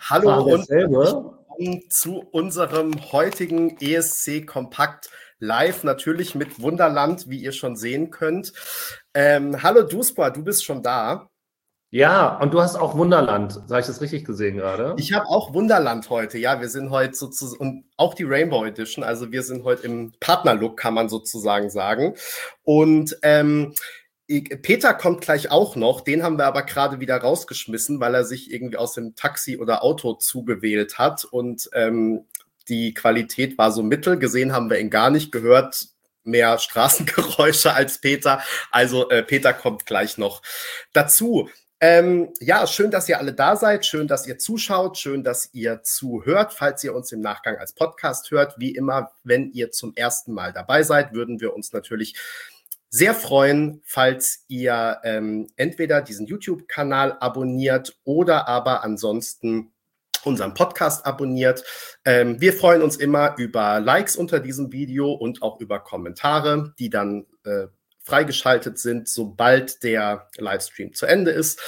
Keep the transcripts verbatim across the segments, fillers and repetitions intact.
Hallo War und dasselbe? willkommen zu unserem heutigen E S C Kompakt Live, natürlich mit Wunderland, wie ihr schon sehen könnt. Ähm, hallo Duspa, du bist schon da. Ja, und du hast auch Wunderland. Habe ich das richtig gesehen gerade? Ich habe auch Wunderland heute, ja, wir sind heute sozusagen, und auch die Rainbow Edition, also wir sind heute im Partnerlook, kann man sozusagen sagen. Und ähm, Peter kommt gleich auch noch, den haben wir aber gerade wieder rausgeschmissen, weil er sich irgendwie aus dem Taxi oder Auto zugewählt hat und ähm, die Qualität war so mittel. Gesehen haben wir ihn gar nicht, gehört mehr Straßengeräusche als Peter. Also äh, Peter kommt gleich noch dazu. Ähm, ja, schön, dass ihr alle da seid, schön, dass ihr zuschaut, schön, dass ihr zuhört. Falls ihr uns im Nachgang als Podcast hört, wie immer, wenn ihr zum ersten Mal dabei seid, würden wir uns natürlich sehr freuen, falls ihr ähm, entweder diesen YouTube-Kanal abonniert oder aber ansonsten unseren Podcast abonniert. Ähm, wir freuen uns immer über Likes unter diesem Video und auch über Kommentare, die dann äh, freigeschaltet sind, sobald der Livestream zu Ende ist.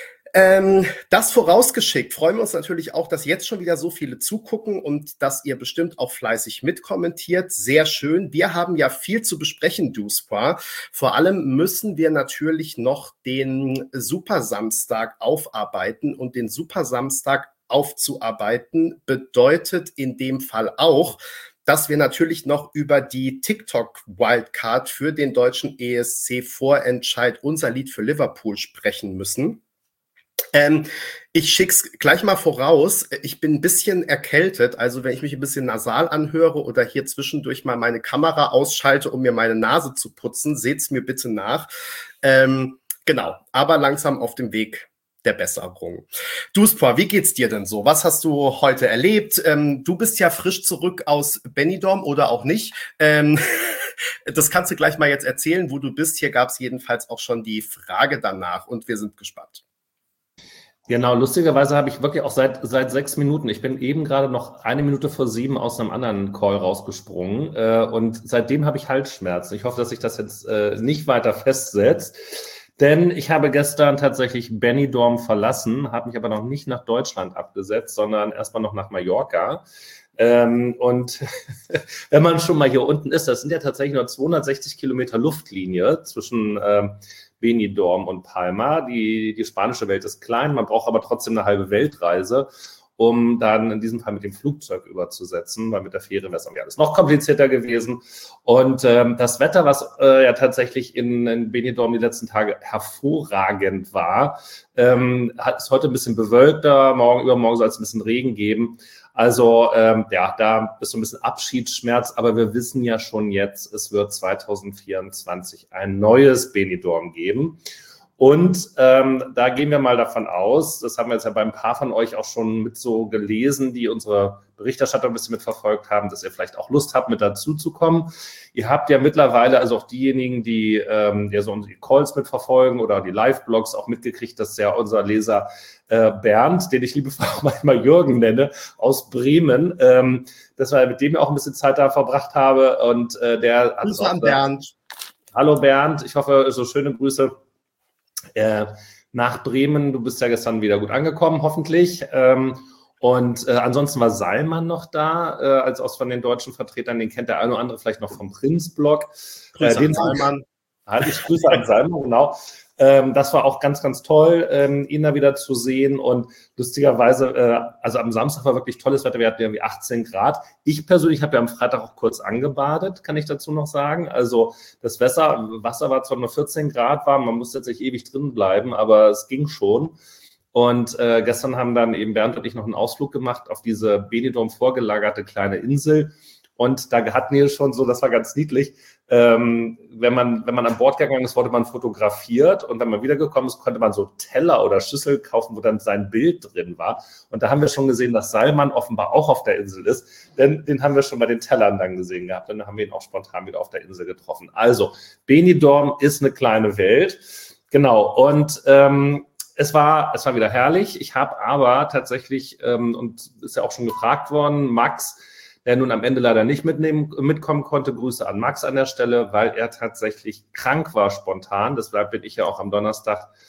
Ähm, das vorausgeschickt, freuen wir uns natürlich auch, dass jetzt schon wieder so viele zugucken und dass ihr bestimmt auch fleißig mitkommentiert. Sehr schön. Wir haben ja viel zu besprechen, Duspa. Vor allem müssen wir natürlich noch den Super Samstag aufarbeiten und den Super Samstag aufzuarbeiten bedeutet in dem Fall auch, dass wir natürlich noch über die TikTok-Wildcard für den deutschen E S C-Vorentscheid Unser Lied für Liverpool sprechen müssen. Ähm, ich schick's gleich mal voraus. Ich bin ein bisschen erkältet, also wenn ich mich ein bisschen nasal anhöre oder hier zwischendurch mal meine Kamera ausschalte, um mir meine Nase zu putzen, seht's mir bitte nach. Ähm, genau, aber langsam auf dem Weg der Besserung. Duspa, wie geht's dir denn so? Was hast du heute erlebt? Ähm, du bist ja frisch zurück aus Benidorm oder auch nicht. Ähm, das kannst du gleich mal jetzt erzählen, wo du bist. Hier gab's jedenfalls auch schon die Frage danach und wir sind gespannt. Genau, lustigerweise habe ich wirklich auch seit, seit sechs Minuten, ich bin eben gerade noch eine Minute vor sieben aus einem anderen Call rausgesprungen äh, und seitdem habe ich Halsschmerzen. Ich hoffe, dass sich das jetzt äh, nicht weiter festsetzt, denn ich habe gestern tatsächlich Benidorm verlassen, habe mich aber noch nicht nach Deutschland abgesetzt, sondern erstmal noch nach Mallorca. Ähm, und wenn man schon mal hier unten ist, das sind ja tatsächlich nur zweihundertsechzig Kilometer Luftlinie zwischen ähm, Benidorm und Palma. Die, die spanische Welt ist klein, man braucht aber trotzdem eine halbe Weltreise, um dann in diesem Fall mit dem Flugzeug überzusetzen, weil mit der Fähre wäre es irgendwie alles noch komplizierter gewesen. Und ähm, das Wetter, was äh, ja tatsächlich in, in Benidorm die letzten Tage hervorragend war, ähm, hat, ist heute ein bisschen bewölkter, morgen, übermorgen soll es ein bisschen Regen geben. Also ähm, ja, da ist so ein bisschen Abschiedsschmerz, aber wir wissen ja schon jetzt, es wird zwanzig vierundzwanzig ein neues Benidorm geben. Und ähm, da gehen wir mal davon aus, das haben wir jetzt ja bei ein paar von euch auch schon mit so gelesen, die unsere Berichterstattung ein bisschen mitverfolgt haben, dass ihr vielleicht auch Lust habt, mit dazu zu kommen. Ihr habt ja mittlerweile, also auch diejenigen, die ähm, ja so unsere Calls mitverfolgen oder die Live-Blogs auch mitgekriegt, dass ja unser Leser äh, Bernd, den ich liebevoll auch manchmal Jürgen nenne, aus Bremen, ähm, dass wir mit dem auch ein bisschen Zeit da verbracht habe und äh, der hat Grüße an Bernd. Hallo Bernd, ich hoffe, so schöne Grüße Äh, nach Bremen. Du bist ja gestern wieder gut angekommen, hoffentlich. Ähm, und äh, ansonsten war Salman noch da, äh, als aus von den deutschen Vertretern. Den kennt der eine oder andere vielleicht noch vom Prinz-Blog. Grüße äh, den an Salman. Halt, ich grüße an Salman, genau. Ähm, das war auch ganz, ganz toll, ähm, ihn da wieder zu sehen. Und lustigerweise, äh, also am Samstag war wirklich tolles Wetter. Wir hatten irgendwie achtzehn Grad. Ich persönlich habe ja am Freitag auch kurz angebadet, kann ich dazu noch sagen. Also das Wasser, Wasser war zwar nur vierzehn Grad warm, man musste jetzt nicht ewig drin bleiben, aber es ging schon. Und äh, gestern haben dann eben Bernd und ich noch einen Ausflug gemacht auf diese Benidorm vorgelagerte kleine Insel. Und da hatten wir schon so, das war ganz niedlich, ähm, wenn man, wenn man an Bord gegangen ist, wurde man fotografiert und wenn man wiedergekommen ist, konnte man so Teller oder Schüssel kaufen, wo dann sein Bild drin war. Und da haben wir schon gesehen, dass Salman offenbar auch auf der Insel ist, denn den haben wir schon bei den Tellern dann gesehen gehabt. Dann haben wir ihn auch spontan wieder auf der Insel getroffen. Also, Benidorm ist eine kleine Welt. Genau, und ähm, es war, es war wieder herrlich. Ich habe aber tatsächlich, ähm, und ist ja auch schon gefragt worden, Max, der nun am Ende leider nicht mitnehmen, mitkommen konnte. Grüße an Max an der Stelle, weil er tatsächlich krank war spontan. Deshalb bin ich ja auch am Donnerstag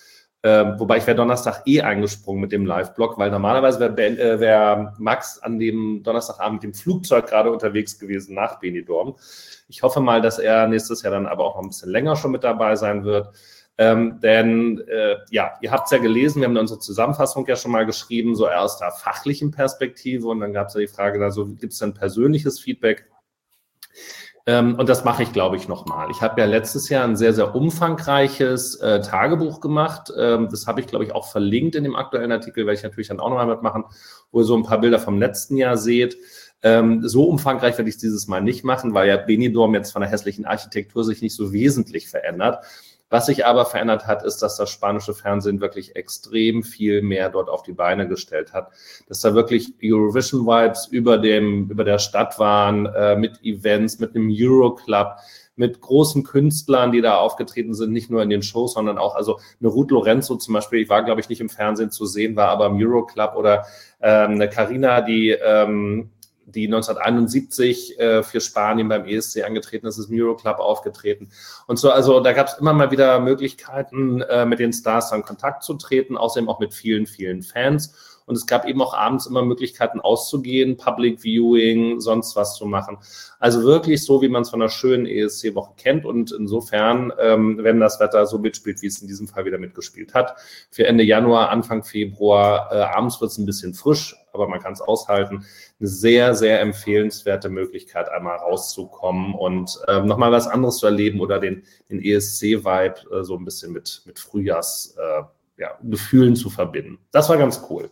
Äh, wobei ich wäre Donnerstag eh eingesprungen mit dem Live-Blog, weil normalerweise wäre äh, wär Max an dem Donnerstagabend mit dem Flugzeug gerade unterwegs gewesen nach Benidorm. Ich hoffe mal, dass er nächstes Jahr dann aber auch noch ein bisschen länger schon mit dabei sein wird. Ähm, denn, äh, ja, ihr habt es ja gelesen, wir haben unsere Zusammenfassung ja schon mal geschrieben, so aus der fachlichen Perspektive. Und dann gab es ja die Frage, also, gibt es denn persönliches Feedback? Ähm, und das mache ich, glaube ich, nochmal. Ich habe ja letztes Jahr ein sehr, sehr umfangreiches äh, Tagebuch gemacht. Ähm, das habe ich, glaube ich, auch verlinkt in dem aktuellen Artikel, werde ich natürlich dann auch nochmal mitmachen, wo ihr so ein paar Bilder vom letzten Jahr seht. Ähm, so umfangreich werde ich es dieses Mal nicht machen, weil ja Benidorm jetzt von der hässlichen Architektur sich nicht so wesentlich verändert. Was sich aber verändert hat, ist, dass das spanische Fernsehen wirklich extrem viel mehr dort auf die Beine gestellt hat. Dass da wirklich Eurovision-Vibes über dem, über der Stadt waren, äh, mit Events, mit einem Euroclub, mit großen Künstlern, die da aufgetreten sind, nicht nur in den Shows, sondern auch, also eine Ruth Lorenzo zum Beispiel, ich war, glaube ich, nicht im Fernsehen zu sehen, war aber im Euroclub, oder ähm, eine Carina, die ähm, die neunzehnhunderteinundsiebzig äh, für Spanien beim E S C angetreten ist, ist im Euroclub aufgetreten. Und so, also da gab es immer mal wieder Möglichkeiten, äh, mit den Stars in Kontakt zu treten, außerdem auch mit vielen, vielen Fans. Und es gab eben auch abends immer Möglichkeiten auszugehen, Public Viewing, sonst was zu machen. Also wirklich so, wie man es von einer schönen E S C-Woche kennt. Und insofern, ähm, wenn das Wetter so mitspielt, wie es in diesem Fall wieder mitgespielt hat, für Ende Januar, Anfang Februar, äh, abends wird es ein bisschen frisch, aber man kann es aushalten. Eine sehr, sehr empfehlenswerte Möglichkeit, einmal rauszukommen und ähm, nochmal was anderes zu erleben oder den, den E S C-Vibe äh, so ein bisschen mit, mit Frühjahrsgefühlen äh, ja, Gefühlen zu verbinden. Das war ganz cool.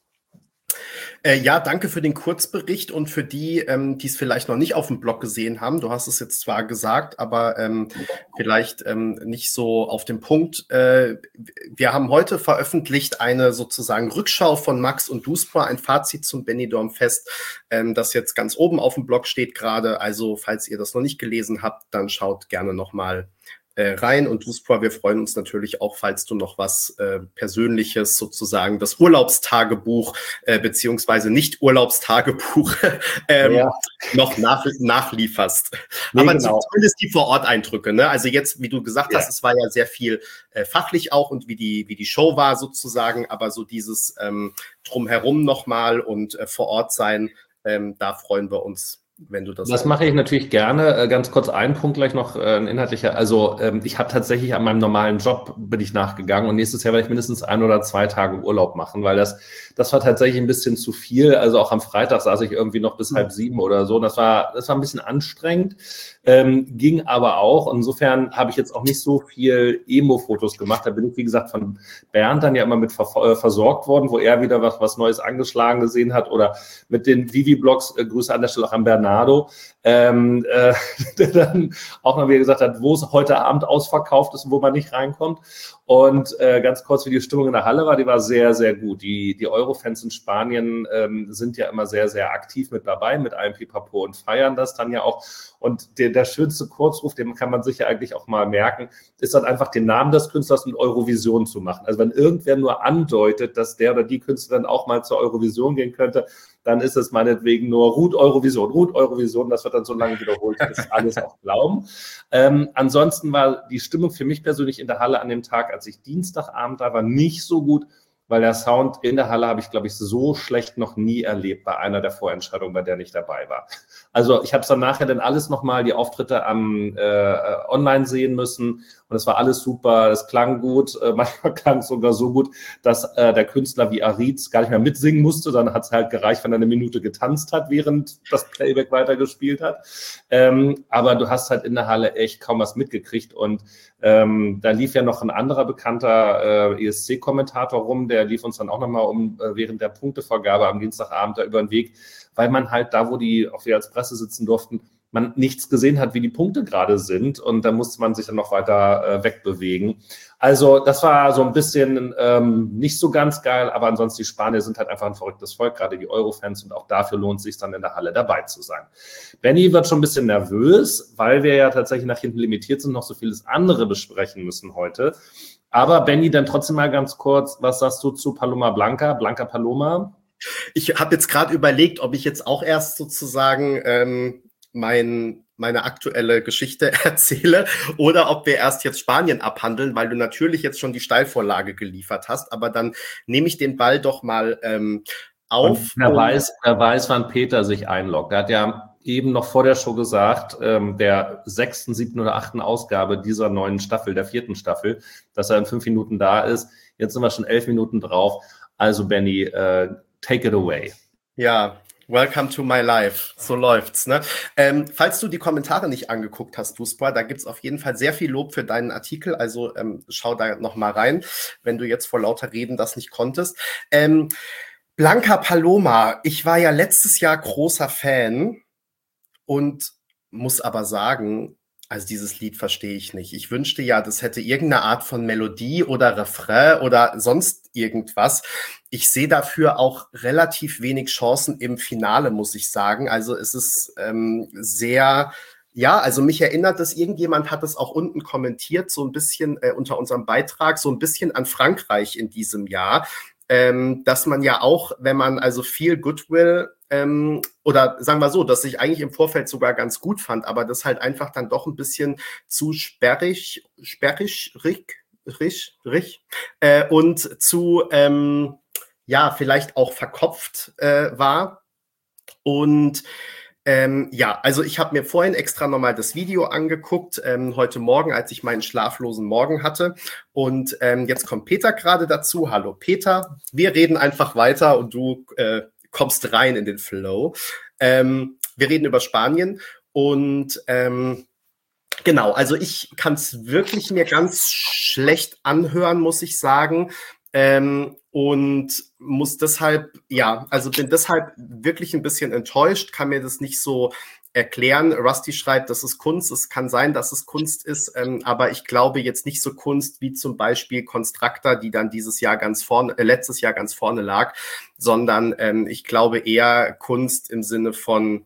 Äh, ja, danke für den Kurzbericht und für die, ähm, die es vielleicht noch nicht auf dem Blog gesehen haben. Du hast es jetzt zwar gesagt, aber ähm, vielleicht ähm, nicht so auf den Punkt. Äh, wir haben heute veröffentlicht eine sozusagen Rückschau von Max und Duspa, ein Fazit zum Benidorm Fest, ähm, das jetzt ganz oben auf dem Blog steht gerade. Also falls ihr das noch nicht gelesen habt, dann schaut gerne noch mal Äh, rein. Und Duspa, wir freuen uns natürlich auch, falls du noch was äh, Persönliches, sozusagen das Urlaubstagebuch äh, beziehungsweise nicht Urlaubstagebuch ähm, ja. noch nach, nachlieferst. Nee, aber genau. Zumindest die Vor-Ort-Eindrücke. Ne? Also jetzt, wie du gesagt ja. hast, es war ja sehr viel äh, fachlich auch und wie die, wie die Show war sozusagen, aber so dieses ähm, Drumherum nochmal und äh, vor Ort sein, ähm, da freuen wir uns. Wenn du das das mache ich natürlich gerne. Ganz kurz einen Punkt gleich noch, ein inhaltlicher. Also ich habe tatsächlich an meinem normalen Job bin ich nachgegangen und nächstes Jahr werde ich mindestens ein oder zwei Tage Urlaub machen, weil das das war tatsächlich ein bisschen zu viel. Also auch am Freitag saß ich irgendwie noch bis halb sieben oder so. Das war das war ein bisschen anstrengend, ähm, ging aber auch. Insofern habe ich jetzt auch nicht so viel Emo-Fotos gemacht. Da bin ich, wie gesagt, von Bernd dann ja immer mit ver- versorgt worden, wo er wieder was, was Neues angeschlagen gesehen hat oder mit den Vivi-Blogs. Äh, Grüße an der Stelle auch an Bernardo, ähm, äh, der dann auch noch wieder gesagt hat, wo es heute Abend ausverkauft ist und wo man nicht reinkommt. Und äh, ganz kurz, wie die Stimmung in der Halle war, die war sehr, sehr gut. Die, die Euro-Fans in Spanien ähm, sind ja immer sehr, sehr aktiv mit dabei, mit allem Pipapo und feiern das dann ja auch. Und der, der schönste Kurzruf, den kann man sich ja eigentlich auch mal merken, ist dann einfach den Namen des Künstlers und Eurovision zu machen. Also wenn irgendwer nur andeutet, dass der oder die Künstlerin auch mal zur Eurovision gehen könnte, dann ist es meinetwegen nur Ruth Eurovision, Ruth Eurovision, das wird dann so lange wiederholt, bis alles auch glauben. Ähm, ansonsten war die Stimmung für mich persönlich in der Halle an dem Tag, als ich Dienstagabend da war, nicht so gut, weil der Sound in der Halle habe ich, glaube ich, so schlecht noch nie erlebt bei einer der Vorentscheidungen, bei der ich dabei war. Also ich habe es dann nachher dann alles nochmal, die Auftritte am äh, online sehen müssen und es war alles super, es klang gut, äh, manchmal klang es sogar so gut, dass äh, der Künstler wie Aritz gar nicht mehr mitsingen musste, dann hat es halt gereicht, wenn er eine Minute getanzt hat, während das Playback weitergespielt hat. Ähm, aber du hast halt in der Halle echt kaum was mitgekriegt und ähm, da lief ja noch ein anderer bekannter äh, E S C-Kommentator rum, der lief uns dann auch nochmal um äh, während der Punktevergabe am Dienstagabend da über den Weg, weil man halt da, wo die, auch wir als Presse sitzen durften, man nichts gesehen hat, wie die Punkte gerade sind und da musste man sich dann noch weiter äh, wegbewegen. Also das war so ein bisschen ähm, nicht so ganz geil, aber ansonsten die Spanier sind halt einfach ein verrücktes Volk, gerade die Euro-Fans und auch dafür lohnt es sich dann in der Halle dabei zu sein. Benny wird schon ein bisschen nervös, weil wir ja tatsächlich nach hinten limitiert sind, noch so vieles andere besprechen müssen heute. Aber Benny, dann trotzdem mal ganz kurz, was sagst du zu Paloma Blanca, Blanca Paloma? Ich habe jetzt gerade überlegt, ob ich jetzt auch erst sozusagen ähm, mein, meine aktuelle Geschichte erzähle oder ob wir erst jetzt Spanien abhandeln, weil du natürlich jetzt schon die Steilvorlage geliefert hast. Aber dann nehme ich den Ball doch mal ähm, auf. Und wer, und weiß, wer weiß, wann Peter sich einloggt. Er hat ja eben noch vor der Show gesagt, ähm, der sechsten, siebten oder achten Ausgabe dieser neuen Staffel, der vierten Staffel, dass er in fünf Minuten da ist. Jetzt sind wir schon elf Minuten drauf. Also Benny, äh, take it away. Ja, welcome to my life. So läuft's, ne? Ähm, falls du die Kommentare nicht angeguckt hast, Duspa, da gibt's auf jeden Fall sehr viel Lob für deinen Artikel. Also ähm, schau da noch mal rein, wenn du jetzt vor lauter Reden das nicht konntest. Ähm, Blanca Paloma, ich war ja letztes Jahr großer Fan und muss aber sagen, also dieses Lied verstehe ich nicht. Ich wünschte ja, das hätte irgendeine Art von Melodie oder Refrain oder sonst irgendwas. Ich sehe dafür auch relativ wenig Chancen im Finale, muss ich sagen. Also es ist ähm, sehr, ja, also mich erinnert es, irgendjemand hat es auch unten kommentiert, so ein bisschen äh, unter unserem Beitrag, so ein bisschen an Frankreich in diesem Jahr. Ähm, dass man ja auch, wenn man also viel Goodwill ähm, oder sagen wir so, dass ich eigentlich im Vorfeld sogar ganz gut fand, aber das halt einfach dann doch ein bisschen zu sperrig, sperrig, rick, rich, rich, äh, und zu, ähm, ja, vielleicht auch verkopft äh, war. Und Ähm, ja, also ich habe mir vorhin extra nochmal das Video angeguckt, ähm, heute Morgen, als ich meinen schlaflosen Morgen hatte. Und ähm, jetzt kommt Peter gerade dazu. Hallo Peter, wir reden einfach weiter und du äh, kommst rein in den Flow. Ähm, wir reden über Spanien und ähm, genau, also ich kann es wirklich mir ganz schlecht anhören, muss ich sagen. Ähm, und muss deshalb, ja, also bin deshalb wirklich ein bisschen enttäuscht, kann mir das nicht so erklären. Rusty schreibt, das ist Kunst. Es kann sein, dass es Kunst ist, ähm, aber ich glaube jetzt nicht so Kunst wie zum Beispiel Constructor, die dann dieses Jahr ganz vorne, äh, letztes Jahr ganz vorne lag, sondern ähm, ich glaube eher Kunst im Sinne von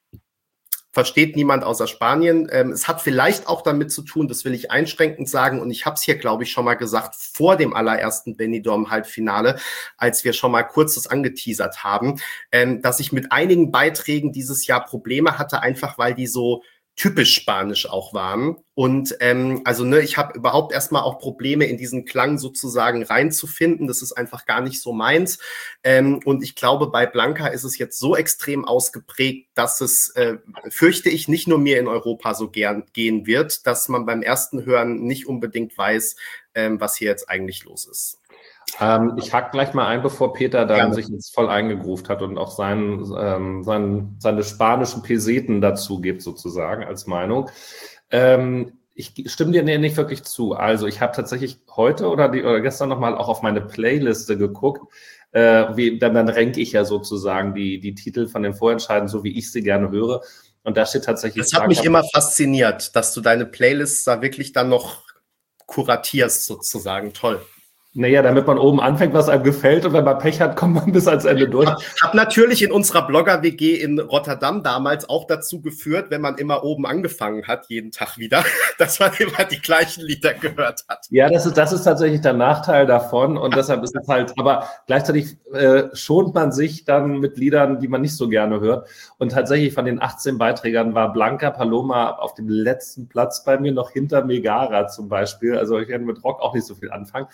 versteht niemand außer Spanien. Ähm, es hat vielleicht auch damit zu tun, das will ich einschränkend sagen, und ich habe es hier, glaube ich, schon mal gesagt, vor dem allerersten Benidorm-Halbfinale, als wir schon mal kurz das angeteasert haben, ähm, dass ich mit einigen Beiträgen dieses Jahr Probleme hatte, einfach weil die so typisch spanisch auch waren. Und ähm, also ne, ich habe überhaupt erstmal auch Probleme, in diesen Klang sozusagen reinzufinden. Das ist einfach gar nicht so meins. Ähm, und ich glaube, bei Blanca ist es jetzt so extrem ausgeprägt, dass es, äh, fürchte ich, nicht nur mir in Europa so gern gehen wird, dass man beim ersten Hören nicht unbedingt weiß, ähm, was hier jetzt eigentlich los ist. Ähm, ich hack gleich mal ein, bevor Peter dann Gerne. sich jetzt voll eingegruft hat und auch seinen, ähm, seinen, seine spanischen Peseten dazu gibt, sozusagen, als Meinung. Ähm, ich stimme dir nicht wirklich zu. Also ich habe tatsächlich heute oder, die, oder gestern nochmal auch auf meine Playliste geguckt. Äh, wie, dann, dann ranke ich ja sozusagen die, die Titel von den Vorentscheiden, so wie ich sie gerne höre. Und da steht tatsächlich... Das hat mich immer fasziniert, dass du deine Playlists da wirklich dann noch kuratierst, sozusagen. Toll. Naja, damit man oben anfängt, was einem gefällt, und wenn man Pech hat, kommt man bis ans Ende durch. Ich habe natürlich in unserer Blogger-W G in Rotterdam damals auch dazu geführt, wenn man immer oben angefangen hat, jeden Tag wieder, dass man immer die gleichen Lieder gehört hat. Ja, das ist, das ist tatsächlich der Nachteil davon, und deshalb ist es halt, aber gleichzeitig äh, schont man sich dann mit Liedern, die man nicht so gerne hört. Und tatsächlich von den achtzehn Beiträgern war Blanca Paloma auf dem letzten Platz bei mir, noch hinter Megara zum Beispiel. Also ich kann mit Rock auch nicht so viel anfangen.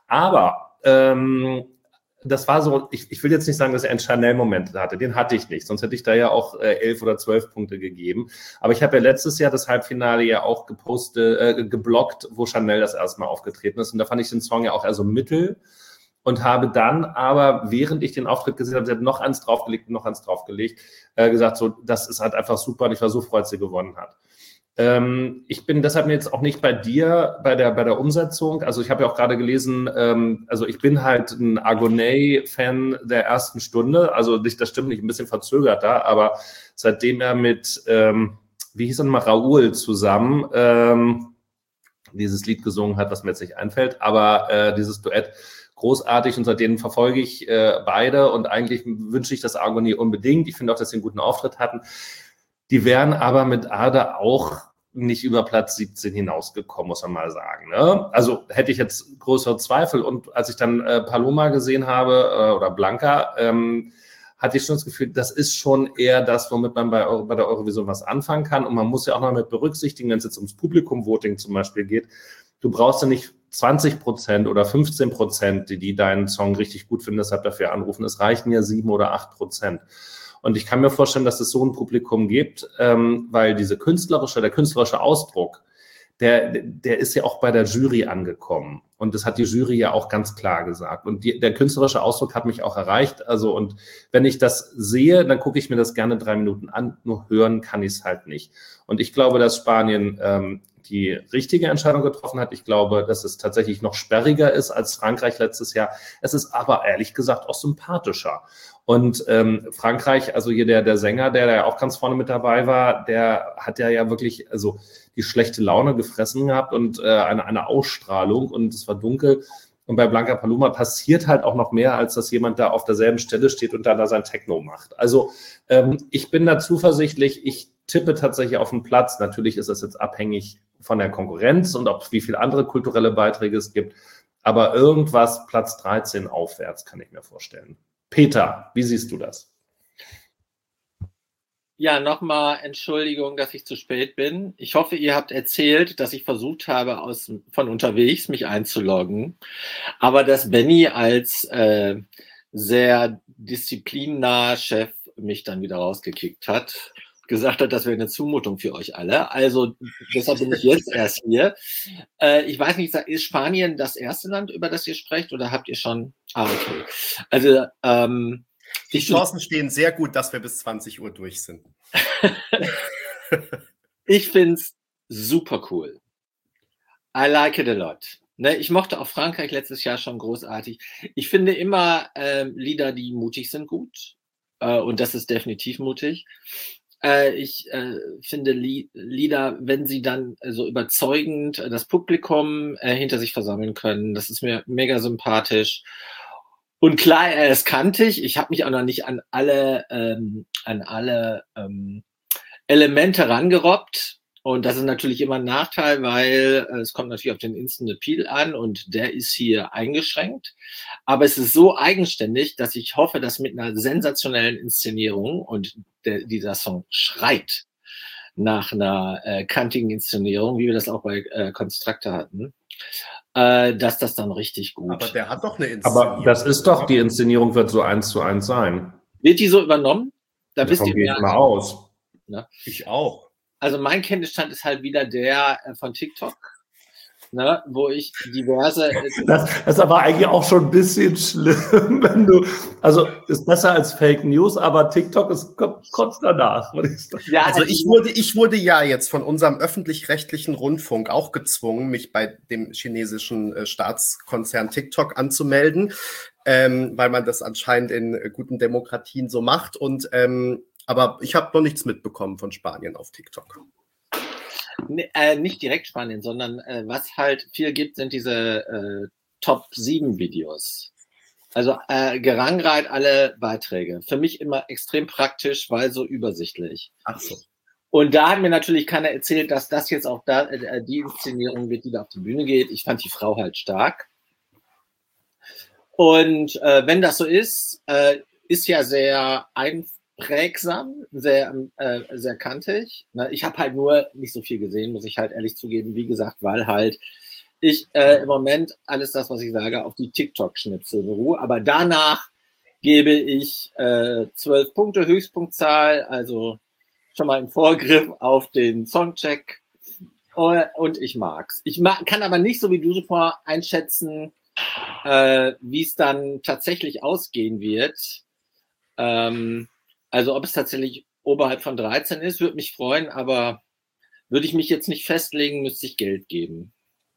Aber ähm, das war so, ich, ich will jetzt nicht sagen, dass er einen Chanel-Moment hatte, den hatte ich nicht, sonst hätte ich da ja auch äh, elf oder zwölf Punkte gegeben. Aber ich habe ja letztes Jahr das Halbfinale ja auch gepostet, äh, geblockt, wo Chanel das erste Mal aufgetreten ist, und da fand ich den Song ja auch eher so mittel und habe dann aber, während ich den Auftritt gesehen habe, sie hat noch eins draufgelegt, noch eins draufgelegt, äh, gesagt, so, das ist halt einfach super, und ich war so froh, als sie gewonnen hat. Ähm, ich bin deshalb jetzt auch nicht bei dir bei der, bei der Umsetzung. Also ich habe ja auch gerade gelesen, ähm, also ich bin halt ein Agoné-Fan der ersten Stunde. Also das stimmt nicht, ein bisschen verzögert da, aber seitdem er mit, ähm, wie hieß er nochmal, Raúl zusammen ähm, dieses Lied gesungen hat, was mir jetzt nicht einfällt, aber äh, dieses Duett großartig, und seitdem verfolge ich äh, beide, und eigentlich wünsche ich das Agoné unbedingt. Ich finde auch, dass sie einen guten Auftritt hatten. Die wären aber mit Ada auch nicht über Platz siebzehn hinausgekommen, muss man mal sagen. Ne? Also hätte ich jetzt größere Zweifel. Und als ich dann äh, Paloma gesehen habe, äh, oder Blanca, ähm, hatte ich schon das Gefühl, das ist schon eher das, womit man bei, Euro, bei der Eurovision was anfangen kann. Und man muss ja auch noch mit berücksichtigen, wenn es jetzt ums Publikum-Voting zum Beispiel geht, du brauchst ja nicht zwanzig Prozent oder fünfzehn Prozent, die, die deinen Song richtig gut finden, deshalb dafür anrufen. Es reichen ja sieben oder acht Prozent. Und ich kann mir vorstellen, dass es so ein Publikum gibt, ähm, weil diese künstlerische, der künstlerische Ausdruck, der, der ist ja auch bei der Jury angekommen. Und das hat die Jury ja auch ganz klar gesagt. Und die, der künstlerische Ausdruck hat mich auch erreicht. Also, und wenn ich das sehe, dann gucke ich mir das gerne drei Minuten an. Nur hören kann ich es halt nicht. Und ich glaube, dass Spanien ähm, die richtige Entscheidung getroffen hat. Ich glaube, dass es tatsächlich noch sperriger ist als Frankreich letztes Jahr. Es ist aber ehrlich gesagt auch sympathischer. Und ähm, Frankreich, also hier der, der Sänger, der da auch ganz vorne mit dabei war, der hat ja ja wirklich also die schlechte Laune gefressen gehabt und äh, eine, eine Ausstrahlung und es war dunkel. Und bei Blanca Paloma passiert halt auch noch mehr, als dass jemand da auf derselben Stelle steht und dann da sein Techno macht. Also ähm, ich bin da zuversichtlich, ich tippe tatsächlich auf den Platz. Natürlich ist das jetzt abhängig von der Konkurrenz und ob wie viele andere kulturelle Beiträge es gibt. Aber irgendwas Platz dreizehn aufwärts kann ich mir vorstellen. Peter, wie siehst du das? Ja, nochmal Entschuldigung, dass ich zu spät bin. Ich hoffe, ihr habt erzählt, dass ich versucht habe, aus, von unterwegs mich einzuloggen. Aber dass Benny als äh, sehr disziplinnah Chef mich dann wieder rausgekickt hat, gesagt hat, das wäre eine Zumutung für euch alle. Also deshalb bin ich jetzt erst hier. Äh, ich weiß nicht, ist Spanien das erste Land, über das ihr sprecht, oder habt ihr schon... Ah, okay. Also ähm, die Chancen stehen sehr gut, dass wir bis zwanzig Uhr durch sind. Ich finde es super cool. I like it a lot. Ne, ich mochte auch Frankreich letztes Jahr schon großartig. Ich finde immer äh, Lieder, die mutig sind, gut. Äh, und das ist definitiv mutig. Äh, ich äh, finde Li- Lieder, wenn sie dann äh, so überzeugend äh, das Publikum äh, hinter sich versammeln können, das ist mir mega sympathisch. Und klar, er ist kantig. Ich habe mich auch noch nicht an alle, ähm, an alle ähm, Elemente rangerobbt. Und das ist natürlich immer ein Nachteil, weil äh, es kommt natürlich auf den Instant Appeal an und der ist hier eingeschränkt. Aber es ist so eigenständig, dass ich hoffe, dass mit einer sensationellen Inszenierung, und der, dieser Song schreit nach einer äh, kantigen Inszenierung, wie wir das auch bei äh, Constructor hatten, äh, dass das dann richtig gut. Aber der hat doch eine Inszenierung. Aber das ist doch, die Inszenierung wird so eins zu eins sein. Wird die so übernommen? Da Davon wisst ihr gehe ich mehr. mal aus. Ne? Ich auch. Also mein Kenntnisstand ist halt wieder der äh, von TikTok, ne, wo ich diverse... Äh, das, das ist aber eigentlich auch schon ein bisschen schlimm, wenn du... Also ist besser als Fake News, aber TikTok ist kurz danach. Ja, also ich wurde, ich wurde ja jetzt von unserem öffentlich-rechtlichen Rundfunk auch gezwungen, mich bei dem chinesischen äh, Staatskonzern TikTok anzumelden, ähm, weil man das anscheinend in äh, guten Demokratien so macht. Und ähm, aber ich habe noch nichts mitbekommen von Spanien auf TikTok. Ne, äh, nicht direkt Spanien, sondern äh, was halt viel gibt, sind diese äh, Top sieben Videos. Also äh, gerangreiht alle Beiträge. Für mich immer extrem praktisch, weil so übersichtlich. Ach so. Und da hat mir natürlich keiner erzählt, dass das jetzt auch da äh, die Inszenierung wird, die da auf die Bühne geht. Ich fand die Frau halt stark. Und äh, wenn das so ist, äh, ist ja sehr einfach, prägsam, sehr, äh, sehr kantig. Ich habe halt nur nicht so viel gesehen, muss ich halt ehrlich zugeben. Wie gesagt, weil halt ich äh, im Moment alles das, was ich sage, auf die TikTok-Schnipsel beruhe. Aber danach gebe ich äh, zwölf Punkte Höchstpunktzahl, also schon mal im Vorgriff auf den Songcheck. Und ich mag's. Ich mag, kann aber nicht so wie du sofort einschätzen, äh, wie es dann tatsächlich ausgehen wird. Ähm, Also ob es tatsächlich oberhalb von dreizehn ist, würde mich freuen, aber würde ich mich jetzt nicht festlegen, müsste ich Geld geben.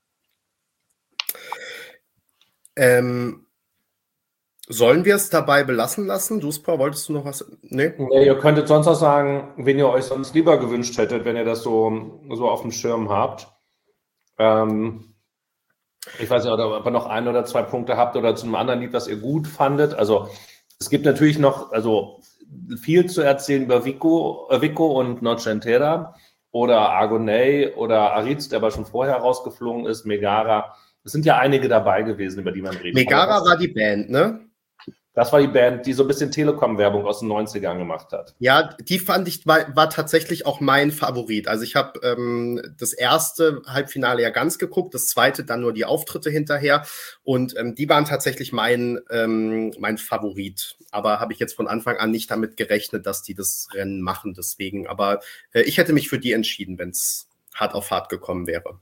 Ähm, sollen wir es dabei belassen lassen? Duspa, wolltest du noch was? Nee? Nee, ihr könntet sonst auch sagen, wen ihr euch sonst lieber gewünscht hättet, wenn ihr das so, so auf dem Schirm habt. Ähm, ich weiß nicht, ob ihr noch ein oder zwei Punkte habt oder zu einem anderen Lied, was ihr gut fandet. Also es gibt natürlich noch, also viel zu erzählen über Vico, äh, Vico und Noche Entera oder Argonay oder Aritz, der aber schon vorher rausgeflogen ist, Megara. Es sind ja einige dabei gewesen, über die man redet. Megara war die Band, ne? Das war die Band, die so ein bisschen Telekom-Werbung aus den neunzigern gemacht hat. Ja, die fand ich, war, war tatsächlich auch mein Favorit. Also ich habe ähm, das erste Halbfinale ja ganz geguckt, das zweite dann nur die Auftritte hinterher. Und ähm, die waren tatsächlich mein, ähm, mein Favorit. Aber habe ich jetzt von Anfang an nicht damit gerechnet, dass die das Rennen machen. Deswegen, aber äh, ich hätte mich für die entschieden, wenn es hart auf hart gekommen wäre.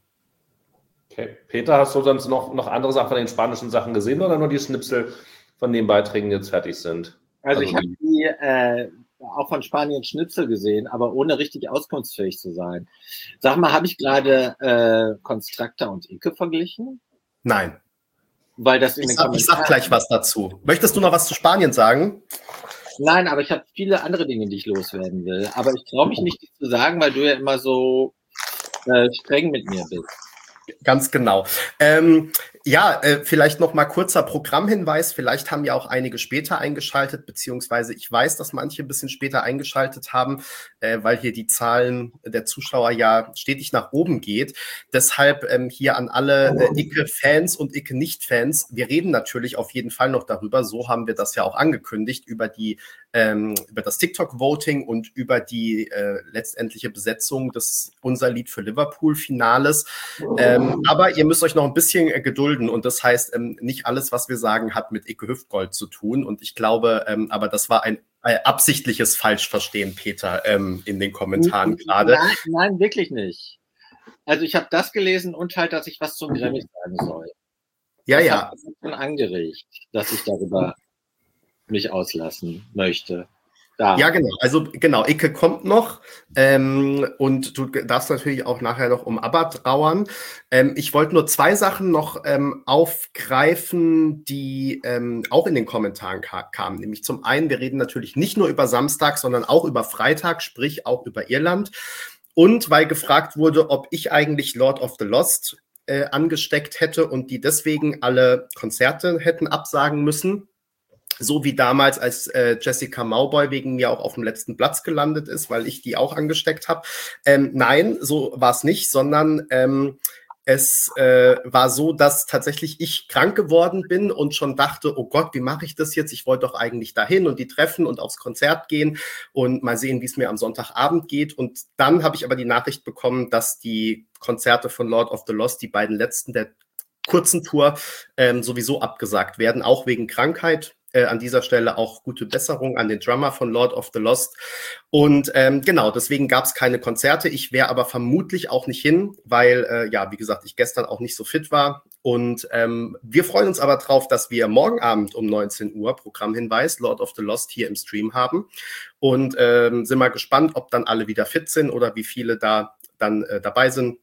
Okay. Peter, hast du sonst noch, noch andere Sachen von den spanischen Sachen gesehen oder nur die Schnipsel von den Beiträgen, die jetzt fertig sind? Also, also ich habe die äh, auch von Spanien Schnipsel gesehen, aber ohne richtig auskunftsfähig zu sein. Sag mal, habe ich gerade äh, Constractor und Icke verglichen? Nein. Weil das in ich, den sag, ich sag gleich was dazu. Möchtest du noch was zu Spanien sagen? Nein, aber ich habe viele andere Dinge, die ich loswerden will. Aber ich traue mich nicht, die zu sagen, weil du ja immer so äh, streng mit mir bist. Ganz genau. Ähm, ja, äh, vielleicht noch mal kurzer Programmhinweis. Vielleicht haben ja auch einige später eingeschaltet, beziehungsweise ich weiß, dass manche ein bisschen später eingeschaltet haben, äh, weil hier die Zahlen der Zuschauer ja stetig nach oben geht. Deshalb ähm, hier an alle äh, Icke-Fans und Icke-Nicht-Fans. Wir reden natürlich auf jeden Fall noch darüber. So haben wir das ja auch angekündigt, über die ähm, über das TikTok-Voting und über die äh, letztendliche Besetzung des Unser Lied für Liverpool-Finales. Ähm, aber ihr müsst euch noch ein bisschen äh, gedulden und das heißt, ähm, nicht alles, was wir sagen, hat mit Icke Hüftgold zu tun und ich glaube, ähm, aber das war ein äh, absichtliches Falschverstehen, Peter, ähm, in den Kommentaren gerade. Nein, nein, wirklich nicht. Also ich habe das gelesen und halt, dass ich was zum Grammy sagen soll. Ja, das ja. Das hat mich schon angeregt, dass ich darüber mich auslassen möchte. Da. Ja, genau. Also genau, Icke kommt noch ähm, und du darfst natürlich auch nachher noch um ABBA trauern. Ähm, ich wollte nur zwei Sachen noch ähm, aufgreifen, die ähm, auch in den Kommentaren ka- kamen. Nämlich zum einen, wir reden natürlich nicht nur über Samstag, sondern auch über Freitag, sprich auch über Irland. Und weil gefragt wurde, ob ich eigentlich Lord of the Lost äh, angesteckt hätte und die deswegen alle Konzerte hätten absagen müssen. So wie damals, als äh, Jessica Mauboy wegen mir auch auf dem letzten Platz gelandet ist, weil ich die auch angesteckt habe. Ähm, nein, so war es nicht, sondern ähm, es äh, war so, dass tatsächlich ich krank geworden bin und schon dachte, oh Gott, wie mache ich das jetzt? Ich wollte doch eigentlich dahin und die treffen und aufs Konzert gehen und mal sehen, wie es mir am Sonntagabend geht. Und dann habe ich aber die Nachricht bekommen, dass die Konzerte von Lord of the Lost, die beiden letzten der kurzen Tour, ähm, sowieso abgesagt werden, auch wegen Krankheit. Äh, an dieser Stelle auch gute Besserung an den Drummer von Lord of the Lost. Und ähm, genau, deswegen gab es keine Konzerte. Ich wäre aber vermutlich auch nicht hin, weil, äh, ja, wie gesagt, ich gestern auch nicht so fit war. Und ähm, wir freuen uns aber drauf, dass wir morgen Abend um neunzehn Uhr, Programmhinweis, Lord of the Lost hier im Stream haben. Und ähm, sind mal gespannt, ob dann alle wieder fit sind oder wie viele da dann äh, dabei sind.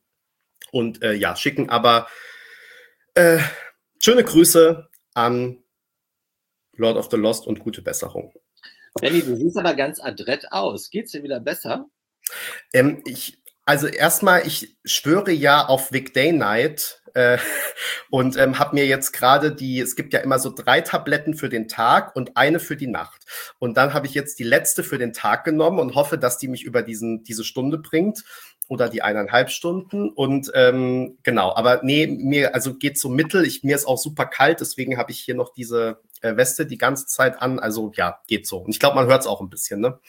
Und äh, ja, schicken aber äh, schöne Grüße an Lord of the Lost und gute Besserung. Benni, du siehst aber ganz adrett aus. Geht's dir wieder besser? Ähm, ich, also erstmal, ich schwöre ja auf Vic Day Night äh, und ähm, habe mir jetzt gerade die, es gibt ja immer so drei Tabletten für den Tag und eine für die Nacht. Und dann habe ich jetzt die letzte für den Tag genommen und hoffe, dass die mich über diesen, diese Stunde bringt oder die eineinhalb Stunden. Und ähm, genau, aber nee, mir, also geht so mittel. Ich, mir ist auch super kalt, deswegen habe ich hier noch diese äh, Weste die ganze Zeit an. Also ja, geht so. Und ich glaube, man hört es auch ein bisschen, ne?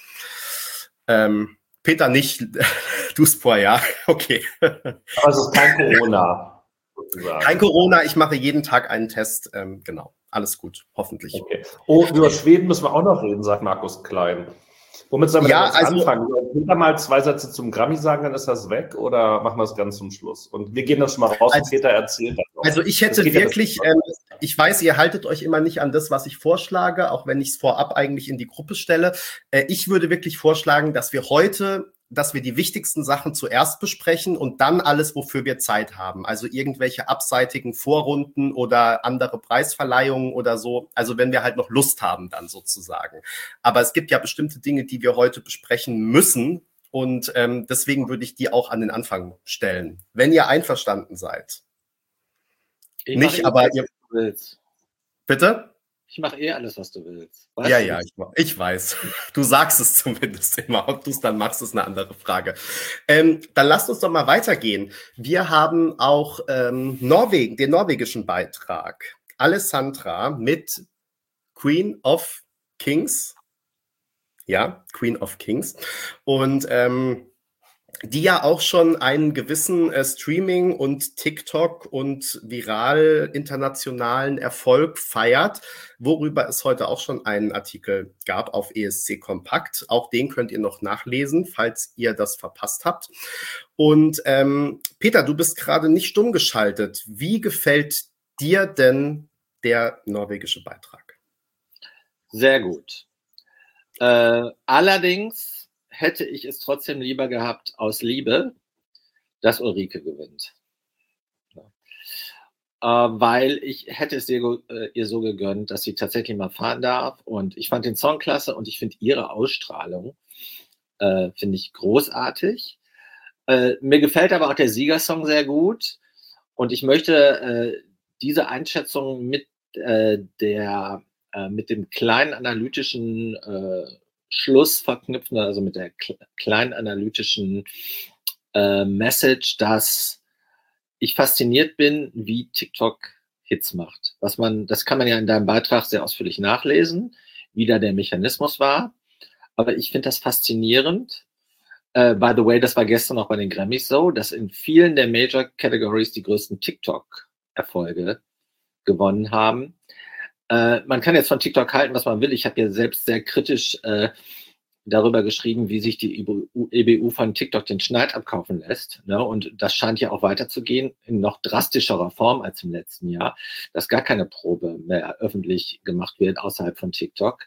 Ähm, Peter nicht, du Spor, ja, okay. Aber es ist kein Corona, sozusagen. Kein Corona, ich mache jeden Tag einen Test, ähm, genau. Alles gut, hoffentlich. Okay. Oh, über Schweden müssen wir auch noch reden, sagt Markus Klein. Womit sollen wir ja, denn jetzt also, anfangen? Sollen wir mal zwei Sätze zum Grammy sagen, dann ist das weg, oder machen wir es ganz zum Schluss? Und wir gehen das schon mal raus also, und Peter erzählt das noch. Also ich hätte wirklich, ja ähm, ich weiß, ihr haltet euch immer nicht an das, was ich vorschlage, auch wenn ich es vorab eigentlich in die Gruppe stelle. Äh, ich würde wirklich vorschlagen, dass wir heute, dass wir die wichtigsten Sachen zuerst besprechen und dann alles, wofür wir Zeit haben. Also irgendwelche abseitigen Vorrunden oder andere Preisverleihungen oder so. Also wenn wir halt noch Lust haben dann sozusagen. Aber es gibt ja bestimmte Dinge, die wir heute besprechen müssen. Und ähm, deswegen würde ich die auch an den Anfang stellen, wenn ihr einverstanden seid. Ich Nicht, eh aber alles, ihr. was du willst. Bitte? Ich mache eh alles, was du willst. Weißt ja, du? ja, ich, ich weiß. Du sagst es zumindest immer. Ob du es dann machst, ist eine andere Frage. Ähm, dann lasst uns doch mal weitergehen. Wir haben auch ähm, Norwegen, den norwegischen Beitrag. Alessandra mit Queen of Kings. Ja, Queen of Kings. Und ähm, die ja auch schon einen gewissen äh, Streaming- und TikTok- und viral internationalen Erfolg feiert, worüber es heute auch schon einen Artikel gab auf E S C Kompakt. Auch den könnt ihr noch nachlesen, falls ihr das verpasst habt. Und ähm, Peter, du bist gerade nicht stumm geschaltet. Wie gefällt dir denn der norwegische Beitrag? Sehr gut. Äh, allerdings hätte ich es trotzdem lieber gehabt, aus Liebe, dass Ulrike gewinnt. Ja. Äh, weil ich hätte es ihr, äh, ihr so gegönnt, dass sie tatsächlich mal fahren darf. Und ich fand den Song klasse und ich finde ihre Ausstrahlung, äh, finde ich großartig. Äh, mir gefällt aber auch der Siegersong sehr gut. Und ich möchte äh, diese Einschätzung mit äh, der äh, mit dem kleinen analytischen äh, Schluss verknüpfen, also mit der kleinen analytischen äh, Message, dass ich fasziniert bin, wie TikTok Hits macht. Was man, das kann man ja in deinem Beitrag sehr ausführlich nachlesen, wie da der Mechanismus war. Aber ich finde das faszinierend. Uh, by the way, das war gestern auch bei den Grammys so, dass in vielen der Major Categories die größten TikTok-Erfolge gewonnen haben. Uh, man kann jetzt von TikTok halten, was man will. Ich habe ja selbst sehr kritisch uh, darüber geschrieben, wie sich die E B U von TikTok den Schneid abkaufen lässt. Ne? Und das scheint ja auch weiterzugehen in noch drastischerer Form als im letzten Jahr, dass gar keine Probe mehr öffentlich gemacht wird außerhalb von TikTok.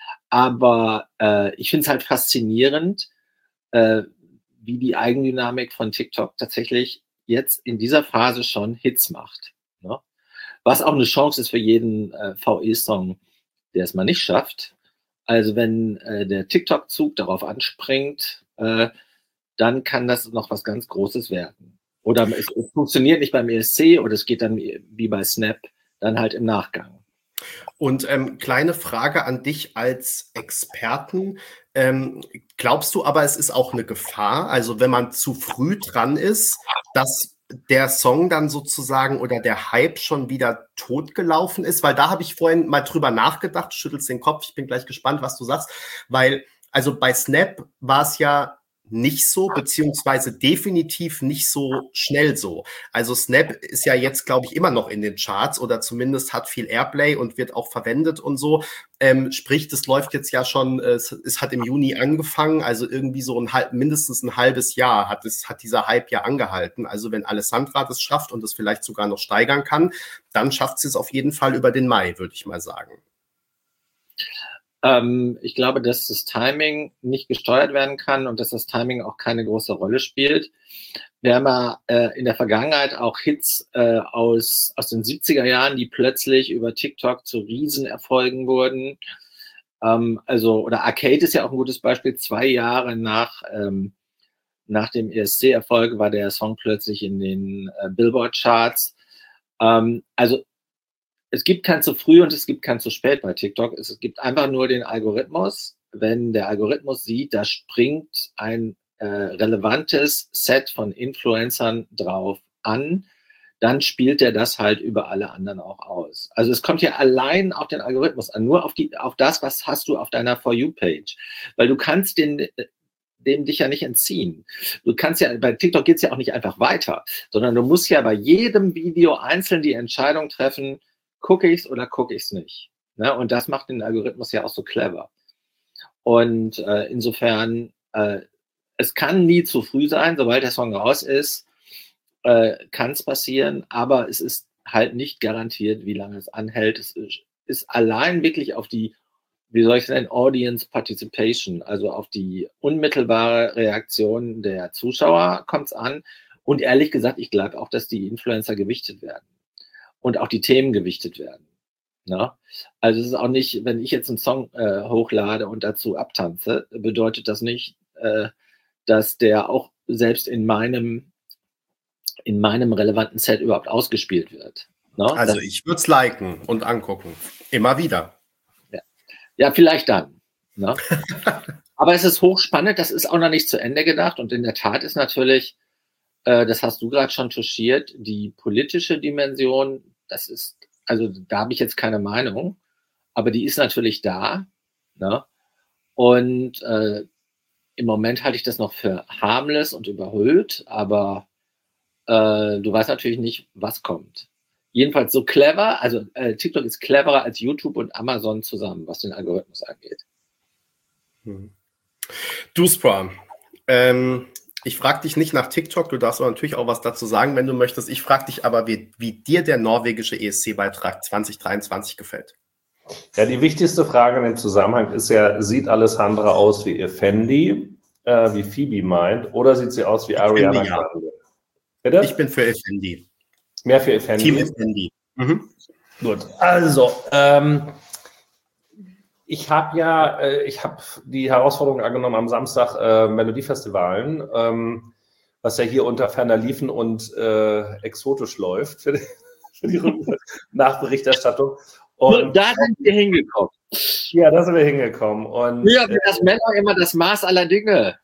Aber uh, ich finde es halt faszinierend, Äh, wie die Eigendynamik von TikTok tatsächlich jetzt in dieser Phase schon Hits macht. Ne? Was auch eine Chance ist für jeden äh, V E-Song, der es mal nicht schafft. Also wenn äh, der TikTok-Zug darauf anspringt, äh, dann kann das noch was ganz Großes werden. Oder es, es funktioniert nicht beim E S C oder es geht dann wie bei Snap dann halt im Nachgang. Und ähm, kleine Frage an dich als Experten. Ähm, glaubst du aber, es ist auch eine Gefahr, also wenn man zu früh dran ist, dass der Song dann sozusagen oder der Hype schon wieder totgelaufen ist? Weil da habe ich vorhin mal drüber nachgedacht, du schüttelst den Kopf, ich bin gleich gespannt, was du sagst, weil also bei Snap war es ja nicht so, beziehungsweise definitiv nicht so schnell so. Also Snap ist ja jetzt, glaube ich, immer noch in den Charts oder zumindest hat viel Airplay und wird auch verwendet und so. Ähm, sprich, das läuft jetzt ja schon, äh, es, es hat im Juni angefangen, also irgendwie so ein halb, mindestens ein halbes Jahr hat es, hat dieser Hype ja angehalten. Also wenn Alessandra das schafft und es vielleicht sogar noch steigern kann, dann schafft sie es auf jeden Fall über den Mai, würde ich mal sagen. Ähm, ich glaube, dass das Timing nicht gesteuert werden kann und dass das Timing auch keine große Rolle spielt. Wir haben ja äh, in der Vergangenheit auch Hits äh, aus, aus den siebziger Jahren, die plötzlich über TikTok zu Riesenerfolgen wurden. Ähm, also, oder Arcade ist ja auch ein gutes Beispiel. Zwei Jahre nach, ähm, nach dem E S C-Erfolg war der Song plötzlich in den äh, Billboard-Charts. Ähm, also, es gibt kein zu früh und es gibt kein zu spät bei TikTok. Es gibt einfach nur den Algorithmus. Wenn der Algorithmus sieht, da springt ein äh, relevantes Set von Influencern drauf an, dann spielt er das halt über alle anderen auch aus. Also es kommt ja allein auf den Algorithmus an, nur auf, die, auf das, was hast du auf deiner For You-Page. Weil du kannst den, dem dich ja nicht entziehen. Du kannst ja, bei TikTok geht es ja auch nicht einfach weiter, sondern du musst ja bei jedem Video einzeln die Entscheidung treffen, gucke ich es oder gucke ich es nicht. Ne? Und das macht den Algorithmus ja auch so clever. Und äh, insofern, äh, es kann nie zu früh sein, sobald der Song raus ist, äh, kann es passieren, aber es ist halt nicht garantiert, wie lange es anhält. Es ist, ist allein wirklich auf die, wie soll ich sagen, Audience Participation, also auf die unmittelbare Reaktion der Zuschauer kommt es an. Und ehrlich gesagt, ich glaube auch, dass die Influencer gewichtet werden. Und auch die Themen gewichtet werden. Ne? Also es ist auch nicht, wenn ich jetzt einen Song äh, hochlade und dazu abtanze, bedeutet das nicht, äh, dass der auch selbst in meinem, in meinem relevanten Set überhaupt ausgespielt wird. Ne? Also das, ich würde es liken und angucken. Immer wieder. Ja, ja vielleicht dann. Ne? Aber es ist hochspannend, das ist auch noch nicht zu Ende gedacht. Und in der Tat ist natürlich, äh, das hast du gerade schon touchiert, die politische Dimension. Das ist, also da habe ich jetzt keine Meinung, aber die ist natürlich da. Ne? Und äh, im Moment halte ich das noch für harmless und überhöht, aber äh, du weißt natürlich nicht, was kommt. Jedenfalls so clever, also äh, TikTok ist cleverer als YouTube und Amazon zusammen, was den Algorithmus angeht. Hm. Du, Spra, ähm, ich frage dich nicht nach TikTok, du darfst aber natürlich auch was dazu sagen, wenn du möchtest. Ich frage dich aber, wie, wie dir der norwegische E S C-Beitrag zwanzig dreiundzwanzig gefällt. Ja, die wichtigste Frage in dem Zusammenhang ist ja, sieht Alessandra aus wie Effendi, äh, wie Phoebe meint, oder sieht sie aus wie Ariana Effendi, ja. Grande? Bitte? Ich bin für Effendi. Mehr für Effendi? Team Effendi. Mhm. Gut, also, ähm, ich habe ja, äh, ich habe die Herausforderung angenommen am Samstag äh, Melodiefestivalen, ähm, was ja hier unter ferner Liefen und äh, exotisch läuft für die, für die Nachberichterstattung. Und da sind wir hingekommen. Ja, da sind wir hingekommen. Und, ja, äh, das Männer immer das Maß aller Dinge.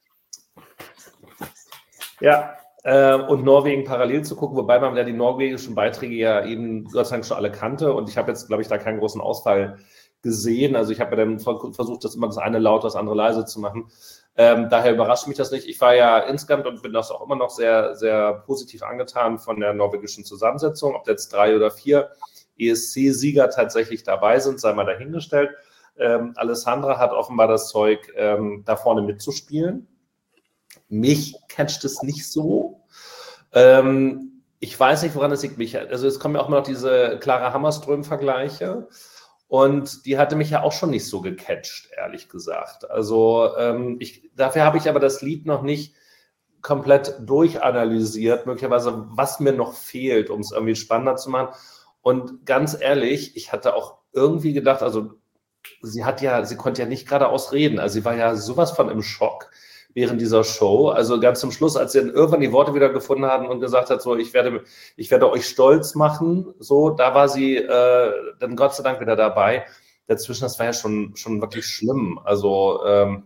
Ja, äh, und Norwegen parallel zu gucken, wobei man ja die norwegischen Beiträge ja eben Gott sei Dank schon alle kannte. Und ich habe jetzt, glaube ich, da keinen großen Ausfall gesehen. Also ich habe ja dann versucht, das immer das eine laut, das andere leise zu machen. Ähm, daher überrascht mich das nicht. Ich war ja insgesamt und bin das auch immer noch sehr, sehr positiv angetan von der norwegischen Zusammensetzung. Ob jetzt drei oder vier E S C-Sieger tatsächlich dabei sind, sei mal dahingestellt. Ähm, Alessandra hat offenbar das Zeug, ähm, da vorne mitzuspielen. Mich catcht es nicht so. Ähm, ich weiß nicht, woran es liegt. Mich, also es kommen ja auch immer noch diese Clara Hammerström-Vergleiche. Und die hatte mich ja auch schon nicht so gecatcht, ehrlich gesagt. Also ähm, ich, dafür habe ich aber das Lied noch nicht komplett durchanalysiert, möglicherweise, was mir noch fehlt, um es irgendwie spannender zu machen. Und ganz ehrlich, ich hatte auch irgendwie gedacht, also sie hat ja, sie konnte ja nicht geradeaus reden. Also sie war ja sowas von im Schock während dieser Show. Also ganz zum Schluss, als sie dann irgendwann die Worte wieder gefunden hatten und gesagt hat, so, ich werde, ich werde euch stolz machen, so, da war sie äh, dann Gott sei Dank wieder dabei. Dazwischen, das war ja schon, schon wirklich schlimm. Also, ähm,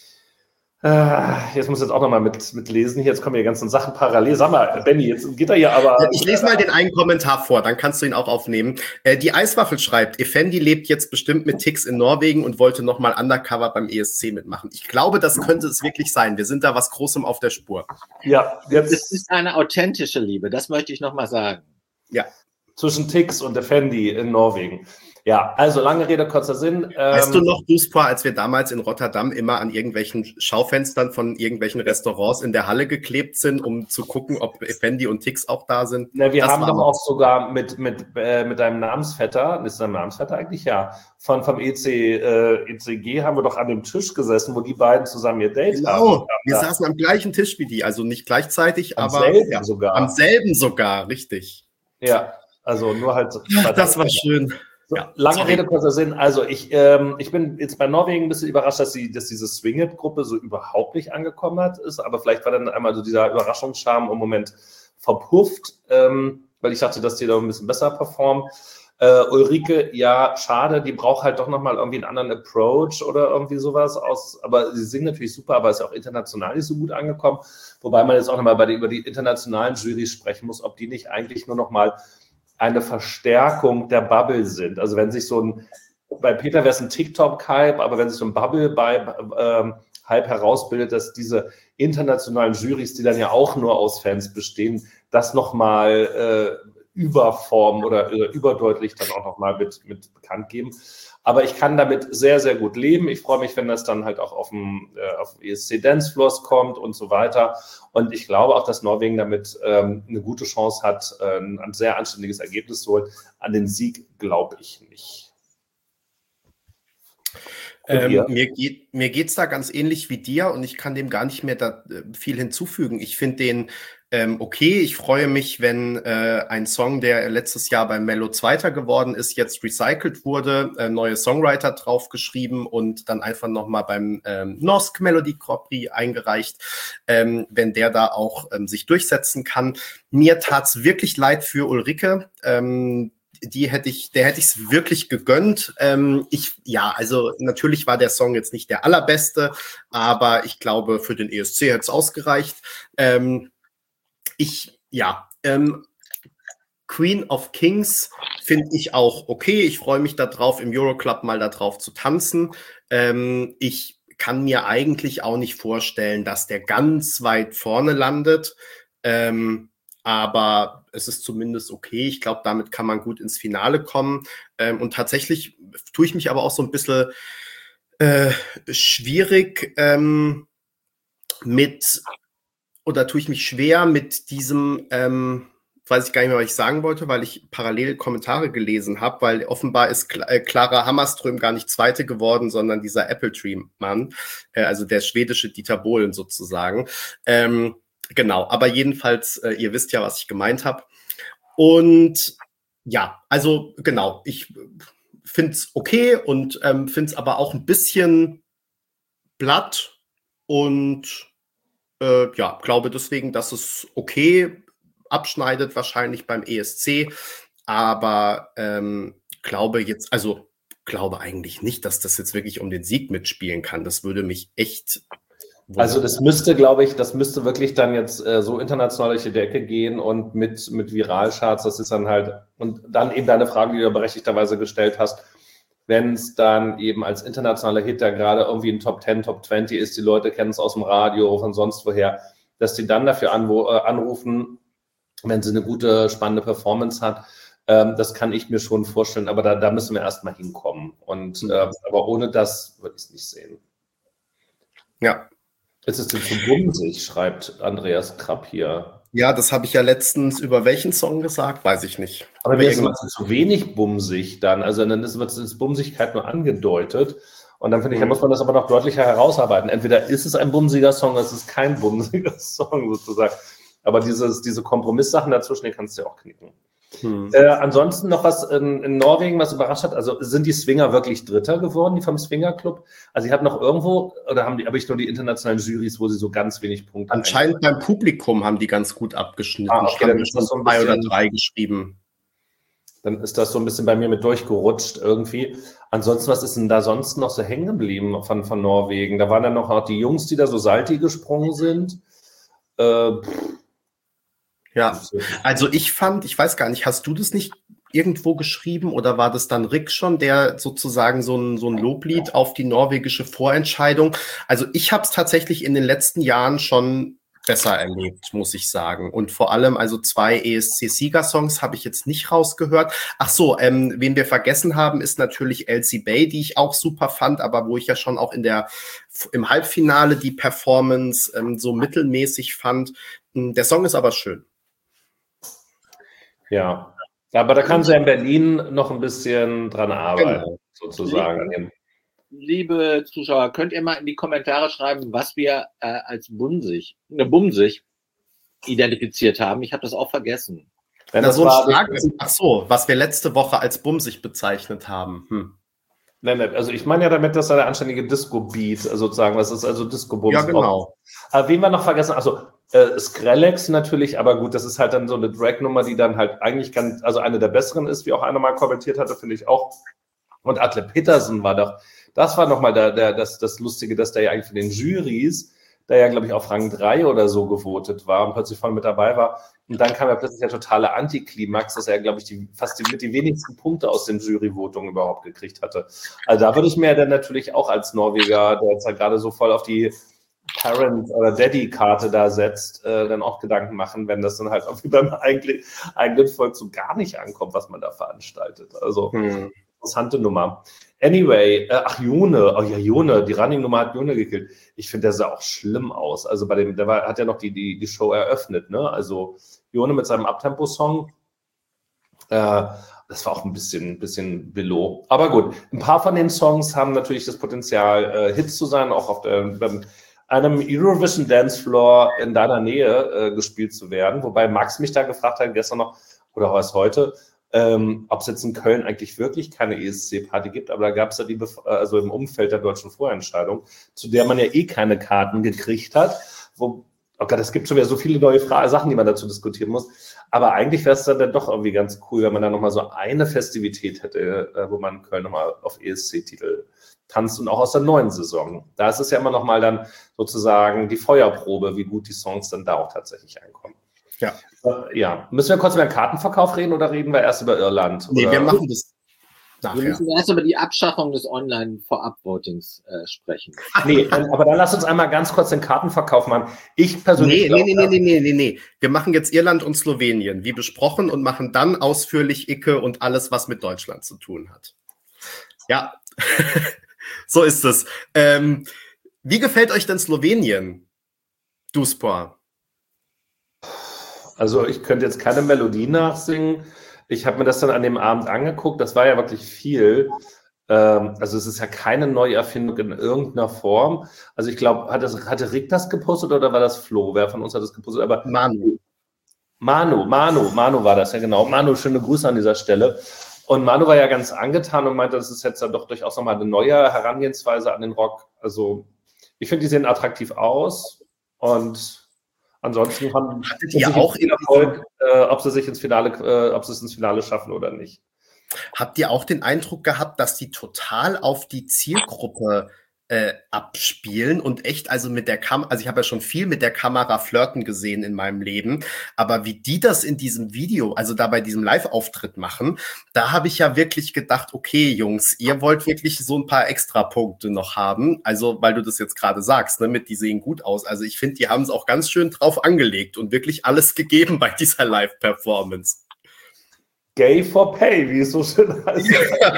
äh, jetzt muss ich jetzt auch nochmal mit, mit lesen. Jetzt kommen die ganzen Sachen parallel. Sag mal, Benni, jetzt geht er hier aber... Ich lese mal den einen Kommentar vor, dann kannst du ihn auch aufnehmen. Äh, die Eiswaffel schreibt, Effendi lebt jetzt bestimmt mit Tix in Norwegen und wollte nochmal undercover beim E S C mitmachen. Ich glaube, das könnte es wirklich sein. Wir sind da was Großem auf der Spur. Ja, jetzt... Es ist eine authentische Liebe, das möchte ich nochmal sagen. Ja. Zwischen Tix und Effendi in Norwegen. Ja, also lange Rede, kurzer Sinn. Ähm, weißt du noch, Duspra, als wir damals in Rotterdam immer an irgendwelchen Schaufenstern von irgendwelchen Restaurants in der Halle geklebt sind, um zu gucken, ob Effendi und Tix auch da sind? Na, wir das haben doch auch sogar mit, mit, äh, mit deinem Namensvetter, ist dein Namensvetter eigentlich? Ja, von, vom E C, äh, E C G haben wir doch an dem Tisch gesessen, wo die beiden zusammen ihr Date genau, haben. Genau, wir ja. saßen am gleichen Tisch wie die, also nicht gleichzeitig, am aber selben ja, sogar. Am selben sogar, richtig. Ja, also nur halt... Das war schön. So, ja, lange sorry. Rede, kurzer Sinn. Also ich, ähm, ich bin jetzt bei Norwegen ein bisschen überrascht, dass, sie, dass diese Swing-It-Gruppe so überhaupt nicht angekommen hat, ist. Aber vielleicht war dann einmal so dieser Überraschungsscharme im Moment verpufft, ähm, weil ich dachte, dass die da ein bisschen besser performen. Äh, Ulrike, ja, schade, die braucht halt doch nochmal irgendwie einen anderen Approach oder irgendwie sowas aus. Aber sie singen natürlich super, aber ist ja auch international nicht so gut angekommen. Wobei man jetzt auch nochmal bei die, über die internationalen Jurys sprechen muss, ob die nicht eigentlich nur nochmal eine Verstärkung der Bubble sind. Also wenn sich so ein, bei Peter wäre es ein TikTok-Hype, aber wenn sich so ein Bubble-Hype ähm, herausbildet, dass diese internationalen Jurys, die dann ja auch nur aus Fans bestehen, das nochmal äh, überformen oder äh, überdeutlich dann auch nochmal mit, mit bekannt geben. Aber ich kann damit sehr, sehr gut leben. Ich freue mich, wenn das dann halt auch auf dem, äh, auf dem E S C Dancefloors kommt und so weiter. Und ich glaube auch, dass Norwegen damit ähm, eine gute Chance hat, äh, ein sehr anständiges Ergebnis zu holen. An den Sieg glaube ich nicht. Ähm, mir geht mir geht's da ganz ähnlich wie dir und ich kann dem gar nicht mehr da, äh, viel hinzufügen. Ich finde den ähm, okay. Ich freue mich, wenn äh, ein Song, der letztes Jahr beim Mello Zweiter geworden ist, jetzt recycelt wurde, äh, neue Songwriter draufgeschrieben und dann einfach nochmal beim ähm, Norsk Melody Grand Prix eingereicht, ähm, wenn der da auch ähm, sich durchsetzen kann. Mir tat's wirklich leid für Ulrike. Ähm, die hätte ich, der hätte ich es wirklich gegönnt. Ähm, ich, ja, also natürlich war der Song jetzt nicht der allerbeste, aber ich glaube, für den E S C hätte es ausgereicht. Ähm, ich, ja, ähm, Queen of Kings finde ich auch okay. Ich freue mich darauf, im Euroclub mal darauf zu tanzen. Ähm, ich kann mir eigentlich auch nicht vorstellen, dass der ganz weit vorne landet. Ähm, aber es ist zumindest okay. Ich glaube, damit kann man gut ins Finale kommen. Ähm, und tatsächlich tue ich mich aber auch so ein bisschen äh, schwierig ähm, mit, oder tue ich mich schwer mit diesem, ähm, weiß ich gar nicht mehr, was ich sagen wollte, weil ich parallel Kommentare gelesen habe, weil offenbar ist Cla- äh, Clara Hammarström gar nicht Zweite geworden, sondern dieser Apple Tree-Mann, äh, also der schwedische Dieter Bohlen sozusagen. Ähm, genau, aber jedenfalls, äh, ihr wisst ja, was ich gemeint habe. Und ja, also genau, ich finde es okay und ähm, finde es aber auch ein bisschen blatt und äh, ja, glaube deswegen, dass es okay abschneidet, wahrscheinlich beim E S C, aber ähm, glaube jetzt, also glaube eigentlich nicht, dass das jetzt wirklich um den Sieg mitspielen kann. Das würde mich echt wundern. Also das müsste, glaube ich, das müsste wirklich dann jetzt äh, so international durch die Decke gehen und mit, mit Viralcharts, das ist dann halt, und dann eben deine Frage, die du berechtigterweise gestellt hast, wenn es dann eben als internationaler Hit, der gerade irgendwie in Top zehn, Top zwanzig ist, die Leute kennen es aus dem Radio, von sonst woher, dass die dann dafür anwo- äh, anrufen, wenn sie eine gute, spannende Performance hat. Ähm, das kann ich mir schon vorstellen, aber da, da müssen wir erstmal hinkommen. Und, Mhm. äh, aber ohne das würde ich es nicht sehen. Ja. Es ist zu bumsig, schreibt Andreas Krapp hier. Ja, das habe ich ja letztens über welchen Song gesagt, weiß ich nicht. Aber Über mir ist irgendwas. immer zu wenig bumsig dann. Also dann ist, wird es Bumsigkeit nur angedeutet. Und dann finde ich, da Mhm. muss man das aber noch deutlicher herausarbeiten. Entweder ist es ein bumsiger Song oder es ist kein bumsiger Song sozusagen. Aber dieses, diese Kompromisssachen dazwischen, die kannst du ja auch knicken. Hm. Äh, ansonsten noch was in, in Norwegen, was überrascht hat. Also sind die Swinger wirklich Dritter geworden, die vom Swinger Club? Also sie hatten noch irgendwo, oder haben die, habe ich nur die internationalen Jurys, wo sie so ganz wenig Punkte Anscheinend beim Publikum haben die ganz gut abgeschnitten. Ah, okay, Ich habe dann mir ist das schon so ein zwei oder bisschen- drei geschrieben. Dann ist das so ein bisschen bei mir mit durchgerutscht irgendwie. Ansonsten, was ist denn da sonst noch so hängen geblieben von, von Norwegen? Da waren dann noch die Jungs, die da so salty gesprungen sind. Äh, Ja, also ich fand, ich weiß gar nicht, hast du das nicht irgendwo geschrieben oder war das dann Rick schon, der sozusagen so ein, so ein Loblied auf die norwegische Vorentscheidung? Also ich habe es tatsächlich in den letzten Jahren schon besser erlebt, muss ich sagen. Und vor allem, also zwei E S C-Sieger-Songs habe ich jetzt nicht rausgehört. Ach so, ähm, wen wir vergessen haben, ist natürlich Elsie Bay, die ich auch super fand, aber wo ich ja schon auch in der im Halbfinale die Performance ähm, so mittelmäßig fand. Der Song ist aber schön. ja, aber da kann sie in Berlin noch ein bisschen dran arbeiten, Genau. sozusagen. Liebe Zuschauer, könnt ihr mal in die Kommentare schreiben, was wir äh, als bumsig, ne, bumsig identifiziert haben? Ich habe das auch vergessen. Wenn Na, das so ein war, Schlag, ach so, was wir letzte Woche als bumsig bezeichnet haben. Hm. Nein, nein, also ich meine ja damit, dass da der anständige Disco-Beat sozusagen, was ist also Disco-Bums. Ja, genau. Aber wen wir noch vergessen, also äh, Skrillex natürlich, aber gut, das ist halt dann so eine Drag-Nummer, die dann halt eigentlich ganz, also eine der besseren ist, wie auch einer mal kommentiert hatte, finde ich auch. Und Atle Petersen war doch, das war nochmal der, der, das, das Lustige, dass der ja eigentlich für den Jurys, der ja, glaube ich, auf Rang drei oder so gewotet war und plötzlich voll mit dabei war. Und dann kam ja plötzlich der totale Antiklimax, dass er, glaube ich, die, fast die, mit die wenigsten Punkte aus den Jury-Votungen überhaupt gekriegt hatte. Also da würde ich mir dann natürlich auch als Norweger, der jetzt halt gerade so voll auf die Parent- oder Daddy-Karte da setzt, äh, dann auch Gedanken machen, wenn das dann halt irgendwie beim eigenen, eigenen Volk so gar nicht ankommt, was man da veranstaltet. Also Hm. interessante Nummer. Anyway, äh, ach, Jone, oh ja, Jone, die Running-Nummer hat Jone gekillt. Ich finde, der sah auch schlimm aus. Also bei dem, der war, hat ja noch die, die, die Show eröffnet, ne? Also Jone mit seinem Abtempo-Song. Äh, das war auch ein bisschen, ein bisschen below. Aber gut, ein paar von den Songs haben natürlich das Potenzial, äh, Hits zu sein, auch auf der, beim, einem Eurovision Dance Floor in deiner Nähe äh, gespielt zu werden. Wobei Max mich da gefragt hat, gestern noch, oder was heute, ähm, ob es jetzt in Köln eigentlich wirklich keine E S C-Party gibt, aber da gab es ja die, Bef- also im Umfeld der deutschen Vorentscheidung, zu der man ja eh keine Karten gekriegt hat, wo, oh Gott, es gibt schon wieder so viele neue Fra- Sachen, die man dazu diskutieren muss, aber eigentlich wäre es dann, dann doch irgendwie ganz cool, wenn man da nochmal so eine Festivität hätte, äh, wo man in Köln nochmal auf E S C-Titel tanzt und auch aus der neuen Saison. Da ist es ja immer nochmal dann sozusagen die Feuerprobe, wie gut die Songs dann da auch tatsächlich einkommen. Ja. Ja. Müssen wir kurz über den Kartenverkauf reden oder reden wir erst über Irland? Nee, oder? wir machen das nachher. Wir müssen erst über die Abschaffung des Online-Vorab-Votings äh, sprechen. Nee, aber dann lass uns einmal ganz kurz den Kartenverkauf machen. Ich persönlich. Nee, nee, nee, nee, nee, nee, nee. Wir machen jetzt Irland und Slowenien, wie besprochen, und machen dann ausführlich Icke und alles, was mit Deutschland zu tun hat. Ja, so ist es. Ähm, wie gefällt euch denn Slowenien, Duspor? Also ich könnte jetzt keine Melodie nachsingen. Ich habe mir das dann an dem Abend angeguckt. Das war ja wirklich viel. Ähm, also es ist ja keine Neuerfindung in irgendeiner Form. Also ich glaube, hat das, hatte Rick das gepostet oder war das Flo? Wer von uns hat das gepostet? Aber Manu. Manu, Manu, Manu war das ja genau. Manu, schöne Grüße an dieser Stelle. Und Manu war ja ganz angetan und meinte, das ist jetzt dann doch durchaus nochmal eine neue Herangehensweise an den Rock. Also ich finde, die sehen attraktiv aus und ansonsten haben die ja auch Erfolg, äh, ob sie sich ins Finale, äh, ob sie es ins Finale schaffen oder nicht. Habt ihr auch den Eindruck gehabt, dass die total auf die Zielgruppe äh, abspielen und echt, also mit der Kamera, also ich habe ja schon viel mit der Kamera flirten gesehen in meinem Leben, aber wie die das in diesem Video, also da bei diesem Live-Auftritt machen, da habe ich ja wirklich gedacht, okay, Jungs, ihr wollt wirklich so ein paar Extrapunkte noch haben, also weil du das jetzt gerade sagst, ne, mit die sehen gut aus, also ich finde, die haben es auch ganz schön drauf angelegt und wirklich alles gegeben bei dieser Live-Performance. Gay for Pay, wie es so schön heißt.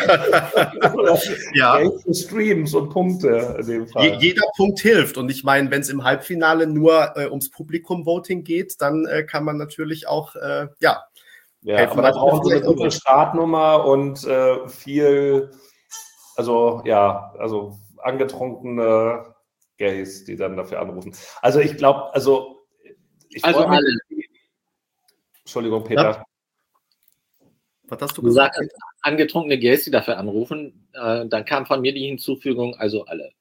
Ja. Gay for Streams und Punkte in dem Fall. Je, jeder Punkt hilft. Und ich meine, wenn es im Halbfinale nur äh, ums Publikum-Voting geht, dann äh, kann man natürlich auch, äh, ja. Ja, aber da brauchen sie eine gute Startnummer und äh, viel, also ja, also angetrunkene Gays, die dann dafür anrufen. Also ich glaube, also ich also alle. Mich, Entschuldigung, Peter. Ja. Was hast du, du gesagt? sagst, angetrunkene Gays, die dafür anrufen, äh, dann kam von mir die Hinzufügung, also alle.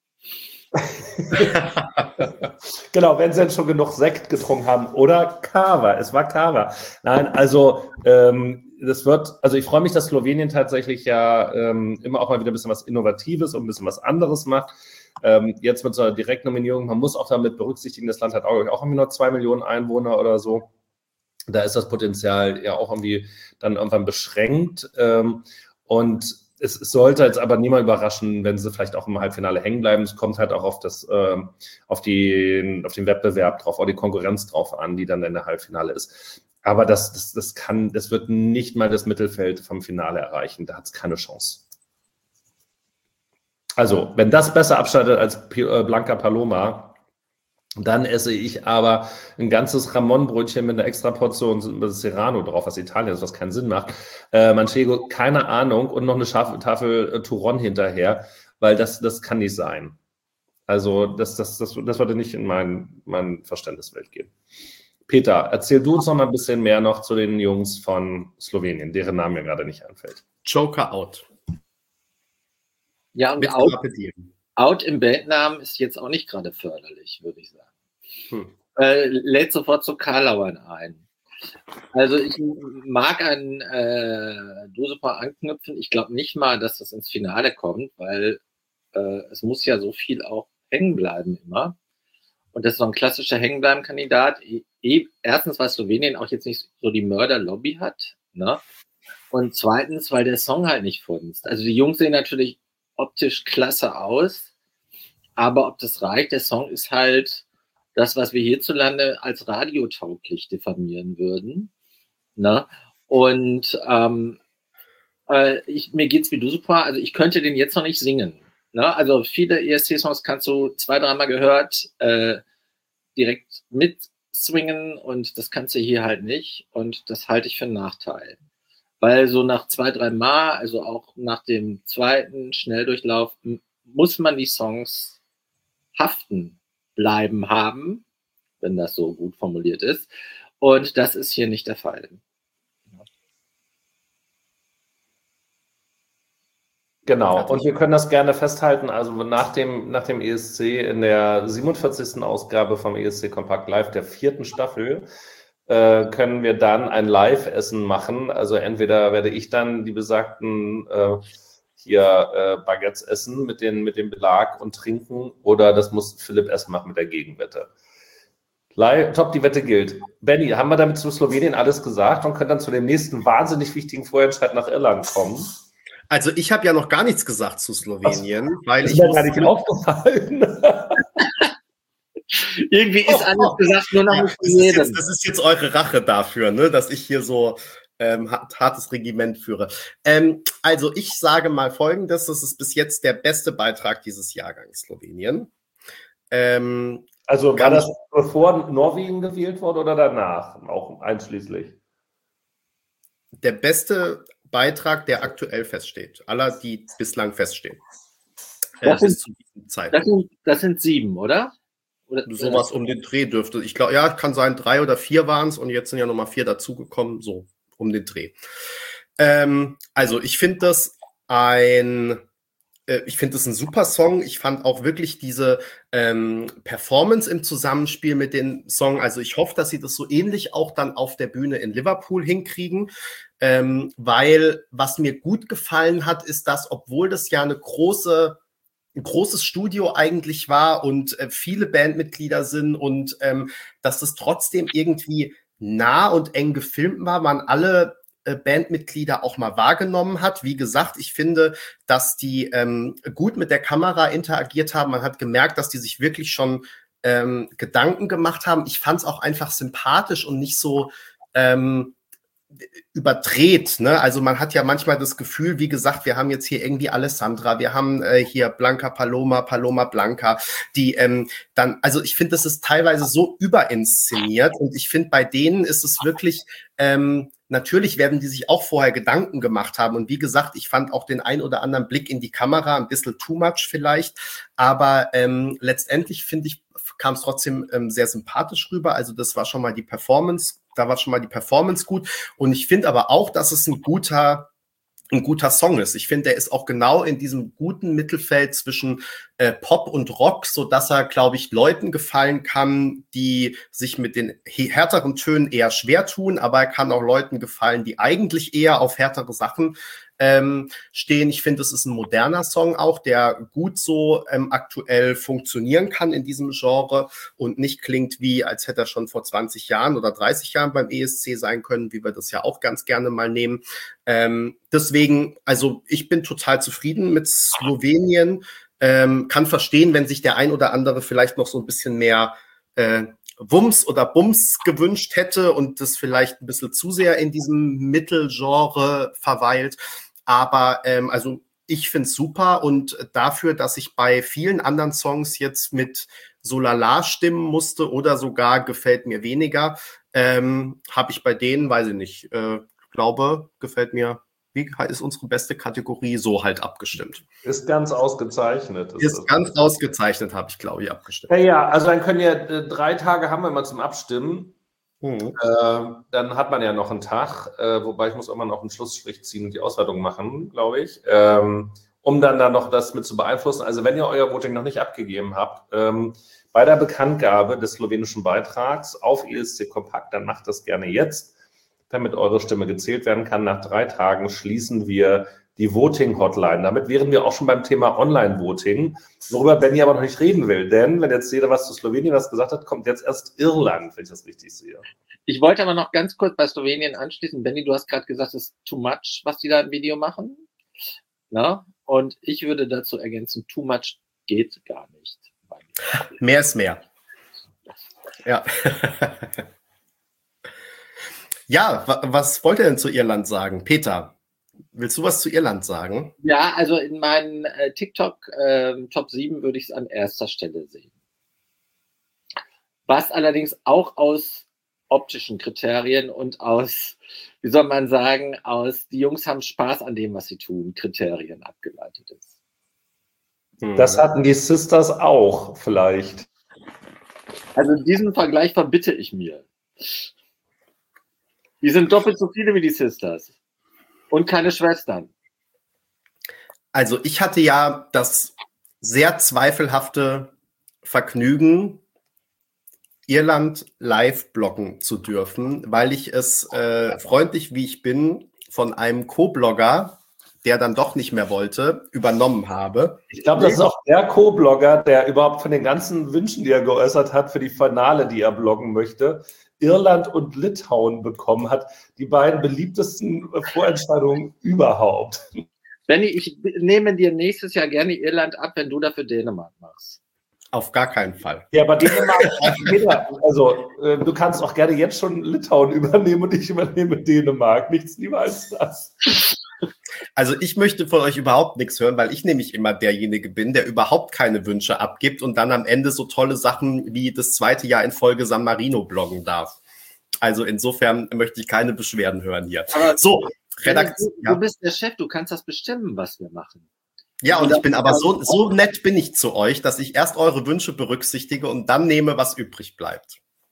Genau, wenn sie jetzt schon genug Sekt getrunken haben. Oder Kava, es war Kava. Nein, also ähm, das wird, also ich freue mich, dass Slowenien tatsächlich ja ähm, immer auch mal wieder ein bisschen was Innovatives und ein bisschen was anderes macht. Ähm, jetzt mit so einer Direktnominierung, man muss auch damit berücksichtigen, das Land hat auch, auch irgendwie nur zwei Millionen Einwohner oder so. Da ist das Potenzial ja auch irgendwie dann irgendwann beschränkt. Ähm, und es sollte jetzt aber niemand überraschen, wenn sie vielleicht auch im Halbfinale hängen bleiben. Es kommt halt auch auf, das, ähm, auf, die, auf den Wettbewerb drauf, auf die Konkurrenz drauf an, die dann in der Halbfinale ist. Aber das, das, das, kann, das wird nicht mal das Mittelfeld vom Finale erreichen. Da hat es keine Chance. Also, wenn das besser abschneidet als Blanca Paloma, dann esse ich aber ein ganzes Ramon-Brötchen mit einer extra Portion Serrano drauf, was Italien ist, was keinen Sinn macht. Äh, Manchego, keine Ahnung, und noch eine scharfe Tafel äh, Turon hinterher, weil das, das kann nicht sein. Also das, das, das, das würde nicht in mein, mein Verständniswelt gehen. Peter, erzähl du uns noch mal ein bisschen mehr noch zu den Jungs von Slowenien, deren Namen mir gerade nicht einfällt. Joker out. Ja, und mit out, out im Bandnamen ist jetzt auch nicht gerade förderlich, würde ich sagen. Hm. Äh, lädt sofort zu Karlauern ein. Also ich mag an äh, Dusepa anknüpfen. Ich glaube nicht mal, dass das ins Finale kommt, weil äh, es muss ja so viel auch hängen bleiben immer. Und das ist so ein klassischer Hängenbleiben-Kandidat. E erstens, weil Slowenien auch jetzt nicht so die Mörder-Lobby hat, ne? Und zweitens, weil der Song halt nicht funzt. Also die Jungs sehen natürlich optisch klasse aus, aber ob das reicht, der Song ist halt das, was wir hierzulande als radiotauglich diffamieren würden. Ne? Und ähm, äh, ich, mir geht's wie du super, also ich könnte den jetzt noch nicht singen. Ne? Also viele E S C-Songs kannst du zwei, dreimal gehört, äh, direkt mitswingen und das kannst du hier halt nicht und das halte ich für einen Nachteil. Weil so nach zwei, drei Mal, also auch nach dem zweiten Schnelldurchlauf, muss man die Songs haften bleiben haben, wenn das so gut formuliert ist. Und das ist hier nicht der Fall. Genau, und wir können das gerne festhalten, also nach dem, nach dem E S C in der siebenundvierzigsten Ausgabe vom E S C Kompakt Live der vierten Staffel äh, können wir dann ein Live-Essen machen. Also entweder werde ich dann die besagten äh, hier äh, Baguettes essen mit, den, mit dem Belag und trinken oder das muss Philipp erst machen mit der Gegenwette. Lai, top, die Wette gilt. Benni, haben wir damit zu Slowenien alles gesagt und können dann zu dem nächsten wahnsinnig wichtigen Vorentscheid nach Irland kommen? Also ich habe ja noch gar nichts gesagt zu Slowenien, Was? weil ist ich mir gar nicht aufgefallen. Irgendwie ist alles gesagt, nur noch ja, nicht das, ist jetzt, das ist jetzt eure Rache dafür, ne, dass ich hier so ähm, hartes Regiment führe. Ähm, also ich sage mal Folgendes, das ist bis jetzt der beste Beitrag dieses Jahrgangs Slowenien. Ähm, also war das bevor Norwegen gewählt wurde oder danach, auch einschließlich? Der beste Beitrag, der aktuell feststeht, aller, die bislang feststehen. Das, äh, sind, zu diesem das, sind, das sind sieben, oder? Oder sowas um den Dreh dürfte. Ich glaube, ja, kann sein, drei oder vier waren es und jetzt sind ja nochmal vier dazugekommen, so um den Dreh. Ähm, also ich finde das ein, äh, ich finde das ein super Song. Ich fand auch wirklich diese ähm, Performance im Zusammenspiel mit den Song. Also ich hoffe, dass sie das so ähnlich auch dann auf der Bühne in Liverpool hinkriegen. Ähm, weil was mir gut gefallen hat, ist, dass, obwohl das ja eine große ein großes Studio eigentlich war und äh, viele Bandmitglieder sind und ähm, dass es trotzdem irgendwie nah und eng gefilmt war, man alle äh, Bandmitglieder auch mal wahrgenommen hat. Wie gesagt, ich finde, dass die ähm, gut mit der Kamera interagiert haben. Man hat gemerkt, dass die sich wirklich schon ähm, Gedanken gemacht haben. Ich fand es auch einfach sympathisch und nicht so ähm, überdreht, ne? Also man hat ja manchmal das Gefühl, wie gesagt, wir haben jetzt hier irgendwie Alessandra, wir haben äh, hier Blanca Paloma, Paloma Blanca, die ähm, dann, also ich finde, das ist teilweise so überinszeniert und ich finde, bei denen ist es wirklich, ähm, natürlich werden die sich auch vorher Gedanken gemacht haben und wie gesagt, ich fand auch den ein oder anderen Blick in die Kamera ein bisschen too much vielleicht, aber ähm, letztendlich finde ich, kam es trotzdem ähm, sehr sympathisch rüber, also das war schon mal die Performance, da war schon mal die Performance gut und ich finde aber auch, dass es ein guter ein guter Song ist. Ich finde, der ist auch genau in diesem guten Mittelfeld zwischen äh, Pop und Rock, so dass er, glaube ich, Leuten gefallen kann, die sich mit den härteren Tönen eher schwer tun, aber er kann auch Leuten gefallen, die eigentlich eher auf härtere Sachen ähm, stehen. Ich finde, es ist ein moderner Song auch, der gut so ähm, aktuell funktionieren kann in diesem Genre und nicht klingt wie, als hätte er schon vor zwanzig Jahren oder dreißig Jahren beim E S C sein können, wie wir das ja auch ganz gerne mal nehmen. Ähm, deswegen, also ich bin total zufrieden mit Slowenien, ähm, kann verstehen, wenn sich der ein oder andere vielleicht noch so ein bisschen mehr äh, Wumms oder Bums gewünscht hätte und das vielleicht ein bisschen zu sehr in diesem Mittelgenre verweilt. Aber ähm, also ich finde es super und dafür, dass ich bei vielen anderen Songs jetzt mit so lala stimmen musste oder sogar gefällt mir weniger, ähm, habe ich bei denen, weiß ich nicht, äh, glaube, gefällt mir, wie ist unsere beste Kategorie, so halt abgestimmt. Ist ganz ausgezeichnet. Ist, ist ganz ausgezeichnet, habe ich, glaube ich, abgestimmt. Ja, ja, also dann können ja äh, drei Tage haben wir mal zum Abstimmen. Mhm. Äh, dann hat man ja noch einen Tag, äh, wobei ich muss immer noch einen Schlussstrich ziehen und die Auswertung machen, glaube ich, ähm, um dann da noch das mit zu beeinflussen. Also wenn ihr euer Voting noch nicht abgegeben habt, ähm, bei der Bekanntgabe des slowenischen Beitrags auf E S C Kompakt, dann macht das gerne jetzt, damit eure Stimme gezählt werden kann. Nach drei Tagen schließen wir die Voting-Hotline. Damit wären wir auch schon beim Thema Online-Voting, worüber Benni aber noch nicht reden will. Denn, wenn jetzt jeder was zu Slowenien was gesagt hat, kommt jetzt erst Irland, wenn ich das richtig sehe. Ich wollte aber noch ganz kurz bei Slowenien anschließen. Benni, du hast gerade gesagt, es ist too much, was die da im Video machen. Na? Und ich würde dazu ergänzen, too much geht gar nicht. Mehr ist mehr. Ja. Ja, was wollt ihr denn zu Irland sagen? Peter, willst du was zu Irland sagen? Ja, also in meinen äh, TikTok äh, Top sieben würde ich es an erster Stelle sehen. Was allerdings auch aus optischen Kriterien und aus, wie soll man sagen, aus die Jungs haben Spaß an dem, was sie tun, Kriterien abgeleitet ist. Das hatten die Sisters auch vielleicht. Also diesen Vergleich verbitte ich mir. Die sind doppelt so viele wie die Sisters. Und keine Schwestern. Also ich hatte ja das sehr zweifelhafte Vergnügen, Irland live bloggen zu dürfen, weil ich es äh, freundlich wie ich bin von einem Co-Blogger der dann doch nicht mehr wollte, übernommen habe. Ich glaube, das ist auch der Co-Blogger, der überhaupt von den ganzen Wünschen, die er geäußert hat, für die Finale, die er bloggen möchte, Irland und Litauen bekommen hat. Die beiden beliebtesten Vorentscheidungen überhaupt. Benni, ich nehme dir nächstes Jahr gerne Irland ab, wenn du dafür Dänemark machst. Auf gar keinen Fall. Ja, aber Dänemark, also äh, du kannst auch gerne jetzt schon Litauen übernehmen und ich übernehme Dänemark. Nichts lieber als das. Also ich möchte von euch überhaupt nichts hören, weil ich nämlich immer derjenige bin, der überhaupt keine Wünsche abgibt und dann am Ende so tolle Sachen wie das zweite Jahr in Folge San Marino bloggen darf. Also insofern möchte ich keine Beschwerden hören hier. Aber so, Redaktion. Du, du bist der Chef, du kannst das bestimmen, was wir machen. Ja, und ich bin aber so, so nett bin ich zu euch, dass ich erst eure Wünsche berücksichtige und dann nehme, was übrig bleibt.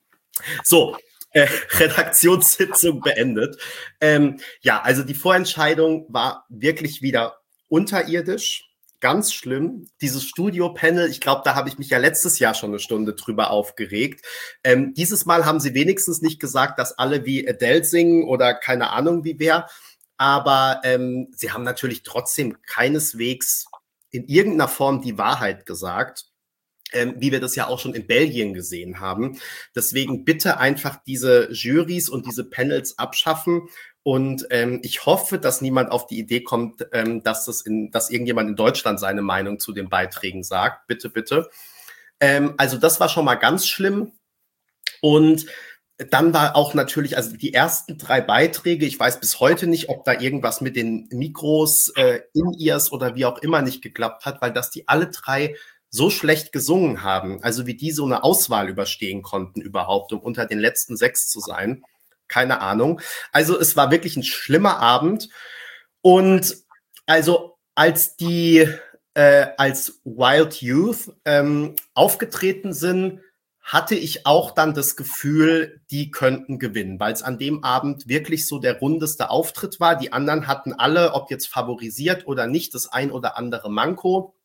So, äh, Redaktionssitzung beendet. Ähm, ja, also die Vorentscheidung war wirklich wieder unterirdisch. Ganz schlimm. Dieses Studio-Panel, ich glaube, da habe ich mich ja letztes Jahr schon eine Stunde drüber aufgeregt. Ähm, dieses Mal haben sie wenigstens nicht gesagt, dass alle wie Adele singen oder keine Ahnung wie wer. Aber ähm, sie haben natürlich trotzdem keineswegs in irgendeiner Form die Wahrheit gesagt, ähm, wie wir das ja auch schon in Belgien gesehen haben. Deswegen bitte einfach diese Jurys und diese Panels abschaffen. Und ähm, ich hoffe, dass niemand auf die Idee kommt, ähm, dass, das in, dass irgendjemand in Deutschland seine Meinung zu den Beiträgen sagt. Bitte, bitte. Ähm, also das war schon mal ganz schlimm. Und dann war auch natürlich, also die ersten drei Beiträge, ich weiß bis heute nicht, ob da irgendwas mit den Mikros, äh, In-Ears oder wie auch immer nicht geklappt hat, weil dass die alle drei so schlecht gesungen haben, also wie die so eine Auswahl überstehen konnten überhaupt, um unter den letzten sechs zu sein. Keine Ahnung. Also es war wirklich ein schlimmer Abend. Und also als die, äh, als Wild Youth ähm, aufgetreten sind, hatte ich auch dann das Gefühl, die könnten gewinnen, weil es an dem Abend wirklich so der rundeste Auftritt war. Die anderen hatten alle, ob jetzt favorisiert oder nicht, das ein oder andere Manko.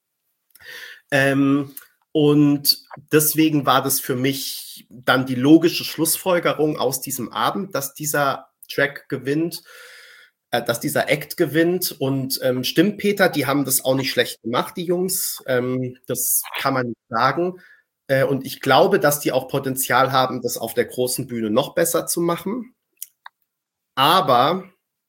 Ähm, und deswegen war das für mich dann die logische Schlussfolgerung aus diesem Abend, dass dieser Track gewinnt, äh, dass dieser Act gewinnt. Und ähm, stimmt, Peter, die haben das auch nicht schlecht gemacht, die Jungs. Ähm, das kann man nicht sagen. Und ich glaube, dass die auch Potenzial haben, das auf der großen Bühne noch besser zu machen. Aber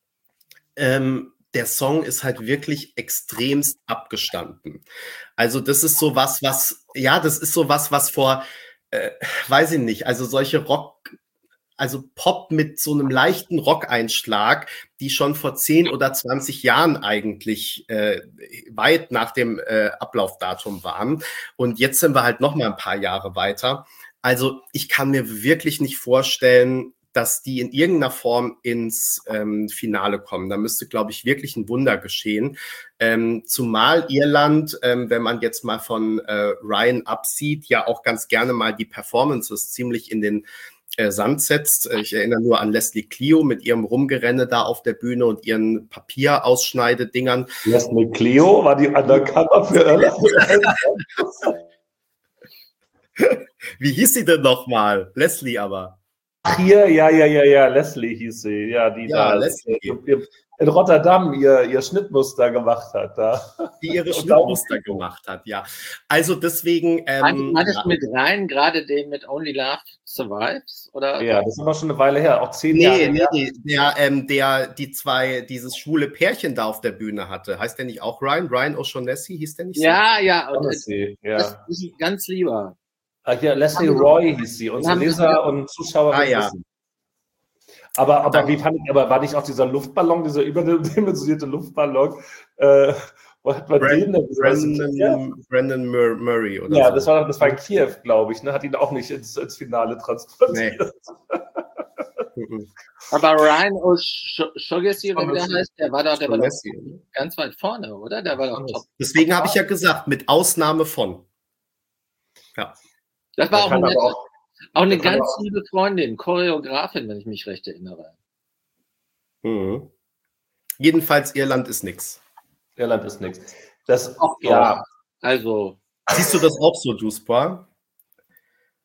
ähm, der Song ist halt wirklich extremst abgestanden. Also das ist so was, was, ja, das ist so was, was vor, äh, weiß ich nicht, also solche Rock, also Pop mit so einem leichten Rock-Einschlag, die schon vor zehn oder zwanzig Jahren eigentlich äh, weit nach dem äh, Ablaufdatum waren. Und jetzt sind wir halt noch mal ein paar Jahre weiter. Also ich kann mir wirklich nicht vorstellen, dass die in irgendeiner Form ins ähm, Finale kommen. Da müsste, glaube ich, wirklich ein Wunder geschehen. Ähm, zumal Irland, ähm, wenn man jetzt mal von äh, Ryan absieht, ja auch ganz gerne mal die Performances ziemlich in den Äh, Sand setzt. Ich erinnere nur an Leslie Clio mit ihrem Rumgerenne da auf der Bühne und ihren Papierausschneidedingern. Leslie Clio war die Undercover für Irland. Wie hieß sie denn nochmal? Leslie aber. Ach hier, ja, ja, ja, ja, Leslie hieß sie. Ja, die ja, da Leslie. in Rotterdam ihr, ihr Schnittmuster gemacht hat. Da. Die ihre Schnittmuster gemacht hat, ja. Also deswegen... Ähm, Hattest du mit rein, gerade den mit Only Love Survives? Oder? Ja, das ist aber schon eine Weile her, auch zehn nee, Jahre nee, her. Nee, der, ähm, der die zwei, dieses schwule Pärchen da auf der Bühne hatte. Heißt der nicht auch Ryan? Ryan O'Shaughnessy hieß der nicht so? Ja, ja. Und O'Shaughnessy, ja. Das ist ein ganz lieber. Ach ja, Leslie Roy hieß sie. Unsere Leser und Zuschauer ah, ja. wissen. Aber, aber wie fand ich, aber war nicht auch dieser Luftballon, dieser überdimensionierte Luftballon, äh, wo hat man Brandon, den Brandon, ja. Brandon Murray oder ja, so. das war, das war in Kiew, glaube ich, ne? Hat ihn auch nicht ins, ins Finale transportiert. Nee. Aber Ryan O'Shaughnessy, wie der heißt, der war doch, der war doch ne? ganz weit vorne, oder? Der war doch top. Deswegen habe ich ja gesagt, mit Ausnahme von. Ja. Das war auch, eine, auch, auch eine ganz auch. liebe Freundin, Choreografin, wenn ich mich recht erinnere. Mhm. Jedenfalls, Irland ist nix. Irland ist nix. Das, auch, ja. Also. Siehst du das auch so, Duspa?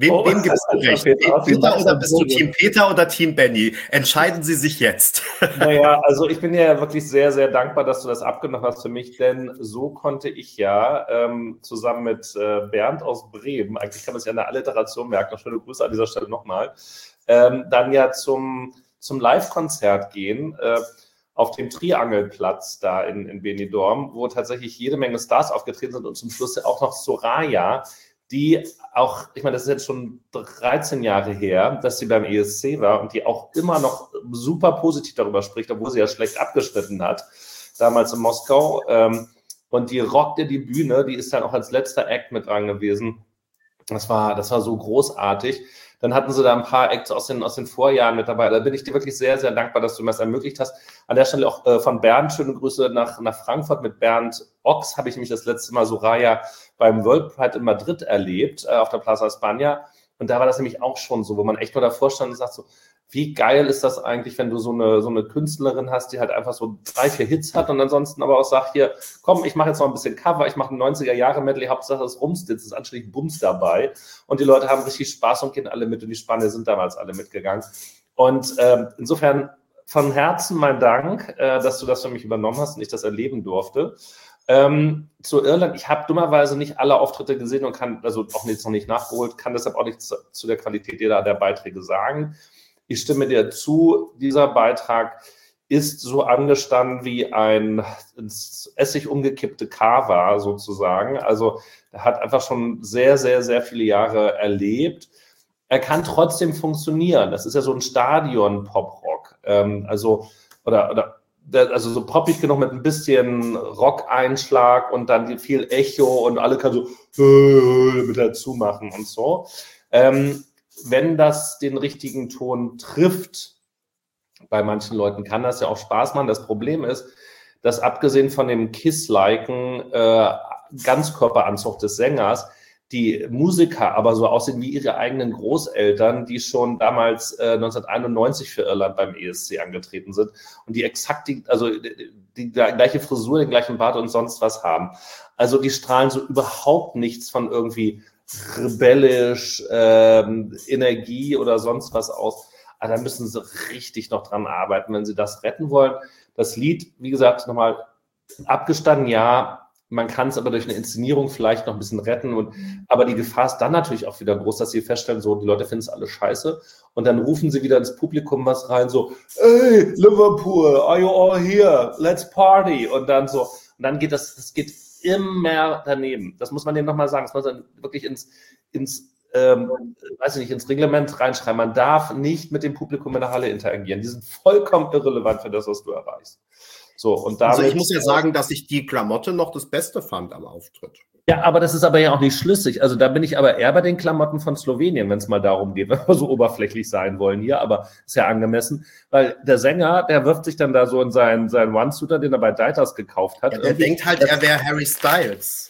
Wem, Oh, wem gibst du recht? Peter, Peter oder bist du Team Peter oder Team Benny? Entscheiden Sie sich jetzt. Naja, also ich bin ja wirklich sehr, sehr dankbar, dass du das abgenommen hast für mich, denn so konnte ich ja ähm, zusammen mit äh, Bernd aus Bremen, eigentlich kann man es ja in der Alliteration merken, schöne Grüße an dieser Stelle nochmal, ähm, dann ja zum, zum Live-Konzert gehen äh, auf dem Triangelplatz da in, in Benidorm, wo tatsächlich jede Menge Stars aufgetreten sind und zum Schluss ja auch noch Soraya, die auch, ich meine, das ist jetzt schon dreizehn Jahre her, dass sie beim E S C war und die auch immer noch super positiv darüber spricht, obwohl sie ja schlecht abgeschnitten hat, damals in Moskau. Und die rockte die Bühne, die ist dann auch als letzter Act mit dran gewesen. Das war, das war so großartig. Dann hatten sie da ein paar Acts aus den, aus den Vorjahren mit dabei. Da bin ich dir wirklich sehr, sehr dankbar, dass du mir das ermöglicht hast. An der Stelle auch äh, von Bernd schöne Grüße nach, nach Frankfurt. Mit Bernd Ochs habe ich mich das letzte Mal Soraya beim World Pride in Madrid erlebt, äh, auf der Plaza España. Und da war das nämlich auch schon so, wo man echt nur davor stand und sagt so, wie geil ist das eigentlich, wenn du so eine, so eine Künstlerin hast, die halt einfach so drei, vier Hits hat und ansonsten aber auch sagt, hier, komm, ich mache jetzt noch ein bisschen Cover, ich mache ein neunziger-Jahre-Medley, Hauptsache es rumst, jetzt ist anständig Bums dabei. Und die Leute haben richtig Spaß und gehen alle mit und die Spanier sind damals alle mitgegangen. Und ähm, insofern von Herzen mein Dank, äh, dass du das für mich übernommen hast und ich das erleben durfte. Ähm, zu Irland, ich habe dummerweise nicht alle Auftritte gesehen und kann, also auch jetzt noch nicht nachgeholt, kann deshalb auch nichts zu, zu der Qualität jeder der Beiträge sagen. Ich stimme dir zu, dieser Beitrag ist so angestanden wie ein ins Essig umgekippte Kava sozusagen. Also er hat einfach schon sehr, sehr, sehr viele Jahre erlebt. Er kann trotzdem funktionieren. Das ist ja so ein Stadion-Pop-Rock. Ähm, also, oder, oder also so poppig genug mit ein bisschen Rock-Einschlag und dann viel Echo und alle können so mit dazu machen und so. Ähm, wenn das den richtigen Ton trifft, bei manchen Leuten kann das ja auch Spaß machen. Das Problem ist, dass abgesehen von dem Kiss-liken äh, Ganzkörperanzug des Sängers, die Musiker aber so aussehen wie ihre eigenen Großeltern, die schon damals äh, neunzehnhunderteinundneunzig für Irland beim E S C angetreten sind und die exakt die, also die, die gleiche Frisur, den gleichen Bart und sonst was haben. Also die strahlen so überhaupt nichts von irgendwie rebellisch, ähm, Energie oder sonst was aus. Aber da müssen sie richtig noch dran arbeiten, wenn sie das retten wollen. Das Lied, wie gesagt, nochmal abgestanden, ja, man kann es aber durch eine Inszenierung vielleicht noch ein bisschen retten. Und, aber die Gefahr ist dann natürlich auch wieder groß, dass sie feststellen, so, die Leute finden es alle scheiße. Und dann rufen sie wieder ins Publikum was rein, so, hey, Liverpool, are you all here? Let's party. Und dann so, und dann geht das, das geht immer daneben. Das muss man denen nochmal sagen. Das muss man wirklich ins, ins ähm, weiß ich nicht, ins Reglement reinschreiben. Man darf nicht mit dem Publikum in der Halle interagieren. Die sind vollkommen irrelevant für das, was du erreichst. So, und damit, also ich muss ja sagen, dass ich die Klamotte noch das Beste fand am Auftritt. Ja, aber das ist aber ja auch nicht schlüssig. Also da bin ich aber eher bei den Klamotten von Slowenien, wenn es mal darum geht, wenn wir so oberflächlich sein wollen hier, aber ist ja angemessen, weil der Sänger, der wirft sich dann da so in seinen, seinen One-Suiter, den er bei Deitas gekauft hat. Ja, der denkt halt, er wäre Harry Styles.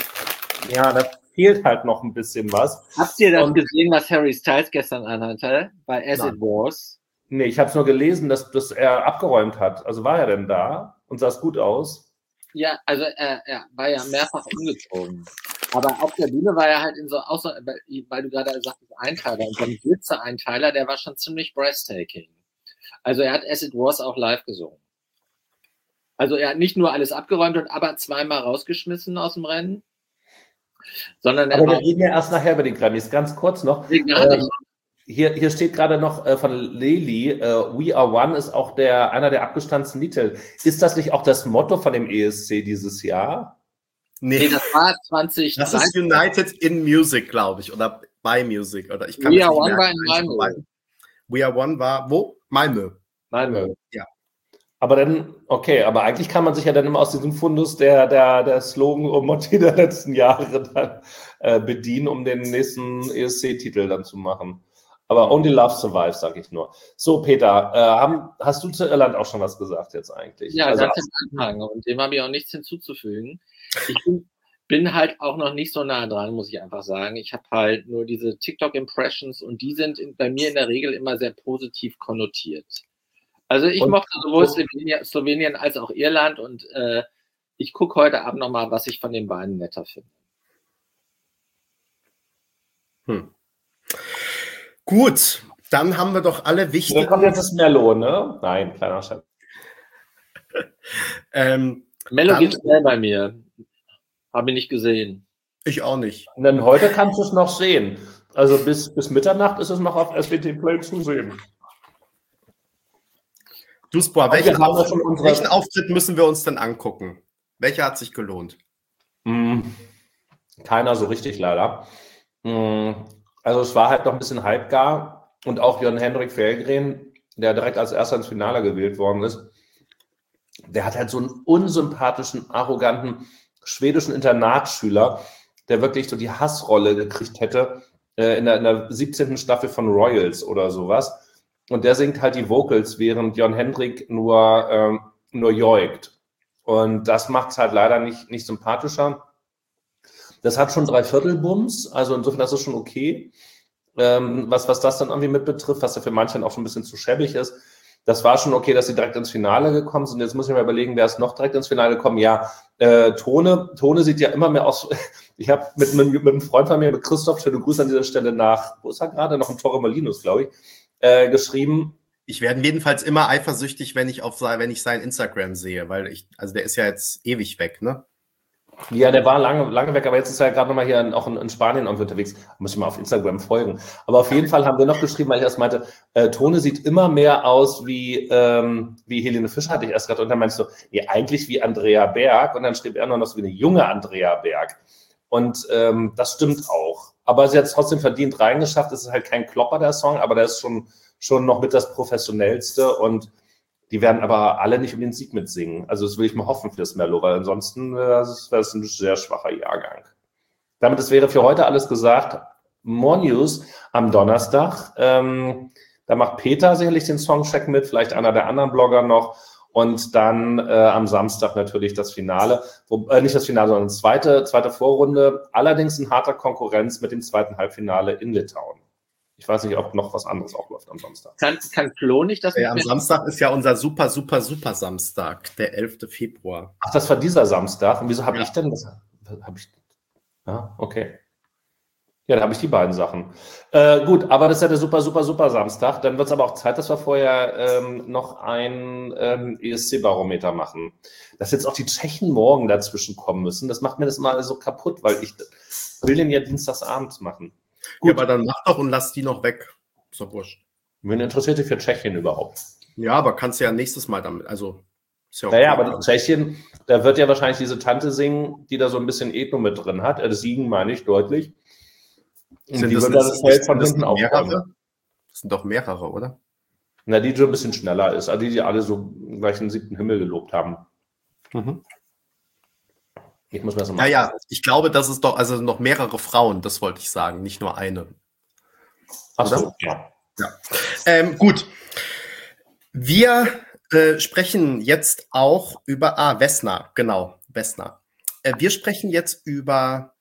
Ja, da fehlt halt noch ein bisschen was. Habt ihr das Und, gesehen, was Harry Styles gestern anhatte bei As It Was? Nee, ich habe es nur gelesen, dass, dass er abgeräumt hat. Also war er denn da und sah es gut aus? Ja, also er, er war ja mehrfach umgezogen. Aber auf der Bühne war er halt in so, außer, weil du gerade sagtest, Einteiler, und so ein Glitzer-Einteiler, der war schon ziemlich breathtaking. Also er hat As It Was auch live gesungen. Also er hat nicht nur alles abgeräumt und aber zweimal rausgeschmissen aus dem Rennen, sondern er aber war... wir reden ja erst nachher über die Grammys. Ganz kurz noch. Gar nicht. Ähm, Hier, hier steht gerade noch äh, von Lely, äh, We Are One ist auch der, einer der abgestanzten Titel. Ist das nicht auch das Motto von dem E S C dieses Jahr? Nee, nee das war zwanzig. Das ist United in Music, glaube ich, oder by Music. Oder ich kann We Are One war in Malmö. We Are One war, wo? Malmö. Malmö. Ja. Aber dann, okay, aber eigentlich kann man sich ja dann immer aus diesem Fundus der, der, der Slogan und Motti der letzten Jahre dann äh, bedienen, um den nächsten E S C-Titel dann zu machen. Aber Only Love Survives, sage ich nur. So, Peter, äh, haben, hast du zu Irland auch schon was gesagt jetzt eigentlich? Ja, also, ganz am Anfang. Und dem habe ich auch nichts hinzuzufügen. Ich bin, bin halt auch noch nicht so nah dran, muss ich einfach sagen. Ich habe halt nur diese TikTok-Impressions und die sind in, bei mir in der Regel immer sehr positiv konnotiert. Also ich und, mochte sowohl Slowenien, Slowenien als auch Irland und äh, ich gucke heute Abend nochmal, was ich von den beiden netter finde. Hm. Gut, dann haben wir doch alle wichtigen... Dann kommt jetzt das Mello, ne? Nein, kleiner Schatz. ähm, Mello geht schnell bei mir. Habe ich nicht gesehen. Ich auch nicht. Denn heute kannst du es noch sehen. Also bis, bis Mitternacht ist es noch auf S W T Play zu sehen. Duspor, welchen, haben Auftritt, schon unsere- welchen Auftritt müssen wir uns denn angucken? Welcher hat sich gelohnt? Mm, Keiner so richtig leider. Mm, Also es war halt noch ein bisschen halbgar und auch Jon-Hendrik Fjällgren, der direkt als erster ins Finale gewählt worden ist, der hat halt so einen unsympathischen, arroganten schwedischen Internatsschüler, der wirklich so die Hassrolle gekriegt hätte äh, in, der, in der siebzehnten Staffel von Royals oder sowas. Und der singt halt die Vocals, während Jon-Hendrik nur, ähm, nur joigt. Und das macht es halt leider nicht, nicht sympathischer. Das hat schon Dreiviertelbums, also insofern das ist schon okay. Ähm, was, was das dann irgendwie mit betrifft, was ja für manche auch schon ein bisschen zu schäbig ist. Das war schon okay, dass sie direkt ins Finale gekommen sind. Jetzt muss ich mir überlegen, wer ist noch direkt ins Finale gekommen? Ja, äh, Tone. Tone sieht ja immer mehr aus. Ich habe mit, mit, mit einem Freund von mir, mit Christoph, schöne Grüße an dieser Stelle nach, wo ist er gerade? Noch in Torremolinos, glaube ich, äh, geschrieben. Ich werde jedenfalls immer eifersüchtig, wenn ich auf wenn ich sein Instagram sehe, weil ich, also der ist ja jetzt ewig weg, ne? Ja, der war lange, lange weg, aber jetzt ist er gerade nochmal hier in, auch in, in Spanien unterwegs. Muss ich mal auf Instagram folgen. Aber auf jeden Fall haben wir noch geschrieben, weil ich erst meinte, äh, Tone sieht immer mehr aus wie, ähm, wie Helene Fischer, hatte ich erst gerade. Und dann meinst du, nee, eigentlich wie Andrea Berg. Und dann schrieb er noch, noch so wie eine junge Andrea Berg. Und ähm, das stimmt auch. Aber sie hat es trotzdem verdient reingeschafft. Es ist halt kein Klopper, der Song, aber der ist schon, schon noch mit das Professionellste. Und die werden aber alle nicht um den Sieg mitsingen. Also das will ich mal hoffen für das Mello, weil ansonsten wäre es ein sehr schwacher Jahrgang. Damit es wäre für heute alles gesagt. More News am Donnerstag. Ähm, da macht Peter sicherlich den Songcheck mit, vielleicht einer der anderen Blogger noch. Und dann äh, am Samstag natürlich das Finale. Wo, äh, nicht das Finale, sondern die zweite, zweite Vorrunde. Allerdings in harter Konkurrenz mit dem zweiten Halbfinale in Litauen. Ich weiß nicht, ob noch was anderes auch läuft am Samstag. Kann, kann Flo nicht das? Ja, am Samstag ist ja unser super, super, super Samstag, der elfte Februar. Ach, das war dieser Samstag. Und wieso habe Ja. ich denn das? Hab ich, ja, okay. Ja, da habe ich die beiden Sachen. Äh, gut, aber das ist ja der super, super, super Samstag. Dann wird es aber auch Zeit, dass wir vorher ähm, noch ein ähm, E S C-Barometer machen. Dass jetzt auch die Tschechen morgen dazwischen kommen müssen, das macht mir das mal so kaputt, weil ich will den ja dienstagsabends machen. Gut, ja, aber dann mach doch und lass die noch weg. Ist doch wurscht. Wen interessiert dich für Tschechien überhaupt? Ja, aber kannst du ja nächstes Mal damit, also ist ja okay. Naja, aber Tschechien, da wird ja wahrscheinlich diese Tante singen, die da so ein bisschen Ethno mit drin hat. Das Siegen meine ich deutlich. Und sind die das, wird das, das Feld von das hinten mehrere? aufräumen. Das sind doch mehrere, oder? Na, die, die so ein bisschen schneller ist. Also die, die alle so gleich den siebten Himmel gelobt haben. Mhm. Ich muss mir das mal Ja, ja, ich glaube, das ist doch, also noch mehrere Frauen, das wollte ich sagen, nicht nur eine. Ach so, Oder? ja. Ja. Ähm, gut. Wir äh, sprechen jetzt auch über, ah, Vesna, genau, Vesna. Äh, wir sprechen jetzt über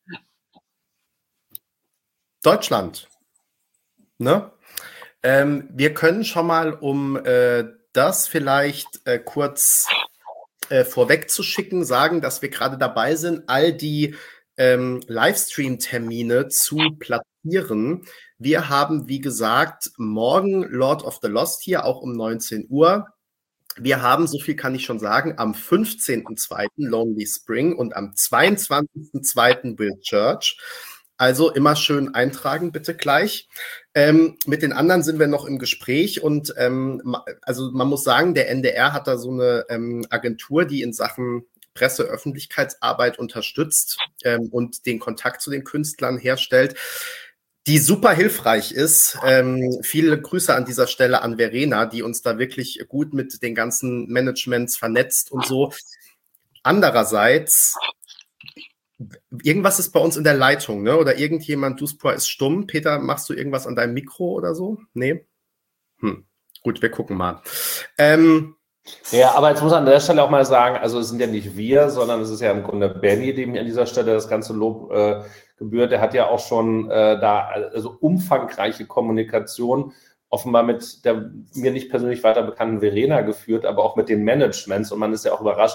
Deutschland. Ne? Ähm, wir können schon mal, um äh, das vielleicht äh, kurz äh, vorwegzuschicken, sagen, dass wir gerade dabei sind, all die ähm, Livestream-Termine zu platzieren. Wir haben, wie gesagt, morgen Lord of the Lost hier, auch um neunzehn Uhr. Wir haben, so viel kann ich schon sagen, am fünfzehnten zweiten Lonely Spring und am zweiundzwanzigsten zweiten Will Church. Also immer schön eintragen, bitte gleich. Ähm, mit den anderen sind wir noch im Gespräch und ähm, also man muss sagen, der N D R hat da so eine ähm, Agentur, die in Sachen Presse-, Öffentlichkeitsarbeit unterstützt ähm, und den Kontakt zu den Künstlern herstellt, die super hilfreich ist. Ähm, viele Grüße an dieser Stelle an Verena, die uns da wirklich gut mit den ganzen Managements vernetzt und so. Andererseits, irgendwas ist bei uns in der Leitung, ne? Oder irgendjemand, Duspor ist stumm. Peter, machst du irgendwas an deinem Mikro oder so? Nee? Hm. Gut, wir gucken mal. Ähm, Ja, aber jetzt muss man an der Stelle auch mal sagen, also es sind ja nicht wir, sondern es ist ja im Grunde Benny, dem an dieser Stelle das ganze Lob äh, gebührt. Der hat ja auch schon äh, da also umfangreiche Kommunikation offenbar mit der mir nicht persönlich weiter bekannten Verena geführt, aber auch mit den Managements. Und man ist ja auch überrascht,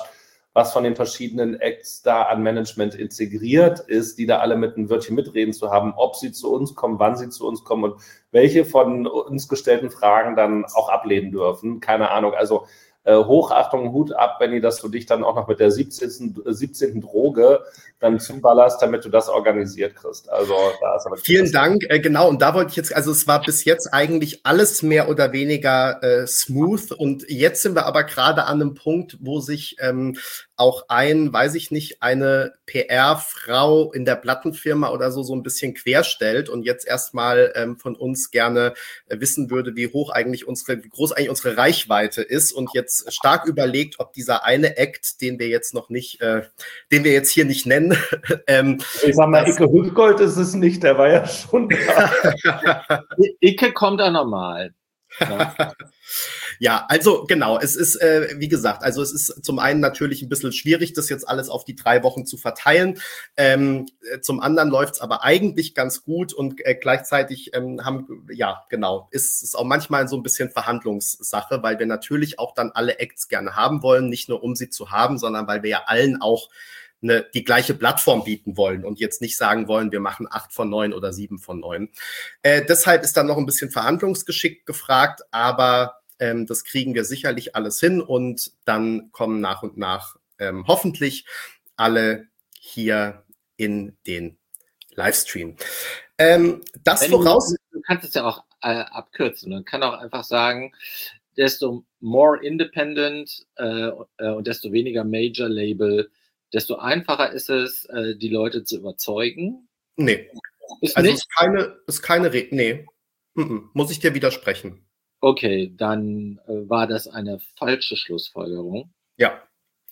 was von den verschiedenen Acts da an Management integriert ist, die da alle mit ein Wörtchen mitreden zu haben, ob sie zu uns kommen, wann sie zu uns kommen und welche von uns gestellten Fragen dann auch ablehnen dürfen. Keine Ahnung. Also äh, Hochachtung, Hut ab, Benni, dass du dich dann auch noch mit der siebzehnten, siebzehnten Droge dann zuballerst, damit du das organisiert kriegst. Also da ist aber vielen Dank, äh, genau, und da wollte ich jetzt, also es war bis jetzt eigentlich alles mehr oder weniger äh, smooth und jetzt sind wir aber gerade an einem Punkt, wo sich ähm, auch ein, weiß ich nicht, eine P R-Frau in der Plattenfirma oder so so ein bisschen querstellt und jetzt erstmal ähm, von uns gerne äh, wissen würde, wie hoch eigentlich unsere, wie groß eigentlich unsere Reichweite ist und jetzt stark überlegt, ob dieser eine Act, den wir jetzt noch nicht, äh, den wir jetzt hier nicht nennen, ähm, ich sag mal, Icke Hüftgold ist es nicht, der war ja schon da. Icke kommt auch nochmal. Ja. Ja, also genau, es ist, äh, wie gesagt, also es ist zum einen natürlich ein bisschen schwierig, das jetzt alles auf die drei Wochen zu verteilen. Ähm, zum anderen läuft es aber eigentlich ganz gut und äh, gleichzeitig ähm, haben, ja, genau, ist es auch manchmal so ein bisschen Verhandlungssache, weil wir natürlich auch dann alle Acts gerne haben wollen, nicht nur um sie zu haben, sondern weil wir ja allen auch eine, die gleiche Plattform bieten wollen und jetzt nicht sagen wollen, wir machen acht von neun oder sieben von neun. Äh, deshalb ist dann noch ein bisschen Verhandlungsgeschick gefragt, aber ähm, das kriegen wir sicherlich alles hin und dann kommen nach und nach ähm, hoffentlich alle hier in den Livestream. Ähm, das Wenn voraus... Du, du kannst es ja auch äh, abkürzen. Man kann auch einfach sagen, desto more independent äh, und desto weniger Major Label, desto einfacher ist es, äh, die Leute zu überzeugen. Nee. Ist also nicht? ist keine, ist keine Re nee. Mm-mm. Muss ich dir widersprechen. Okay, dann äh, war das eine falsche Schlussfolgerung. Ja.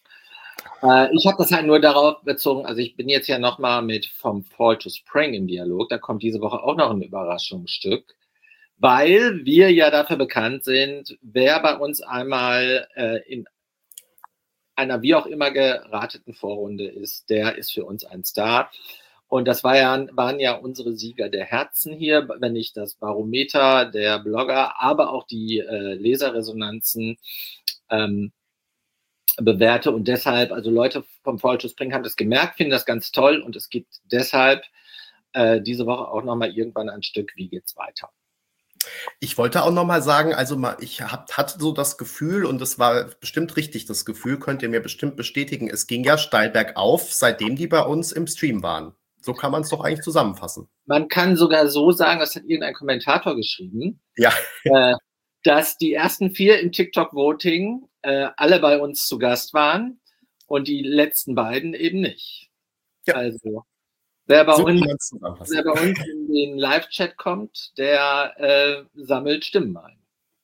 Äh, ich habe das halt nur darauf bezogen, also ich bin jetzt ja nochmal mit From Fall to Spring im Dialog, da kommt diese Woche auch noch ein Überraschungsstück, weil wir ja dafür bekannt sind, wer bei uns einmal äh, in einer wie auch immer gerateten Vorrunde ist, der ist für uns ein Star. Und das war ja, waren ja unsere Sieger der Herzen hier, wenn ich das Barometer der Blogger, aber auch die äh, Leserresonanzen ähm, bewerte. Und deshalb, also Leute vom Fall to Spring haben das gemerkt, finden das ganz toll. Und es gibt deshalb äh, diese Woche auch nochmal irgendwann ein Stück, wie geht's weiter. Ich wollte auch noch mal sagen, also mal, ich hab, hatte so das Gefühl, und das war bestimmt richtig, das Gefühl, könnt ihr mir bestimmt bestätigen, es ging ja steil bergauf, seitdem die bei uns im Stream waren. So kann man es doch eigentlich zusammenfassen. Man kann sogar so sagen, das hat irgendein Kommentator geschrieben, ja. äh, dass die ersten vier im TikTok-Voting äh, alle bei uns zu Gast waren und die letzten beiden eben nicht. Ja. Also wer bei, so uns, wer bei uns in den Live-Chat kommt, der äh, sammelt Stimmen ein.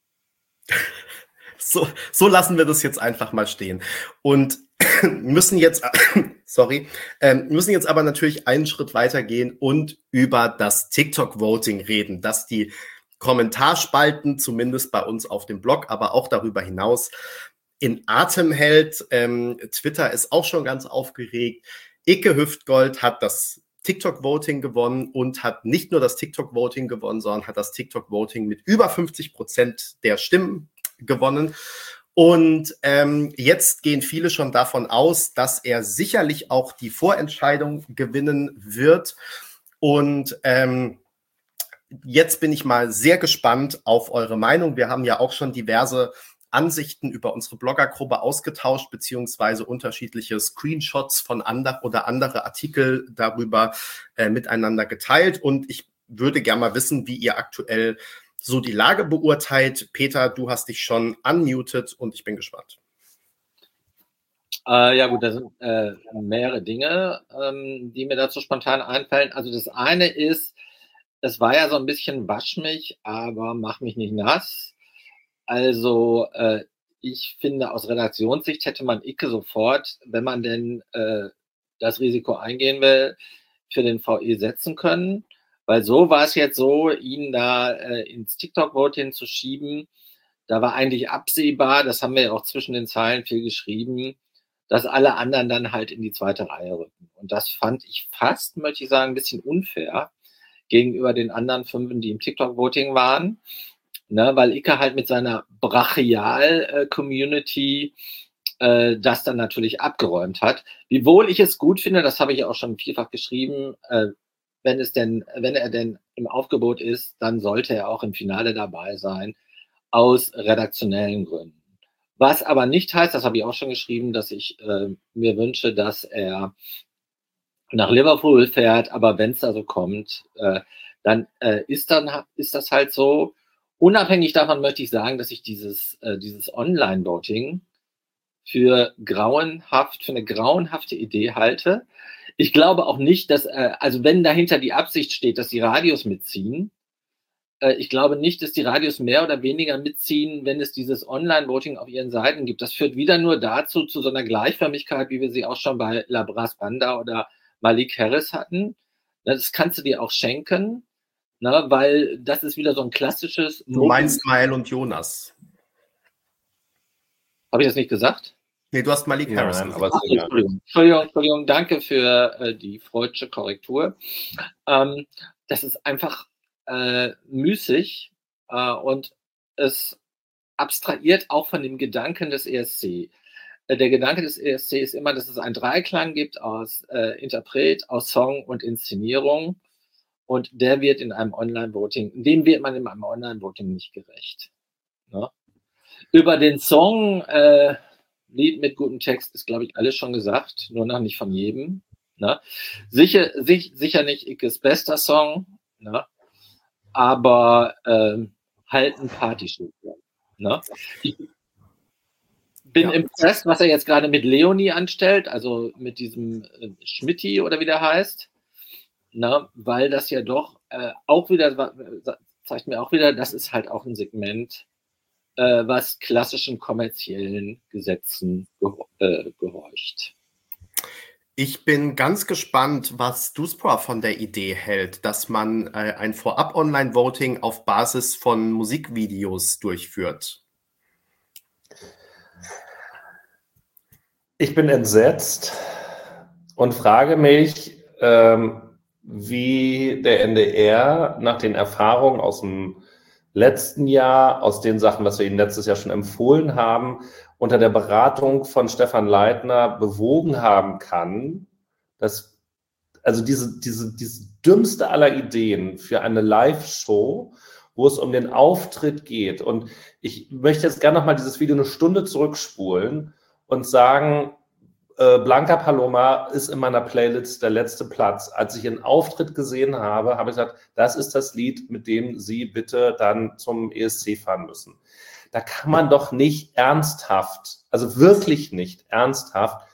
So, so lassen wir das jetzt einfach mal stehen. Und müssen jetzt, sorry, ähm, müssen jetzt aber natürlich einen Schritt weitergehen und über das TikTok-Voting reden, dass die Kommentarspalten, zumindest bei uns auf dem Blog, aber auch darüber hinaus, in Atem hält. Ähm, Twitter ist auch schon ganz aufgeregt. Icke Hüftgold hat das TikTok-Voting gewonnen und hat nicht nur das TikTok-Voting gewonnen, sondern hat das TikTok-Voting mit über fünfzig Prozent der Stimmen gewonnen. Und ähm, jetzt gehen viele schon davon aus, dass er sicherlich auch die Vorentscheidung gewinnen wird. Und ähm, jetzt bin ich mal sehr gespannt auf eure Meinung. Wir haben ja auch schon diverse Ansichten über unsere Bloggergruppe ausgetauscht, beziehungsweise unterschiedliche Screenshots von anderen oder andere Artikel darüber äh, miteinander geteilt. Und ich würde gerne mal wissen, wie ihr aktuell so die Lage beurteilt. Peter, du hast dich schon unmuted und ich bin gespannt. Äh, ja gut, da sind äh, mehrere Dinge, ähm, die mir dazu spontan einfallen. Also das eine ist, es war ja so ein bisschen wasch mich, aber mach mich nicht nass. Also äh, ich finde, aus Redaktionssicht hätte man Icke sofort, wenn man denn äh, das Risiko eingehen will, für den V E setzen können. Weil so war es jetzt so, ihn da äh, ins TikTok-Voting zu schieben, da war eigentlich absehbar, das haben wir ja auch zwischen den Zeilen viel geschrieben, dass alle anderen dann halt in die zweite Reihe rücken. Und das fand ich fast, möchte ich sagen, ein bisschen unfair gegenüber den anderen Fünfen, die im TikTok-Voting waren. Ne, weil Icke halt mit seiner Brachial-Community äh, das dann natürlich abgeräumt hat. Wiewohl ich es gut finde, das habe ich auch schon vielfach geschrieben, äh, wenn es denn, wenn er denn im Aufgebot ist, dann sollte er auch im Finale dabei sein, aus redaktionellen Gründen. Was aber nicht heißt, das habe ich auch schon geschrieben, dass ich äh, mir wünsche, dass er nach Liverpool fährt, aber wenn es da so kommt, äh, dann äh, ist dann ist das halt so. Unabhängig davon möchte ich sagen, dass ich dieses äh, dieses Online-Voting für grauenhaft, für eine grauenhafte Idee halte. Ich glaube auch nicht, dass, äh, also wenn dahinter die Absicht steht, dass die Radios mitziehen, äh, ich glaube nicht, dass die Radios mehr oder weniger mitziehen, wenn es dieses Online-Voting auf ihren Seiten gibt. Das führt wieder nur dazu, zu so einer Gleichförmigkeit, wie wir sie auch schon bei Labras Banda oder Malik Harris hatten. Das kannst du dir auch schenken, ne, weil das ist wieder so ein klassisches... Du meinst Mael und Jonas. Habe ich das nicht gesagt? Nee, du hast Malik Harris. Nein, aber Ach, Entschuldigung. Entschuldigung, Entschuldigung, danke für äh, die freudsche Korrektur. Ähm, das ist einfach äh, müßig äh, und es abstrahiert auch von dem Gedanken des E S C. Äh, der Gedanke des E S C ist immer, dass es einen Dreiklang gibt aus äh, Interpret, aus Song und Inszenierung, und der wird in einem Online-Voting, dem wird man in einem Online-Voting nicht gerecht. Ne? Über den Song äh, Lied mit gutem Text ist, glaube ich, alles schon gesagt, nur noch nicht von jedem. Ne? Sicher, sich, sicher nicht Ickes bester Song, ne? Aber ähm, halt ein Partyschüler. Ne? Ich bin Ja. impressed, was er jetzt gerade mit Leonie anstellt, also mit diesem äh, Schmitty oder wie der heißt, ne? Weil das ja doch äh, auch wieder, zeigt mir auch wieder, das ist halt auch ein Segment, Äh, was klassischen kommerziellen Gesetzen gehor- äh, gehorcht. Ich bin ganz gespannt, was Duspra von der Idee hält, dass man äh, ein Vorab-Online-Voting auf Basis von Musikvideos durchführt. Ich bin entsetzt und frage mich, ähm, wie der N D R nach den Erfahrungen aus dem letzten Jahr, aus den Sachen, was wir Ihnen letztes Jahr schon empfohlen haben, unter der Beratung von Stefan Leitner bewogen haben kann, dass also diese, diese, diese dümmste aller Ideen für eine Live-Show, wo es um den Auftritt geht. Und ich möchte jetzt gerne nochmal dieses Video eine Stunde zurückspulen und sagen, äh, Blanca Paloma ist in meiner Playlist der letzte Platz. Als ich ihren Auftritt gesehen habe, habe ich gesagt, das ist das Lied, mit dem Sie bitte dann zum E S C fahren müssen. Da kann man doch nicht ernsthaft, also wirklich nicht ernsthaft,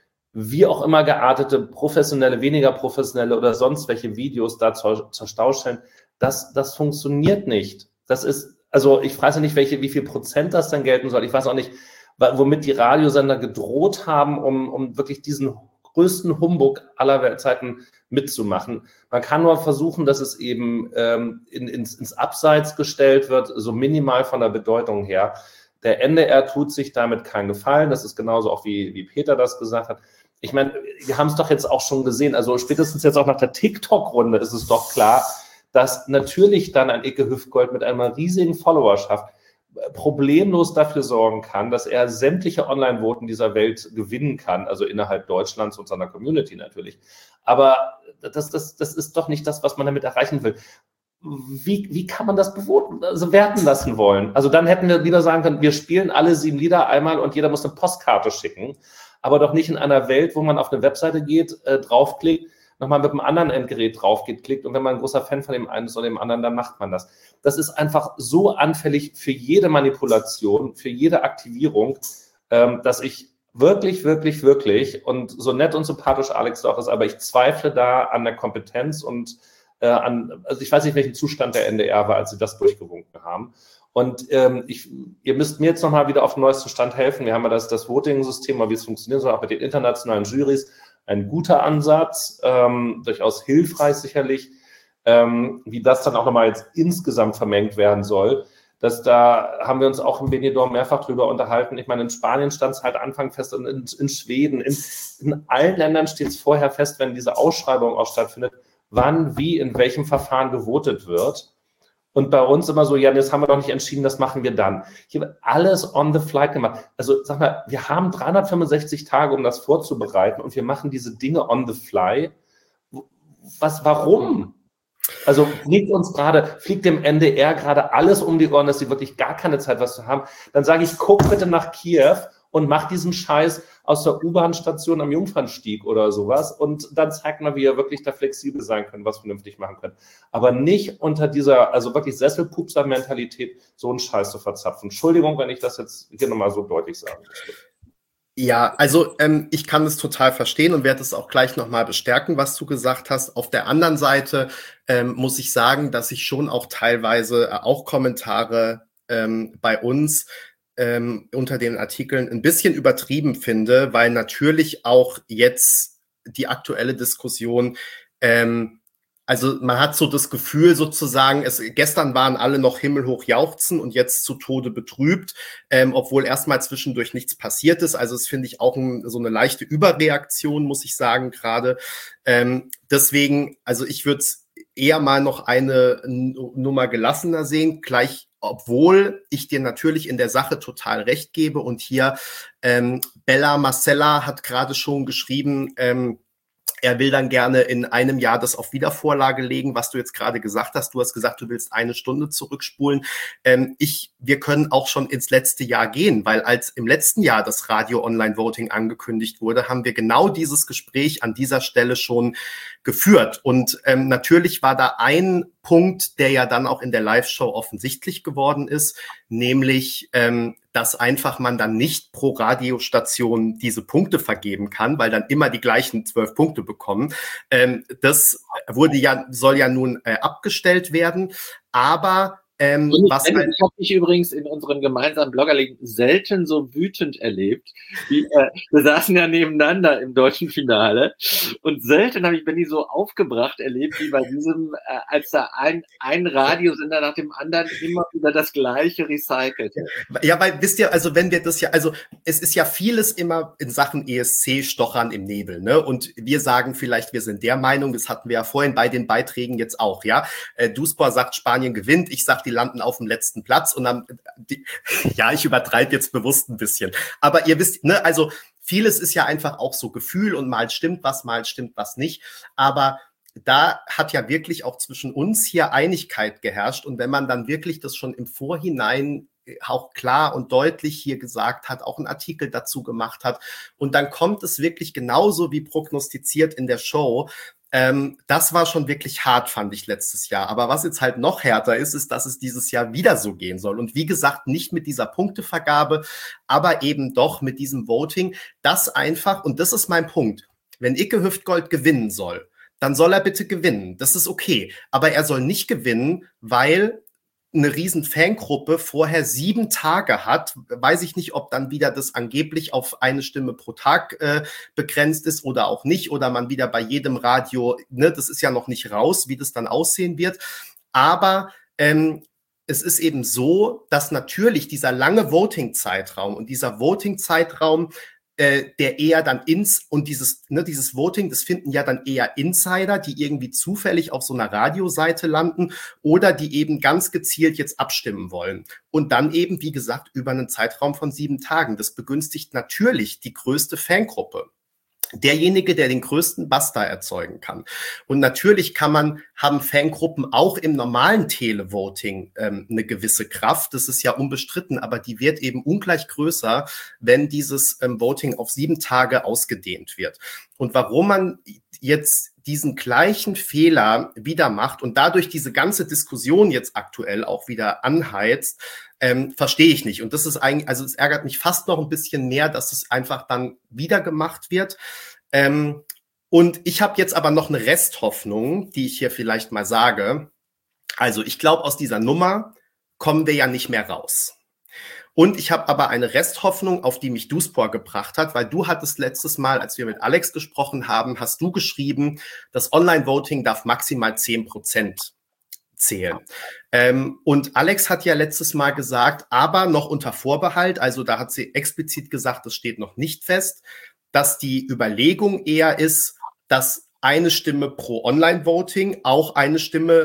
wie auch immer geartete, professionelle, weniger professionelle oder sonst welche Videos da zur, zur Stau stellen. Das, das funktioniert nicht. Das ist, also ich weiß ja nicht, welche, wie viel Prozent das dann gelten soll. Ich weiß auch nicht, womit die Radiosender gedroht haben, um, um wirklich diesen größten Humbug aller Zeiten mitzumachen. Man kann nur versuchen, dass es eben ähm, in, ins, ins Abseits gestellt wird, so minimal von der Bedeutung her. Der N D R tut sich damit keinen Gefallen. Das ist genauso auch, wie, wie Peter das gesagt hat. Ich meine, wir haben es doch jetzt auch schon gesehen, also spätestens jetzt auch nach der TikTok-Runde ist es doch klar, dass natürlich dann ein Icke Hüftgold mit einer riesigen Followerschaft problemlos dafür sorgen kann, dass er sämtliche Online-Voten dieser Welt gewinnen kann, also innerhalb Deutschlands und seiner Community natürlich. Aber das, das, das ist doch nicht das, was man damit erreichen will. Wie, wie kann man das bewerten, also werten lassen wollen? Also dann hätten wir lieber sagen können, wir spielen alle sieben Lieder einmal und jeder muss eine Postkarte schicken, aber doch nicht in einer Welt, wo man auf eine Webseite geht, äh, draufklickt, nochmal mit einem anderen Endgerät drauf geht, klickt und wenn man ein großer Fan von dem einen ist oder dem anderen, dann macht man das. Das ist einfach so anfällig für jede Manipulation, für jede Aktivierung, ähm, dass ich wirklich, wirklich, wirklich und so nett und sympathisch Alex doch ist, aber ich zweifle da an der Kompetenz und äh, an, also ich weiß nicht, welchen Zustand der N D R war, als sie das durchgewunken haben. Und ähm, ich, ihr müsst mir jetzt nochmal wieder auf den neuesten Stand helfen. Wir haben ja das, das Voting-System, wie es funktionieren soll, auch mit den internationalen Jurys. Ein guter Ansatz, ähm, durchaus hilfreich sicherlich, ähm, wie das dann auch nochmal jetzt insgesamt vermengt werden soll. Dass da haben wir uns auch im Benidorm mehrfach drüber unterhalten. Ich meine, in Spanien stand es halt Anfang fest und in, in Schweden, in, in allen Ländern steht es vorher fest, wenn diese Ausschreibung auch stattfindet, wann, wie, in welchem Verfahren gewotet wird. Und bei uns immer so, ja, das haben wir doch nicht entschieden, das machen wir dann. Hier wird alles on the fly gemacht. Also sag mal, wir haben dreihundertfünfundsechzig Tage, um das vorzubereiten und wir machen diese Dinge on the fly. Was, warum? Also fliegt uns gerade, fliegt dem N D R gerade alles um die Ohren, dass sie wirklich gar keine Zeit was zu haben. Dann sage ich, guck bitte nach Kiew und mach diesen Scheiß aus der U-Bahn-Station am Jungfernstieg oder sowas und dann zeigt mal, wie ihr wirklich da flexibel sein könnt, was vernünftig machen könnt. Aber nicht unter dieser, also wirklich Sesselpupser-Mentalität so einen Scheiß zu verzapfen. Entschuldigung, wenn ich das jetzt hier nochmal so deutlich sagen muss. Ja, also ähm, ich kann es total verstehen und werde es auch gleich nochmal bestärken, was du gesagt hast. Auf der anderen Seite ähm, muss ich sagen, dass ich schon auch teilweise äh, auch Kommentare ähm, bei uns ähm, unter den Artikeln ein bisschen übertrieben finde, weil natürlich auch jetzt die aktuelle Diskussion ähm, also man hat so das Gefühl sozusagen, es, gestern waren alle noch himmelhoch jauchzen und jetzt zu Tode betrübt, ähm, obwohl erstmal zwischendurch nichts passiert ist. Also das finde ich auch ein, so eine leichte Überreaktion, muss ich sagen, gerade. Ähm, deswegen, also ich würde es eher mal noch eine Nummer gelassener sehen, gleich obwohl ich dir natürlich in der Sache total recht gebe. Und hier ähm, Bella Marcella hat gerade schon geschrieben, ähm, er will dann gerne in einem Jahr das auf Wiedervorlage legen, was du jetzt gerade gesagt hast. Du hast gesagt, du willst eine Stunde zurückspulen. Ähm, ich, wir können auch schon ins letzte Jahr gehen, weil als im letzten Jahr das Radio-Online-Voting angekündigt wurde, haben wir genau dieses Gespräch an dieser Stelle schon geführt. Und ähm, natürlich war da ein Punkt, der ja dann auch in der Live-Show offensichtlich geworden ist, nämlich, ähm, dass einfach man dann nicht pro Radiostation diese Punkte vergeben kann, weil dann immer die gleichen zwölf Punkte bekommen. Ähm, das wurde ja, soll ja nun äh, abgestellt werden, aber Ähm, ich was ich habe mich übrigens in unserem gemeinsamen Bloggerlink selten so wütend erlebt. Wie, äh, wir saßen ja nebeneinander im deutschen Finale und selten habe ich Benni so aufgebracht erlebt, wie bei diesem, äh, als da ein, ein Radiosender nach dem anderen immer wieder das Gleiche recycelt. Ja, weil wisst ihr, also wenn wir das ja, also es ist ja vieles immer in Sachen E S C Stochern im Nebel, ne? Und wir sagen vielleicht, wir sind der Meinung, das hatten wir ja vorhin bei den Beiträgen jetzt auch, ja. Äh, Duspor sagt, Spanien gewinnt, ich sag, die landen auf dem letzten Platz und dann, die, ja, ich übertreibe jetzt bewusst ein bisschen. Aber ihr wisst, ne, also vieles ist ja einfach auch so Gefühl und mal stimmt was, mal stimmt was nicht. Aber da hat ja wirklich auch zwischen uns hier Einigkeit geherrscht. Und wenn man dann wirklich das schon im Vorhinein auch klar und deutlich hier gesagt hat, auch einen Artikel dazu gemacht hat, und dann kommt es wirklich genauso wie prognostiziert in der Show. Ähm, das war schon wirklich hart, fand ich letztes Jahr. Aber was jetzt halt noch härter ist, ist, dass es dieses Jahr wieder so gehen soll. Und wie gesagt, nicht mit dieser Punktevergabe, aber eben doch mit diesem Voting. Das einfach, und das ist mein Punkt, wenn Icke Hüftgold gewinnen soll, dann soll er bitte gewinnen. Das ist okay. Aber er soll nicht gewinnen, weil eine riesen Fangruppe vorher sieben Tage hat. Weiß ich nicht, ob dann wieder das angeblich auf eine Stimme pro Tag äh, begrenzt ist oder auch nicht. Oder man wieder bei jedem Radio, ne, das ist ja noch nicht raus, wie das dann aussehen wird. Aber ähm, es ist eben so, dass natürlich dieser lange Voting-Zeitraum und dieser Voting-Zeitraum Äh, der eher dann ins, und dieses, ne, dieses Voting, das finden ja dann eher Insider, die irgendwie zufällig auf so einer Radioseite landen oder die eben ganz gezielt jetzt abstimmen wollen. Und dann eben, wie gesagt, über einen Zeitraum von sieben Tagen. Das begünstigt natürlich die größte Fangruppe. Derjenige, der den größten Buster erzeugen kann. Und natürlich kann man, haben Fangruppen auch im normalen Televoting ähm, eine gewisse Kraft. Das ist ja unbestritten, aber die wird eben ungleich größer, wenn dieses ähm, Voting auf sieben Tage ausgedehnt wird. Und warum man jetzt diesen gleichen Fehler wieder macht und dadurch diese ganze Diskussion jetzt aktuell auch wieder anheizt, ähm, verstehe ich nicht. Und das ist eigentlich, also es ärgert mich fast noch ein bisschen mehr, dass es einfach dann wieder gemacht wird. Ähm, und ich habe jetzt aber noch eine Resthoffnung, die ich hier vielleicht mal sage. Also ich glaube, aus dieser Nummer kommen wir ja nicht mehr raus. Und ich habe aber eine Resthoffnung, auf die mich Duspor gebracht hat, weil du hattest letztes Mal, als wir mit Alex gesprochen haben, hast du geschrieben, das Online-Voting darf maximal zehn Prozent zählen. Ähm, und Alex hat ja letztes Mal gesagt, aber noch unter Vorbehalt, also da hat sie explizit gesagt, das steht noch nicht fest, dass die Überlegung eher ist, dass eine Stimme pro Online-Voting auch eine Stimme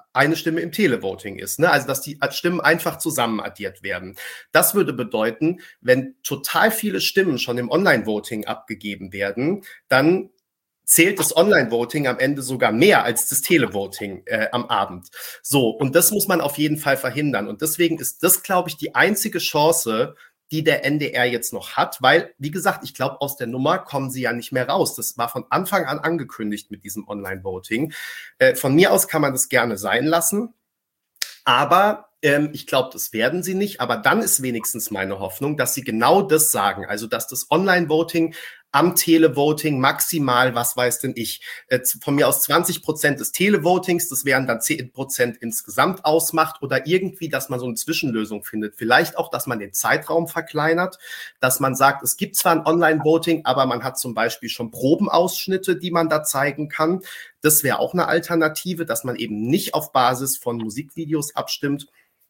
eine Stimme im Televoting ist, ne? Also dass die Stimmen einfach zusammen addiert werden. Das würde bedeuten, wenn total viele Stimmen schon im Online-Voting abgegeben werden, dann zählt das Online-Voting am Ende sogar mehr als das Televoting äh, am Abend. So, und das muss man auf jeden Fall verhindern. Und deswegen ist das, glaube ich, die einzige Chance, die der N D R jetzt noch hat, weil, wie gesagt, ich glaube, aus der Nummer kommen sie ja nicht mehr raus. Das war von Anfang an angekündigt mit diesem Online-Voting. Äh, von mir aus kann man das gerne sein lassen, aber ähm, ich glaube, das werden sie nicht. Aber dann ist wenigstens meine Hoffnung, dass sie genau das sagen, also dass das Online-Voting am Televoting maximal, was weiß denn ich, äh, von mir aus zwanzig Prozent des Televotings, das wären dann zehn Prozent insgesamt ausmacht oder irgendwie, dass man so eine Zwischenlösung findet. Vielleicht auch, dass man den Zeitraum verkleinert, dass man sagt, es gibt zwar ein Online-Voting, aber man hat zum Beispiel schon Probenausschnitte, die man da zeigen kann. Das wäre auch eine Alternative, dass man eben nicht auf Basis von Musikvideos abstimmt.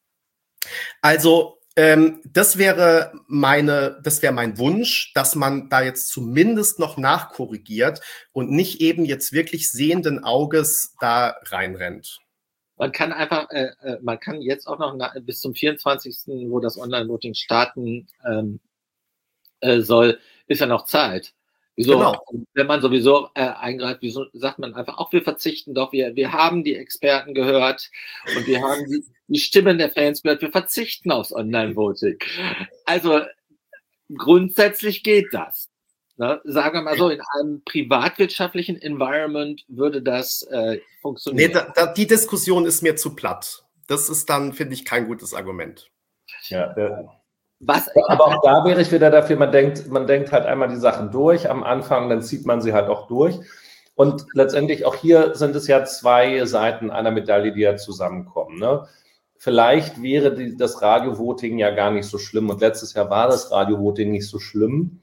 Also Ähm, das wäre meine, das wäre mein Wunsch, dass man da jetzt zumindest noch nachkorrigiert und nicht eben jetzt wirklich sehenden Auges da reinrennt. Man kann einfach, äh, man kann jetzt auch noch nach, bis zum vierundzwanzigsten, wo das Online-Voting starten ähm, äh, soll, ist ja noch Zeit. Wieso, genau. Wenn man sowieso äh, eingreift, wieso sagt man einfach, auch wir verzichten doch, wir, wir haben die Experten gehört und wir haben die, die Stimmen der Fans gehört, wir verzichten aufs Online-Voting. Also grundsätzlich geht das. Ne? Sagen wir mal so, in einem privatwirtschaftlichen Environment würde das äh, funktionieren. Nee, da, da, die Diskussion ist mir zu platt. Das ist dann, finde ich, kein gutes Argument. Ja, der Was, aber auch da wäre ich wieder dafür, man denkt, man denkt halt einmal die Sachen durch am Anfang, dann zieht man sie halt auch durch. Und letztendlich auch hier sind es ja zwei Seiten einer Medaille, die ja zusammenkommen. Ne? Vielleicht wäre die, das Radio-Voting ja gar nicht so schlimm. Und letztes Jahr war das Radio-Voting nicht so schlimm,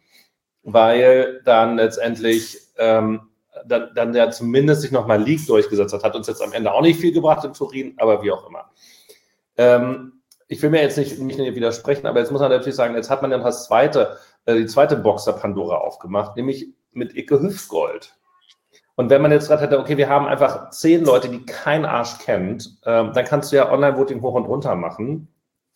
weil dann letztendlich ähm, dann, dann ja zumindest sich nochmal League durchgesetzt hat. Hat uns jetzt am Ende auch nicht viel gebracht in Turin, aber wie auch immer. Ähm, Ich will mir jetzt nicht, nicht widersprechen, aber jetzt muss man natürlich sagen, jetzt hat man dann das zweite, äh, die zweite Box der Pandora aufgemacht, nämlich mit Icke Hüftgold. Und wenn man jetzt gerade hätte, okay, wir haben einfach zehn Leute, die kein Arsch kennt, ähm, dann kannst du ja Online-Voting hoch und runter machen.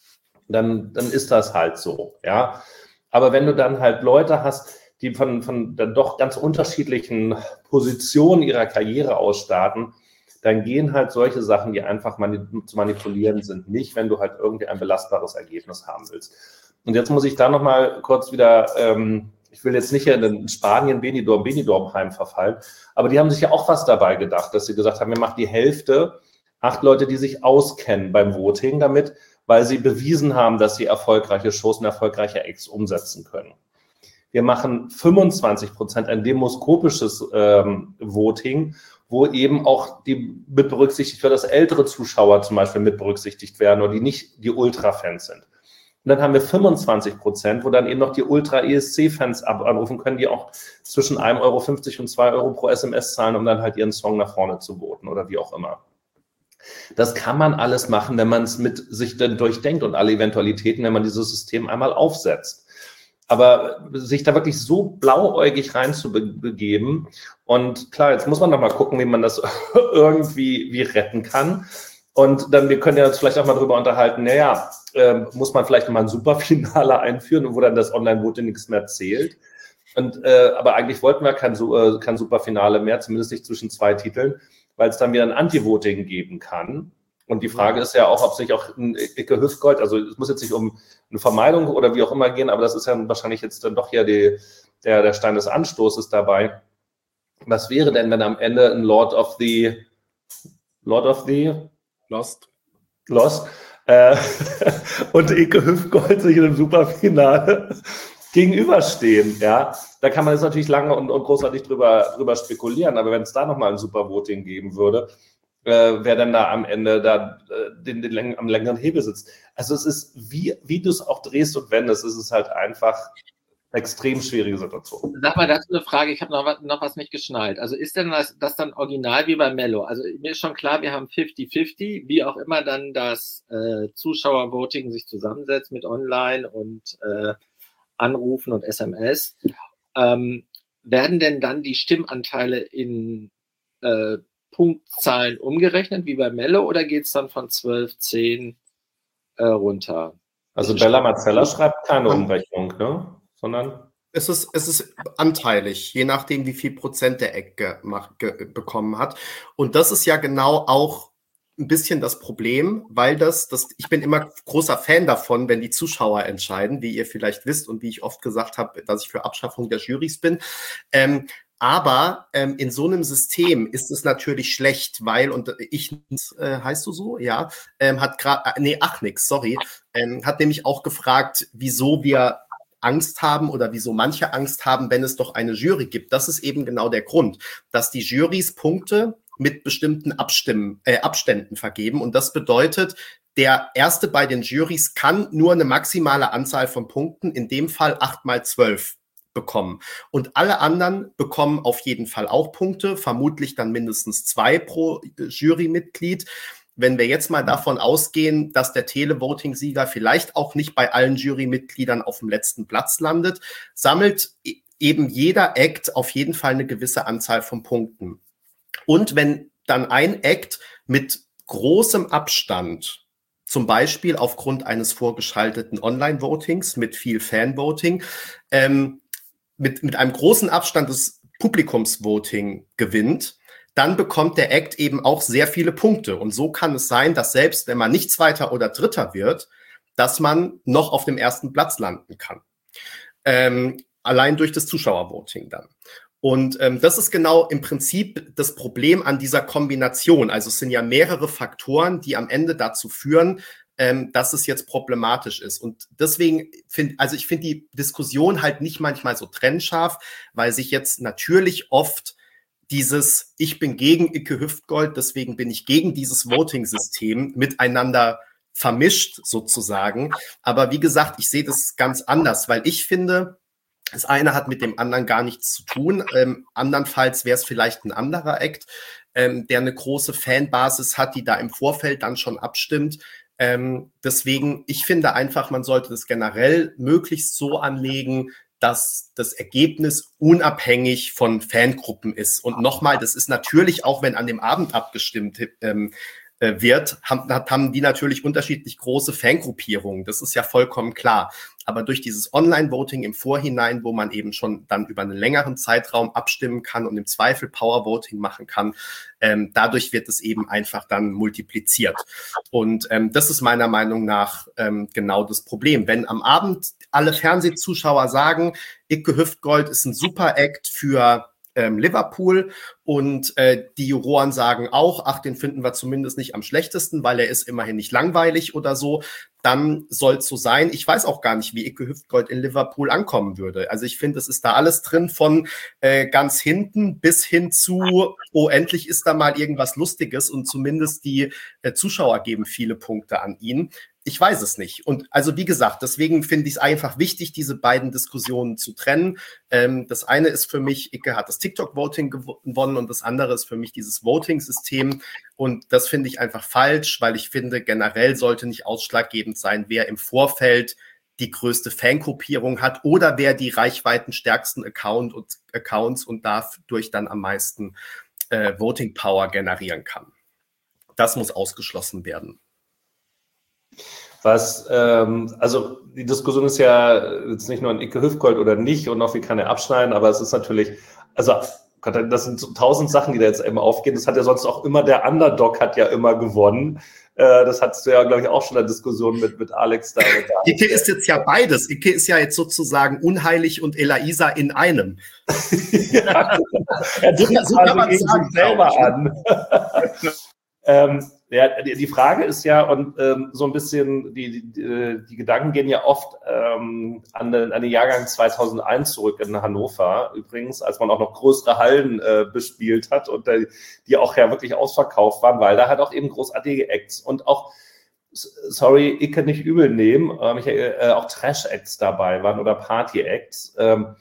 Dann, dann ist das halt so, ja. Aber wenn du dann halt Leute hast, die von, von dann doch ganz unterschiedlichen Positionen ihrer Karriere aus starten, dann gehen halt solche Sachen, die einfach manip- zu manipulieren sind, nicht, wenn du halt irgendwie ein belastbares Ergebnis haben willst. Und jetzt muss ich da nochmal kurz wieder, ähm, ich will jetzt nicht in den Spanien Benidorm, Benidorm-Heim verfallen, aber die haben sich ja auch was dabei gedacht, dass sie gesagt haben, wir machen die Hälfte, acht Leute, die sich auskennen beim Voting damit, weil sie bewiesen haben, dass sie erfolgreiche Shows und erfolgreiche Acts umsetzen können. Wir machen fünfundzwanzig Prozent ein demoskopisches ähm, Voting, wo eben auch die mit berücksichtigt wird, dass ältere Zuschauer zum Beispiel mit berücksichtigt werden oder die nicht die Ultra-Fans sind. Und dann haben wir fünfundzwanzig Prozent, wo dann eben noch die Ultra-E S C-Fans anrufen können, die auch zwischen ein Euro fünfzig und zwei Euro pro S M S zahlen, um dann halt ihren Song nach vorne zu voten oder wie auch immer. Das kann man alles machen, wenn man es mit sich dann durchdenkt und alle Eventualitäten, wenn man dieses System einmal aufsetzt. Aber sich da wirklich so blauäugig reinzubegeben und klar, jetzt muss man noch mal gucken, wie man das irgendwie wie retten kann. Und dann, wir können ja uns vielleicht auch mal drüber unterhalten, naja, äh, muss man vielleicht mal ein Superfinale einführen, wo dann das Online-Voting nichts mehr zählt. Und, äh, aber eigentlich wollten wir kein, äh, kein Superfinale mehr, zumindest nicht zwischen zwei Titeln, weil es dann wieder ein Anti-Voting geben kann. Und die Frage ist ja auch, ob sich auch ein Icke Hüftgold, also es muss jetzt nicht um eine Vermeidung oder wie auch immer gehen, aber das ist ja wahrscheinlich jetzt dann doch ja die, der, der Stein des Anstoßes dabei. Was wäre denn, wenn am Ende ein Lord of the Lord of the Lost, Lost äh, und Icke Hüftgold sich in einem Superfinale gegenüberstehen, ja, da kann man jetzt natürlich lange und, und großartig drüber, drüber spekulieren, aber wenn es da nochmal ein Supervoting geben würde, äh, wer denn da am Ende da äh, den, den läng- am längeren Hebel sitzt. Also es ist, wie, wie du es auch drehst und wendest, ist es halt einfach extrem schwierige Situation. Sag mal, dazu eine Frage, ich habe noch, was- noch was nicht geschnallt. Also ist denn das, das dann original wie bei Mello? Also mir ist schon klar, wir haben fünfzig fünfzig, wie auch immer dann das äh, Zuschauervoting sich zusammensetzt mit Online und äh, Anrufen und S M S. Ähm, werden denn dann die Stimmanteile in äh, Punktzahlen umgerechnet, wie bei Melle, oder geht es dann von zwölf, zehn äh, runter? Also Bella Marcella schreibt keine Umrechnung, ne? Sondern Es ist, es ist anteilig, je nachdem, wie viel Prozent der Eck gemacht, ge, bekommen hat. Und das ist ja genau auch ein bisschen das Problem, weil das, das, ich bin immer großer Fan davon, wenn die Zuschauer entscheiden, wie ihr vielleicht wisst und wie ich oft gesagt habe, dass ich für Abschaffung der Jurys bin. Ähm, aber ähm, in so einem System ist es natürlich schlecht, weil, und ich, äh, heißt du so? Ja, ähm, hat gerade, nee, ach nix, sorry, ähm, hat nämlich auch gefragt, wieso wir Angst haben oder wieso manche Angst haben, wenn es doch eine Jury gibt. Das ist eben genau der Grund, dass die Jurys Punkte mit bestimmten Abstimmen, äh, Abständen vergeben. Und das bedeutet, der Erste bei den Jurys kann nur eine maximale Anzahl von Punkten, in dem Fall acht mal zwölf, bekommen. Und alle anderen bekommen auf jeden Fall auch Punkte, vermutlich dann mindestens zwei pro Jurymitglied. Wenn wir jetzt mal davon ausgehen, dass der Televoting-Sieger vielleicht auch nicht bei allen Jurymitgliedern auf dem letzten Platz landet, sammelt eben jeder Act auf jeden Fall eine gewisse Anzahl von Punkten. Und wenn dann ein Act mit großem Abstand, zum Beispiel aufgrund eines vorgeschalteten Online-Votings mit viel Fan-Voting, ähm, mit, mit einem großen Abstand des Publikumsvoting gewinnt, dann bekommt der Act eben auch sehr viele Punkte. Und so kann es sein, dass selbst wenn man nicht Zweiter oder Dritter wird, dass man noch auf dem ersten Platz landen kann. Ähm, allein durch das Zuschauervoting dann. Und ähm, das ist genau im Prinzip das Problem an dieser Kombination. Also es sind ja mehrere Faktoren, die am Ende dazu führen, ähm, dass es jetzt problematisch ist. Und deswegen finde, also ich finde die Diskussion halt nicht manchmal so trennscharf, weil sich jetzt natürlich oft dieses ich bin gegen Icke Hüftgold, deswegen bin ich gegen dieses Voting-System miteinander vermischt sozusagen. Aber wie gesagt, ich sehe das ganz anders, weil ich finde, das eine hat mit dem anderen gar nichts zu tun. Ähm, andernfalls wäre es vielleicht ein anderer Act, ähm, der eine große Fanbasis hat, die da im Vorfeld dann schon abstimmt. Ähm, deswegen, ich finde einfach, man sollte das generell möglichst so anlegen, dass das Ergebnis unabhängig von Fangruppen ist. Und nochmal, das ist natürlich auch, wenn an dem Abend abgestimmt ähm, wird, haben, haben die natürlich unterschiedlich große Fangruppierungen. Das ist ja vollkommen klar. Aber durch dieses Online-Voting im Vorhinein, wo man eben schon dann über einen längeren Zeitraum abstimmen kann und im Zweifel Power-Voting machen kann, ähm, dadurch wird es eben einfach dann multipliziert. Und ähm, das ist meiner Meinung nach ähm, genau das Problem. Wenn am Abend alle Fernsehzuschauer sagen, Icke Hüftgold ist ein super Act für ähm, Liverpool und äh, die Juroren sagen auch, ach, den finden wir zumindest nicht am schlechtesten, weil er ist immerhin nicht langweilig oder so, dann soll es so sein. Ich weiß auch gar nicht, wie Icke Hüftgold in Liverpool ankommen würde. Also ich finde, es ist da alles drin von äh, ganz hinten bis hin zu, oh, endlich ist da mal irgendwas Lustiges und zumindest die äh, Zuschauer geben viele Punkte an ihn. Ich weiß es nicht. Und also wie gesagt, deswegen finde ich es einfach wichtig, diese beiden Diskussionen zu trennen. Ähm, das eine ist für mich, Icke hat das TikTok-Voting gewonnen und das andere ist für mich dieses Voting-System. Und das finde ich einfach falsch, weil ich finde, generell sollte nicht ausschlaggebend sein, wer im Vorfeld die größte Fangruppierung hat oder wer die reichweitenstärksten Account und, Accounts und dadurch dann am meisten äh, Voting Power generieren kann. Das muss ausgeschlossen werden. Was, ähm, also die Diskussion ist ja jetzt nicht nur ein Icke Hüftgold oder nicht und auch wie kann er abschneiden, aber es ist natürlich, also Gott, das sind so tausend Sachen, die da jetzt eben aufgehen. Das hat ja sonst auch immer, der Underdog hat ja immer gewonnen. Äh, das hattest du ja, glaube ich, auch schon in der Diskussion mit, mit Alex da. Mit Icke ist jetzt ja beides. Icke ist ja jetzt sozusagen unheilig und Elaisa in einem. Ja, er tritt so quasi gegen sich selber an. ähm, ja, die, die Frage ist ja, und ähm, so ein bisschen, die, die, die Gedanken gehen ja oft ähm, an, den, an den Jahrgang zweitausendeins zurück in Hannover, übrigens, als man auch noch größere Hallen äh, bespielt hat und äh, die auch ja wirklich ausverkauft waren, weil da halt auch eben großartige Acts und auch, sorry, ich kann nicht übel nehmen, äh, äh, auch Trash-Acts dabei waren oder Party-Acts. Ähm,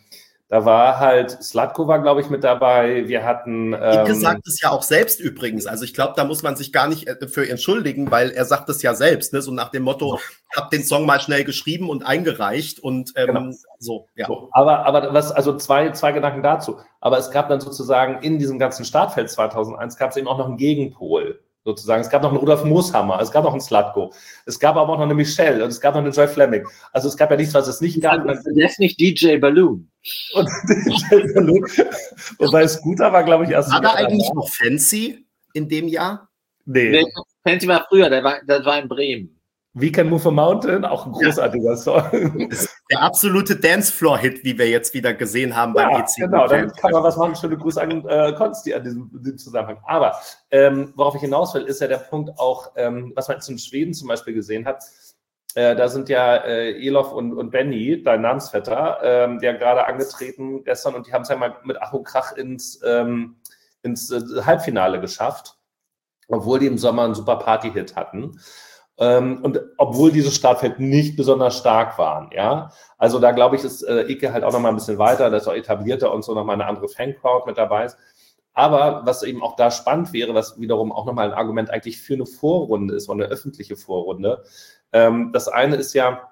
Da war halt, Slatko war, glaube ich, mit dabei. Wir hatten... Ähm, Icke sagt es ja auch selbst übrigens. Also ich glaube, da muss man sich gar nicht für entschuldigen, weil er sagt es ja selbst, ne? So nach dem Motto, hab den Song mal schnell geschrieben und eingereicht und ähm, genau. so, ja. So, aber, aber was, also zwei, zwei Gedanken dazu. Aber es gab dann sozusagen in diesem ganzen Startfeld zweitausendeins gab es eben auch noch einen Gegenpol. Sozusagen. Es gab noch einen Rudolf Mooshammer, es gab noch einen Slatko, es gab aber auch noch eine Michelle und es gab noch eine Joy Fleming. Also es gab ja nichts, was es nicht gab. Das ist nicht D J Balloon. Und D J Balloon. Wobei Scooter war, glaube ich, erst... War da eigentlich noch Fancy in dem Jahr? Nee. nee Fancy war früher, der war, das war in Bremen. We Can Move a Mountain, auch ein großartiger ja. Song. Der absolute Dancefloor-Hit, wie wir jetzt wieder gesehen haben beim ja, E C. Genau, dann kann man was machen. Schöne Grüße an äh, Konsti an diesem, diesem Zusammenhang. Aber ähm, worauf ich hinaus will, ist ja der Punkt auch, ähm, was man jetzt in Schweden zum Beispiel gesehen hat. Äh, da sind ja äh, Elof und, und Benny, dein Namensvetter, ähm, der gerade angetreten gestern und die haben es ja mal mit Ach und Krach ins, ähm, ins äh, Halbfinale geschafft, obwohl die im Sommer einen super Party-Hit hatten. Ähm, und obwohl diese Startfeld nicht besonders stark waren, ja. Also da glaube ich, ist äh, Icke halt auch noch mal ein bisschen weiter, dass auch etablierter und so noch mal eine andere Fancrowd mit dabei ist. Aber was eben auch da spannend wäre, was wiederum auch noch mal ein Argument eigentlich für eine Vorrunde ist, oder eine öffentliche Vorrunde. Ähm, das eine ist ja,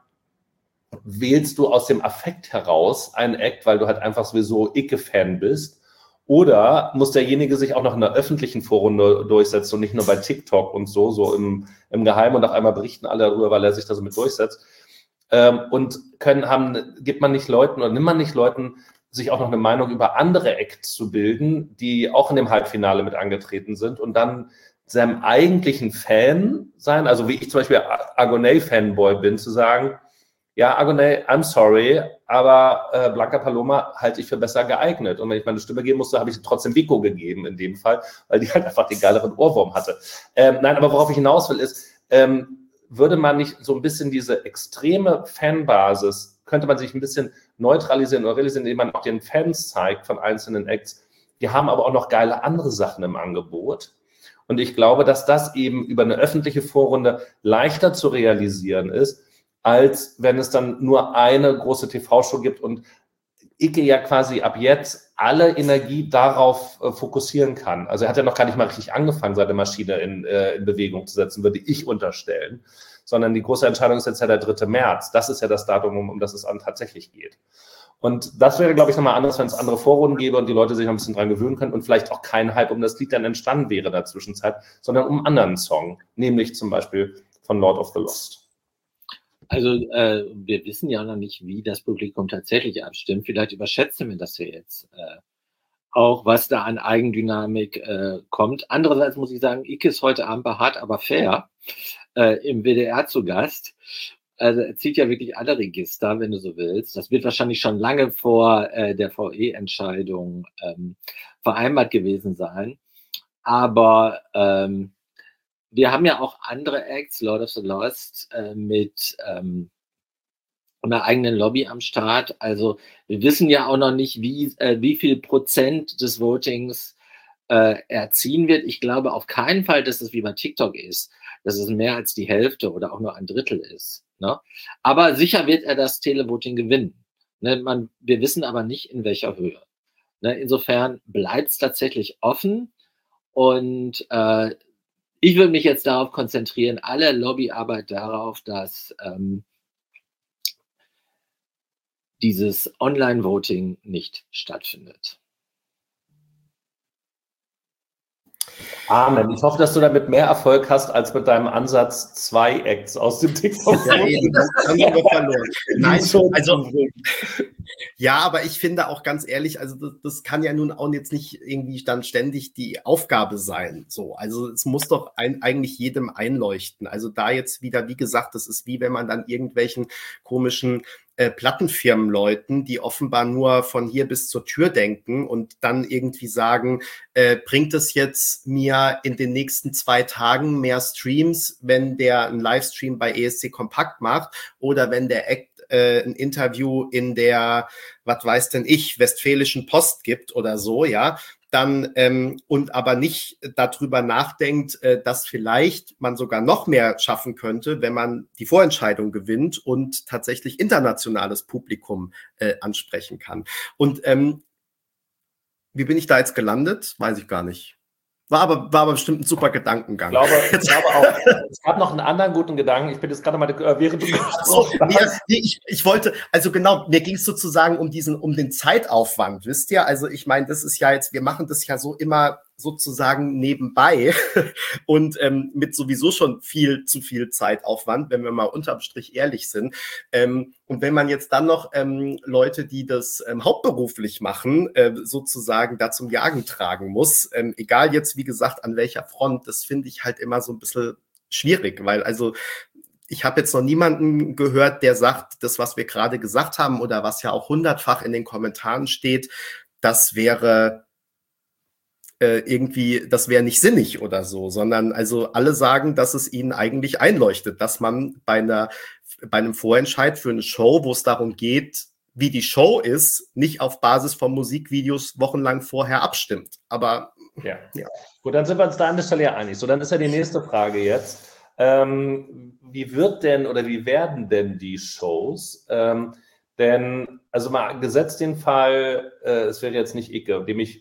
wählst du aus dem Affekt heraus einen Act, weil du halt einfach sowieso Icke-Fan bist, oder muss derjenige sich auch noch in der öffentlichen Vorrunde durchsetzen und nicht nur bei TikTok und so, so im, im Geheimen und auf einmal berichten alle darüber, weil er sich da so mit durchsetzt. Ähm, und können haben, gibt man nicht Leuten oder nimmt man nicht Leuten, sich auch noch eine Meinung über andere Acts zu bilden, die auch in dem Halbfinale mit angetreten sind und dann seinem eigentlichen Fan sein, also wie ich zum Beispiel Agoné-Fanboy bin, zu sagen, ja, Agoné, I'm sorry, aber äh, Blanca Paloma halte ich für besser geeignet. Und wenn ich meine Stimme geben musste, habe ich trotzdem Vico gegeben in dem Fall, weil die halt einfach den geileren Ohrwurm hatte. Ähm, nein, aber worauf ich hinaus will, ist, ähm, würde man nicht so ein bisschen diese extreme Fanbasis, könnte man sich ein bisschen neutralisieren oder realisieren, indem man auch den Fans zeigt von einzelnen Acts. Die haben aber auch noch geile andere Sachen im Angebot. Und ich glaube, dass das eben über eine öffentliche Vorrunde leichter zu realisieren ist, als wenn es dann nur eine große T V-Show gibt und Icke ja quasi ab jetzt alle Energie darauf äh, fokussieren kann. Also er hat ja noch gar nicht mal richtig angefangen, seine Maschine in, äh, in Bewegung zu setzen, würde ich unterstellen. Sondern die große Entscheidung ist jetzt ja der dritte März. Das ist ja das Datum, um, um das es an tatsächlich geht. Und das wäre, glaube ich, nochmal anders, wenn es andere Vorrunden gäbe und die Leute sich noch ein bisschen dran gewöhnen können und vielleicht auch kein Hype um das Lied dann entstanden wäre in der Zwischenzeit, sondern um einen anderen Song, nämlich zum Beispiel von Lord of the Lost. Also äh, wir wissen ja noch nicht, wie das Publikum tatsächlich abstimmt. Vielleicht überschätzen wir das ja jetzt äh, auch, was da an Eigendynamik äh, kommt. Andererseits muss ich sagen, Icke ist heute Abend bei Hart aber fair äh, im W D R zu Gast. Also er zieht ja wirklich alle Register, wenn du so willst. Das wird wahrscheinlich schon lange vor äh, der V E-Entscheidung ähm, vereinbart gewesen sein. Aber ähm, wir haben ja auch andere Acts, Lord of the Lost, äh, mit ähm, einer eigenen Lobby am Start. Also wir wissen ja auch noch nicht, wie, äh, wie viel Prozent des Votings äh, erziehen wird. Ich glaube auf keinen Fall, dass es wie bei TikTok ist, dass es mehr als die Hälfte oder auch nur ein Drittel ist. Ne? Aber sicher wird er das Televoting gewinnen. Ne? Man, wir wissen aber nicht, in welcher Höhe. Ne? Insofern bleibt es tatsächlich offen und äh, ich will mich jetzt darauf konzentrieren, alle Lobbyarbeit darauf, dass ähm, dieses Online-Voting nicht stattfindet. Amen. Ich hoffe, dass du damit mehr Erfolg hast als mit deinem Ansatz zwei Acts aus dem TikTok. Ja, eben, das haben wir verloren. Nein, also ja, aber ich finde auch ganz ehrlich, also das, das kann ja nun auch jetzt nicht irgendwie dann ständig die Aufgabe sein. So, also es muss doch ein, eigentlich jedem einleuchten. Also da jetzt wieder, wie gesagt, das ist wie wenn man dann irgendwelchen komischen äh, Plattenfirmenleuten, die offenbar nur von hier bis zur Tür denken und dann irgendwie sagen, äh, bringt es jetzt mir in den nächsten zwei Tagen mehr Streams, wenn der einen Livestream bei E S C Kompakt macht oder wenn der Act äh, ein Interview in der, was weiß denn ich, Westfälischen Post gibt oder so, ja, dann ähm, und aber nicht darüber nachdenkt, äh, dass vielleicht man sogar noch mehr schaffen könnte, wenn man die Vorentscheidung gewinnt und tatsächlich internationales Publikum äh, ansprechen kann. Und ähm, wie bin ich da jetzt gelandet? Weiß ich gar nicht. War aber, war aber bestimmt ein super Gedankengang. Ich glaube, ich glaube auch, es gab noch einen anderen guten Gedanken. Ich bin jetzt gerade mal, während du so, nee, nee, ich, ich wollte, also genau, mir ging es sozusagen um diesen, um den Zeitaufwand, wisst ihr? Also ich meine, das ist ja jetzt, wir machen das ja so immer sozusagen nebenbei und ähm, mit sowieso schon viel zu viel Zeitaufwand, wenn wir mal unterm Strich ehrlich sind. Ähm, und wenn man jetzt dann noch ähm, Leute, die das ähm, hauptberuflich machen, äh, sozusagen da zum Jagen tragen muss, ähm, egal jetzt, wie gesagt, an welcher Front, das finde ich halt immer so ein bisschen schwierig, weil also ich habe jetzt noch niemanden gehört, der sagt, das, was wir gerade gesagt haben oder was ja auch hundertfach in den Kommentaren steht, das wäre äh, irgendwie, das wäre nicht sinnig oder so, sondern also alle sagen, dass es ihnen eigentlich einleuchtet, dass man bei einer, bei einem Vorentscheid für eine Show, wo es darum geht, wie die Show ist, nicht auf Basis von Musikvideos wochenlang vorher abstimmt. Aber ja, ja. Gut, dann sind wir uns da an der Stelle ja einig. So, dann ist ja die nächste Frage jetzt. Ähm, wie wird denn oder wie werden denn die Shows? Ähm, denn, also mal gesetzt den Fall, äh, es wäre jetzt nicht Icke, dem ich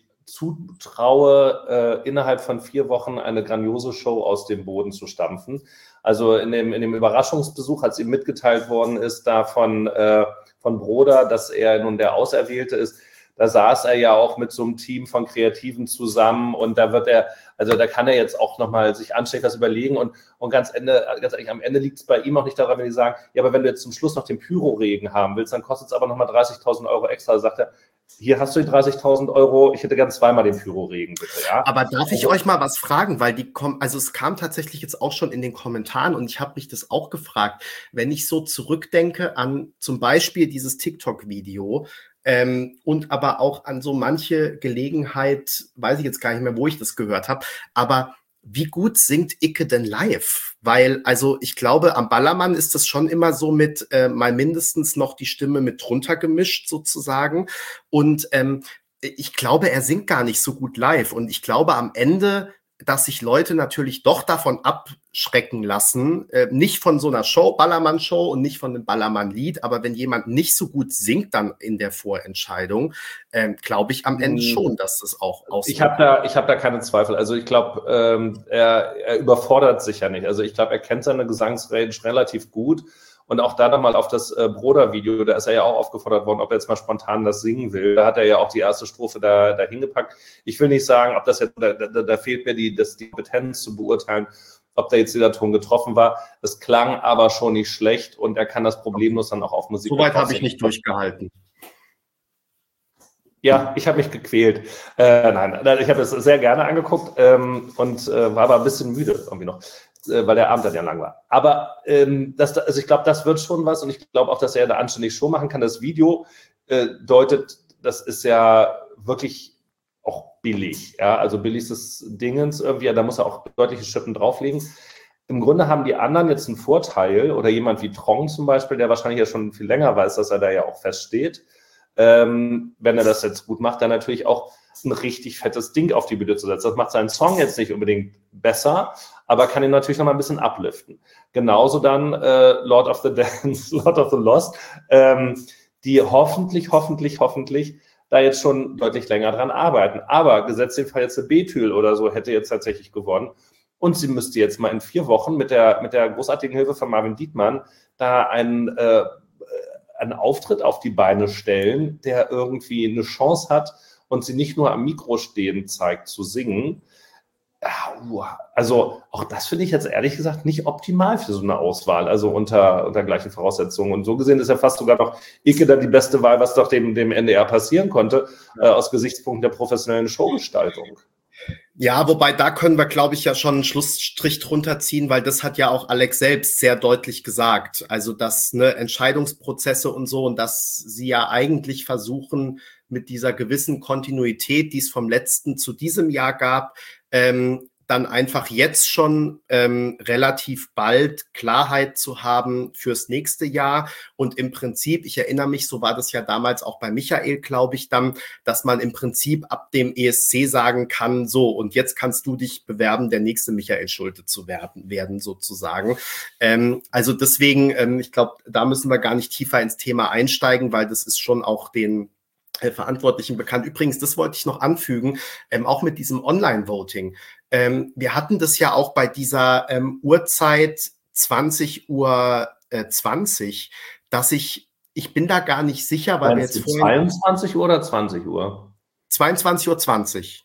zutraue, äh, innerhalb von vier Wochen eine grandiose Show aus dem Boden zu stampfen. Also in dem, in dem Überraschungsbesuch, als ihm mitgeteilt worden ist, da von, äh, von Broder, dass er nun der Auserwählte ist, da saß er ja auch mit so einem Team von Kreativen zusammen und da wird er, also da kann er jetzt auch nochmal sich anständig das überlegen und, und ganz Ende, ganz ehrlich, am Ende liegt es bei ihm auch nicht daran, wenn die sagen, ja, aber wenn du jetzt zum Schluss noch den Pyroregen haben willst, dann kostet es aber nochmal dreißigtausend Euro extra. Da sagt er, hier hast du die dreißigtausend Euro, ich hätte gern zweimal den Pyroregen, bitte, ja. Aber darf ich euch mal was fragen, weil die kommen, also es kam tatsächlich jetzt auch schon in den Kommentaren und ich habe mich das auch gefragt, wenn ich so zurückdenke an zum Beispiel dieses TikTok-Video, Ähm, und aber auch an so manche Gelegenheit, weiß ich jetzt gar nicht mehr, wo ich das gehört habe, aber wie gut singt Icke denn live? Weil, also ich glaube, am Ballermann ist das schon immer so mit äh, mal mindestens noch die Stimme mit drunter gemischt sozusagen und ähm, ich glaube, er singt gar nicht so gut live und ich glaube am Ende, dass sich Leute natürlich doch davon abschrecken lassen, äh, nicht von so einer Show, Ballermann-Show und nicht von einem Ballermann-Lied, aber wenn jemand nicht so gut singt dann in der Vorentscheidung, äh, glaube ich am Ende schon, dass das auch aussieht. Ich habe da, ich hab da keine Zweifel. Also ich glaube, ähm, er, er überfordert sich ja nicht. Also ich glaube, er kennt seine Gesangsrange relativ gut. Und auch da nochmal auf das äh, Broder-Video, da ist er ja auch aufgefordert worden, ob er jetzt mal spontan das singen will. Da hat er ja auch die erste Strophe da, da hingepackt. Ich will nicht sagen, ob das jetzt, da, da, da fehlt mir die, das, die Kompetenz zu beurteilen, ob da jetzt dieser Ton getroffen war. Es klang aber schon nicht schlecht und er kann das problemlos dann auch auf Musik. Soweit habe ich nicht durchgehalten. Ja, ich habe mich gequält. Äh, nein, ich habe es sehr gerne angeguckt ähm, und äh, war aber ein bisschen müde irgendwie noch, äh, weil der Abend dann ja lang war. Aber ähm, das, also ich glaube, das wird schon was und ich glaube auch, dass er eine anständige Show machen kann. Das Video äh, deutet, das ist ja wirklich auch billig. Ja? Also billigstes Dingens irgendwie, ja, da muss er auch deutliche Schippen drauflegen. Im Grunde haben die anderen jetzt einen Vorteil oder jemand wie Trong zum Beispiel, der wahrscheinlich ja schon viel länger weiß, dass er da ja auch feststeht. Ähm, wenn er das jetzt gut macht, dann natürlich auch ein richtig fettes Ding auf die Bühne zu setzen. Das macht seinen Song jetzt nicht unbedingt besser, aber kann ihn natürlich noch mal ein bisschen upliften. Genauso dann äh, Lord of the Dance, Lord of the Lost, ähm, die hoffentlich, hoffentlich, hoffentlich da jetzt schon deutlich länger dran arbeiten. Aber gesetzt den Fall jetzt eine Bethül oder so hätte jetzt tatsächlich gewonnen und sie müsste jetzt mal in vier Wochen mit der, mit der großartigen Hilfe von Marvin Dietmann da einen äh, einen Auftritt auf die Beine stellen, der irgendwie eine Chance hat und sie nicht nur am Mikro stehen zeigt, zu singen. Also auch das finde ich jetzt ehrlich gesagt nicht optimal für so eine Auswahl, also unter, unter gleichen Voraussetzungen. Und so gesehen ist ja fast sogar noch Icke dann die beste Wahl, was doch dem, dem N D R passieren konnte, äh, aus Gesichtspunkt der professionellen Showgestaltung. Ja, wobei da können wir, glaube ich, ja schon einen Schlussstrich drunter ziehen, weil das hat ja auch Alex selbst sehr deutlich gesagt. Also, dass ne, Entscheidungsprozesse und so und dass sie ja eigentlich versuchen, mit dieser gewissen Kontinuität, die es vom letzten zu diesem Jahr gab, ähm, dann einfach jetzt schon ähm, relativ bald Klarheit zu haben fürs nächste Jahr. Und im Prinzip, ich erinnere mich, so war das ja damals auch bei Michael, glaube ich, dann, dass man im Prinzip ab dem E S C sagen kann, so, und jetzt kannst du dich bewerben, der nächste Michael Schulte zu werden, werden sozusagen. Ähm, also deswegen, ähm, ich glaube, da müssen wir gar nicht tiefer ins Thema einsteigen, weil das ist schon auch den äh, Verantwortlichen bekannt. Übrigens, das wollte ich noch anfügen, ähm, auch mit diesem Online-Voting. Ähm, wir hatten das ja auch bei dieser ähm, Uhrzeit zwanzig Uhr zwanzig, dass ich, ich bin da gar nicht sicher, weil wir jetzt vorhin... zweiundzwanzig Uhr oder zwanzig Uhr? zweiundzwanzig Uhr zwanzig.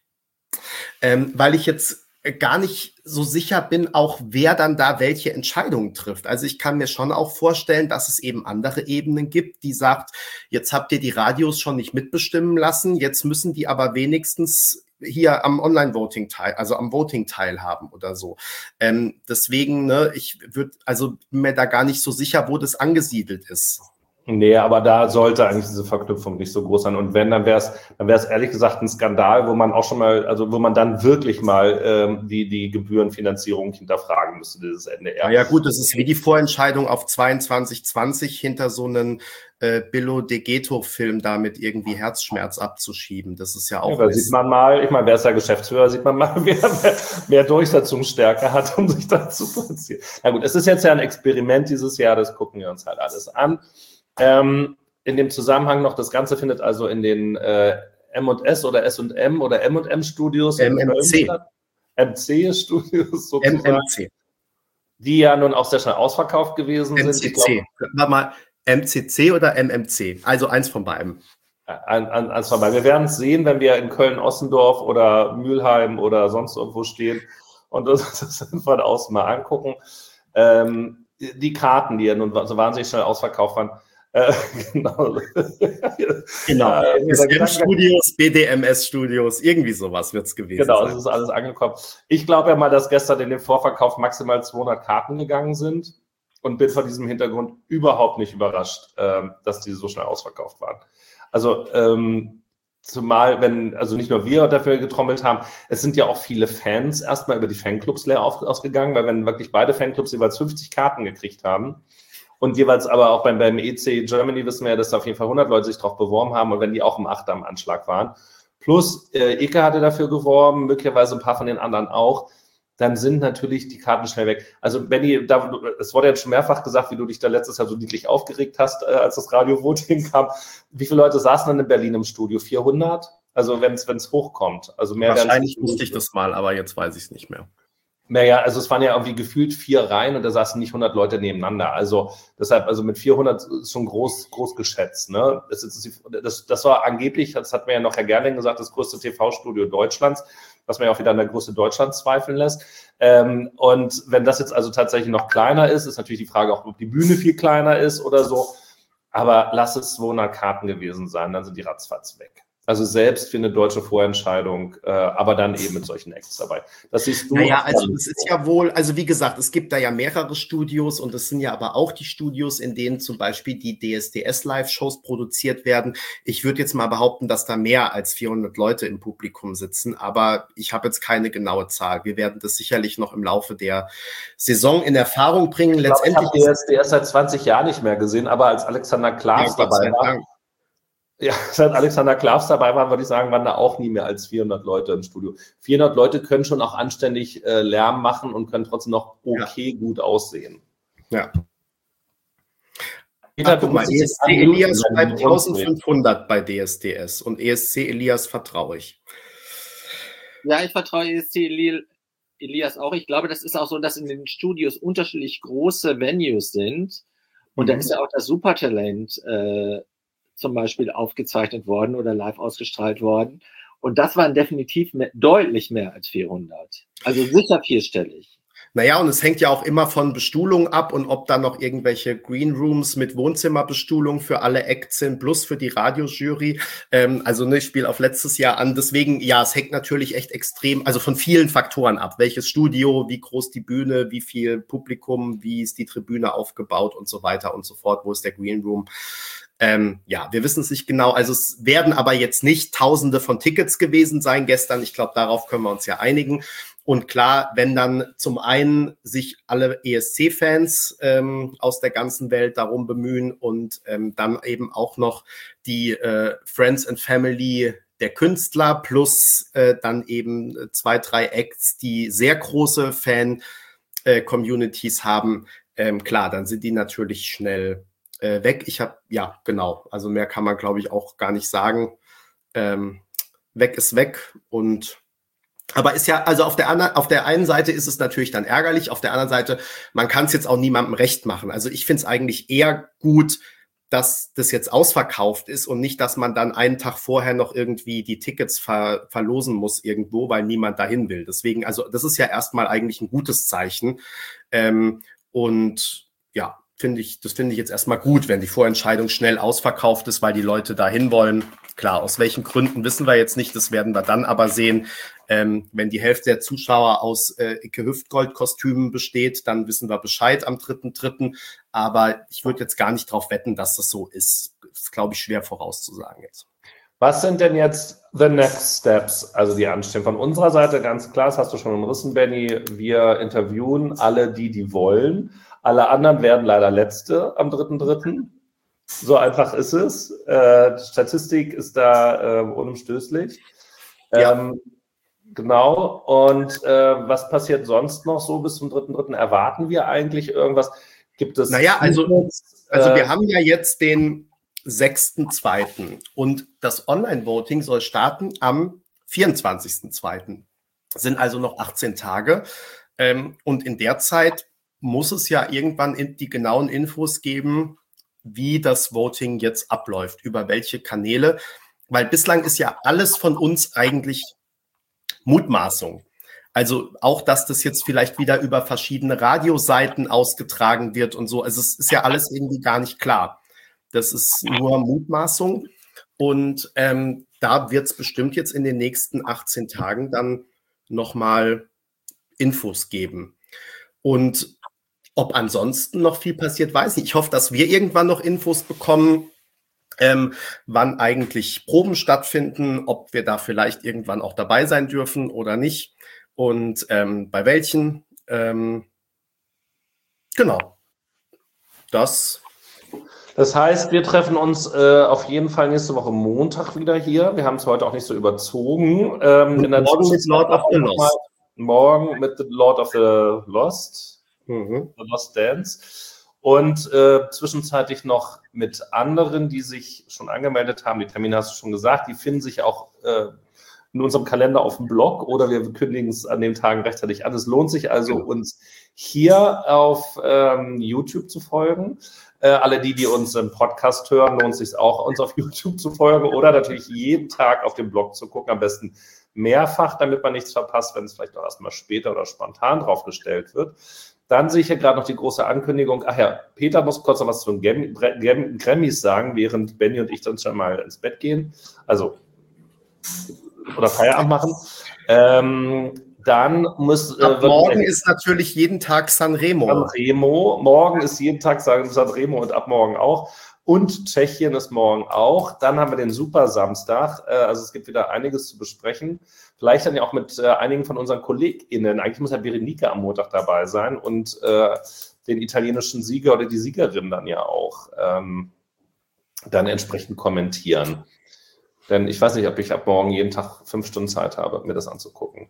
Ähm, weil ich jetzt gar nicht so sicher bin, auch wer dann da welche Entscheidungen trifft. Also ich kann mir schon auch vorstellen, dass es eben andere Ebenen gibt, die sagt, jetzt habt ihr die Radios schon nicht mitbestimmen lassen, jetzt müssen die aber wenigstens hier am Online-Voting teil, also am Voting teilhaben oder so. Ähm, deswegen, ne, ich würde, also bin mir da gar nicht so sicher, wo das angesiedelt ist. Nee, aber da sollte eigentlich diese Verknüpfung nicht so groß sein. Und wenn, dann wäre es, dann wäre es ehrlich gesagt ein Skandal, wo man auch schon mal, also wo man dann wirklich mal ähm, die, die Gebührenfinanzierung hinterfragen müsste, dieses N D R. Ja, ja gut, das ist wie die Vorentscheidung auf zweiundzwanzig zwanzig hinter so einen äh, Billo De Ghetto-Film da mit irgendwie Herzschmerz abzuschieben. Das ist ja auch... Ja, da sieht man mal, ich meine, wer ist der Geschäftsführer, sieht man mal, wer mehr, mehr Durchsetzungsstärke hat, um sich da zu platzieren. Na gut, es ist jetzt ja ein Experiment dieses Jahr, das gucken wir uns halt alles an. Ähm, in dem Zusammenhang noch, das Ganze findet also in den äh, M und S oder S und M oder M und M Studios M M C. M C Studios sozusagen, M M C. Die ja nun auch sehr schnell ausverkauft gewesen M C C. sind. Warte mal, M C C oder M M C? Also eins von beiden. Ein, ein, eins von beiden. Wir werden es sehen, wenn wir in Köln-Ossendorf oder Mülheim oder sonst irgendwo stehen und das, das von außen mal angucken. Ähm, die Karten, die ja nun so wahnsinnig schnell ausverkauft waren, Äh, genau. Genau. S M-Studios, B D M S-Studios, irgendwie sowas wird es gewesen genau, sein. Genau, es ist alles angekommen. Ich glaube ja mal, dass gestern in dem Vorverkauf maximal zweihundert Karten gegangen sind und bin vor diesem Hintergrund überhaupt nicht überrascht, äh, dass die so schnell ausverkauft waren. Also, ähm, zumal, wenn, also nicht nur wir dafür getrommelt haben, es sind ja auch viele Fans erstmal über die Fanclubs leer auf, ausgegangen, weil wenn wirklich beide Fanclubs jeweils fünfzig Karten gekriegt haben, und jeweils aber auch beim, beim E C Germany wissen wir ja, dass da auf jeden Fall hundert Leute sich drauf beworben haben und wenn die auch im Achter am Anschlag waren. Plus, äh, Eke hatte dafür geworben, möglicherweise ein paar von den anderen auch. Dann sind natürlich die Karten schnell weg. Also Benni, da, es wurde ja schon mehrfach gesagt, wie du dich da letztes Jahr so niedlich aufgeregt hast, äh, als das Radio-Voting kam. Wie viele Leute saßen dann in Berlin im Studio? vierhundert? Also wenn es hochkommt. Also mehr Wahrscheinlich wusste ich das mal, aber jetzt weiß ich es nicht mehr. Naja, also es waren ja irgendwie gefühlt vier Reihen und da saßen nicht hundert Leute nebeneinander. Also deshalb, also mit vierhundert ist schon groß, groß geschätzt. Ne? Das, ist, das, das war angeblich, das hat mir ja noch Herr Gerling gesagt, das größte T V-Studio Deutschlands, was mir auch wieder an der Größe Deutschlands zweifeln lässt. Ähm, und wenn das jetzt also tatsächlich noch kleiner ist, ist natürlich die Frage auch, ob die Bühne viel kleiner ist oder so. Aber lass es zweihundert Karten gewesen sein, dann sind die ratzfatz weg. Also selbst für eine deutsche Vorentscheidung, äh, aber dann eben mit solchen Acts dabei. Das siehst du. Naja, also das ist ja wohl, also wie gesagt, es gibt da ja mehrere Studios und es sind ja aber auch die Studios, in denen zum Beispiel die D S D S-Live-Shows produziert werden. Ich würde jetzt mal behaupten, dass da mehr als vierhundert Leute im Publikum sitzen, aber ich habe jetzt keine genaue Zahl. Wir werden das sicherlich noch im Laufe der Saison in Erfahrung bringen. Ich glaube, Letztendlich ich habe D S D S seit zwanzig Jahren nicht mehr gesehen, aber als Alexander Klavs ja, dabei war, Ja, seit Alexander Klavs dabei war, würde ich sagen, waren da auch nie mehr als vierhundert Leute im Studio. vierhundert Leute können schon auch anständig äh, Lärm machen und können trotzdem noch okay ja. gut aussehen. Ja. Ach, guck mal, E S C Elias schreibt eintausendfünfhundert bei D S D S und E S C Elias vertraue ich. Ja, ich vertraue E S C Elias auch. Ich glaube, das ist auch so, dass in den Studios unterschiedlich große Venues sind. Und mhm. da ist ja auch das Supertalent äh, zum Beispiel aufgezeichnet worden oder live ausgestrahlt worden. Und das waren definitiv mehr, deutlich mehr als vierhundert. Also sicher vierstellig. Naja, und es hängt ja auch immer von Bestuhlung ab und ob da noch irgendwelche Green Rooms mit Wohnzimmerbestuhlung für alle Acts sind, plus für die Radiojury. Ähm, also ne, ich spiele auf letztes Jahr an. Deswegen, ja, es hängt natürlich echt extrem, also von vielen Faktoren ab. Welches Studio, wie groß die Bühne, wie viel Publikum, wie ist die Tribüne aufgebaut und so weiter und so fort. Wo ist der Green Room? Ähm, ja, wir wissen es nicht genau. Also es werden aber jetzt nicht Tausende von Tickets gewesen sein gestern. Ich glaube, darauf können wir uns ja einigen. Und klar, wenn dann zum einen sich alle E S C-Fans ähm, aus der ganzen Welt darum bemühen und ähm, dann eben auch noch die äh, Friends and Family der Künstler plus äh, dann eben zwei, drei Acts, die sehr große Fan-Communities haben, ähm, klar, dann sind die natürlich schnell äh, weg. Ich habe, ja, genau, also mehr kann man, glaube ich, auch gar nicht sagen. Ähm, weg ist weg und aber ist ja, also auf der anderen, auf der einen Seite ist es natürlich dann ärgerlich, auf der anderen Seite, man kann es jetzt auch niemandem recht machen. Also ich finde es eigentlich eher gut, dass das jetzt ausverkauft ist und nicht, dass man dann einen Tag vorher noch irgendwie die Tickets ver verlosen muss irgendwo, weil niemand dahin will. Deswegen, also das ist ja erstmal eigentlich ein gutes Zeichen. Ähm, und ja, finde ich, das finde ich jetzt erstmal gut, wenn die Vorentscheidung schnell ausverkauft ist, weil die Leute dahin wollen. Klar, aus welchen Gründen wissen wir jetzt nicht, das werden wir dann aber sehen. Ähm, wenn die Hälfte der Zuschauer aus äh, Icke Hüftgold-Kostümen besteht, dann wissen wir Bescheid am dritten dritten Aber ich würde jetzt gar nicht drauf wetten, dass das so ist. Das ist, glaube ich, schwer vorauszusagen jetzt. Was sind denn jetzt the next steps, also die anstehen? Von unserer Seite ganz klar, das hast du schon umrissen, Benny, wir interviewen alle die, die wollen. Alle anderen werden leider Letzte am dritten dritten So einfach ist es. Äh, Statistik ist da äh, unumstößlich. Ja. Ähm, genau. Und äh, was passiert sonst noch so bis zum dritten dritten Erwarten wir eigentlich irgendwas? Gibt es... Naja, also, Tickets, also äh, wir haben ja jetzt den sechsten zweiten und das Online-Voting soll starten am vierundzwanzigsten zweiten Sind also noch achtzehn Tage. Ähm, und in der Zeit muss es ja irgendwann in die genauen Infos geben, wie das Voting jetzt abläuft, über welche Kanäle. Weil bislang ist ja alles von uns eigentlich Mutmaßung. Also auch, dass das jetzt vielleicht wieder über verschiedene Radioseiten ausgetragen wird und so. Also es ist ja alles irgendwie gar nicht klar. Das ist nur Mutmaßung. Und ähm, da wird es bestimmt jetzt in den nächsten achtzehn Tagen dann nochmal Infos geben. Und ob ansonsten noch viel passiert, weiß ich. Ich hoffe, dass wir irgendwann noch Infos bekommen, ähm, wann eigentlich Proben stattfinden, ob wir da vielleicht irgendwann auch dabei sein dürfen oder nicht und ähm, bei welchen. Ähm, genau. Das. Das heißt, wir treffen uns äh, auf jeden Fall nächste Woche Montag wieder hier. Wir haben es heute auch nicht so überzogen. Ähm, in der morgen mit Lord of the Lost. Morgen mit The Lord of the Lost. Mhm. The Lost Dance. Und äh, zwischenzeitlich noch mit anderen, die sich schon angemeldet haben. Die Termine hast du schon gesagt. Die finden sich auch äh, in unserem Kalender auf dem Blog oder wir kündigen es an den Tagen rechtzeitig an. Es lohnt sich also, uns hier auf ähm, YouTube zu folgen. Äh, alle die, die uns im Podcast hören, lohnt es sich auch, uns auf YouTube zu folgen oder natürlich jeden Tag auf dem Blog zu gucken. Am besten mehrfach, damit man nichts verpasst, wenn es vielleicht auch erstmal später oder spontan draufgestellt wird. Dann sehe ich hier gerade noch die große Ankündigung. Ach ja, Peter muss kurz noch was zu den Grammys sagen, während Benny und ich dann schon mal ins Bett gehen. Also, oder Feierabend machen. Ähm, dann muss... Ab äh, morgen ist natürlich jeden Tag Sanremo. Sanremo. Morgen ist jeden Tag Sanremo und ab morgen auch. Und Tschechien ist morgen auch. Dann haben wir den Super Samstag. Also es gibt wieder einiges zu besprechen. Vielleicht dann ja auch mit einigen von unseren KollegInnen. Eigentlich muss ja Berenike am Montag dabei sein und äh, den italienischen Sieger oder die Siegerin dann ja auch ähm, dann entsprechend kommentieren. Denn ich weiß nicht, ob ich ab morgen jeden Tag fünf Stunden Zeit habe, mir das anzugucken.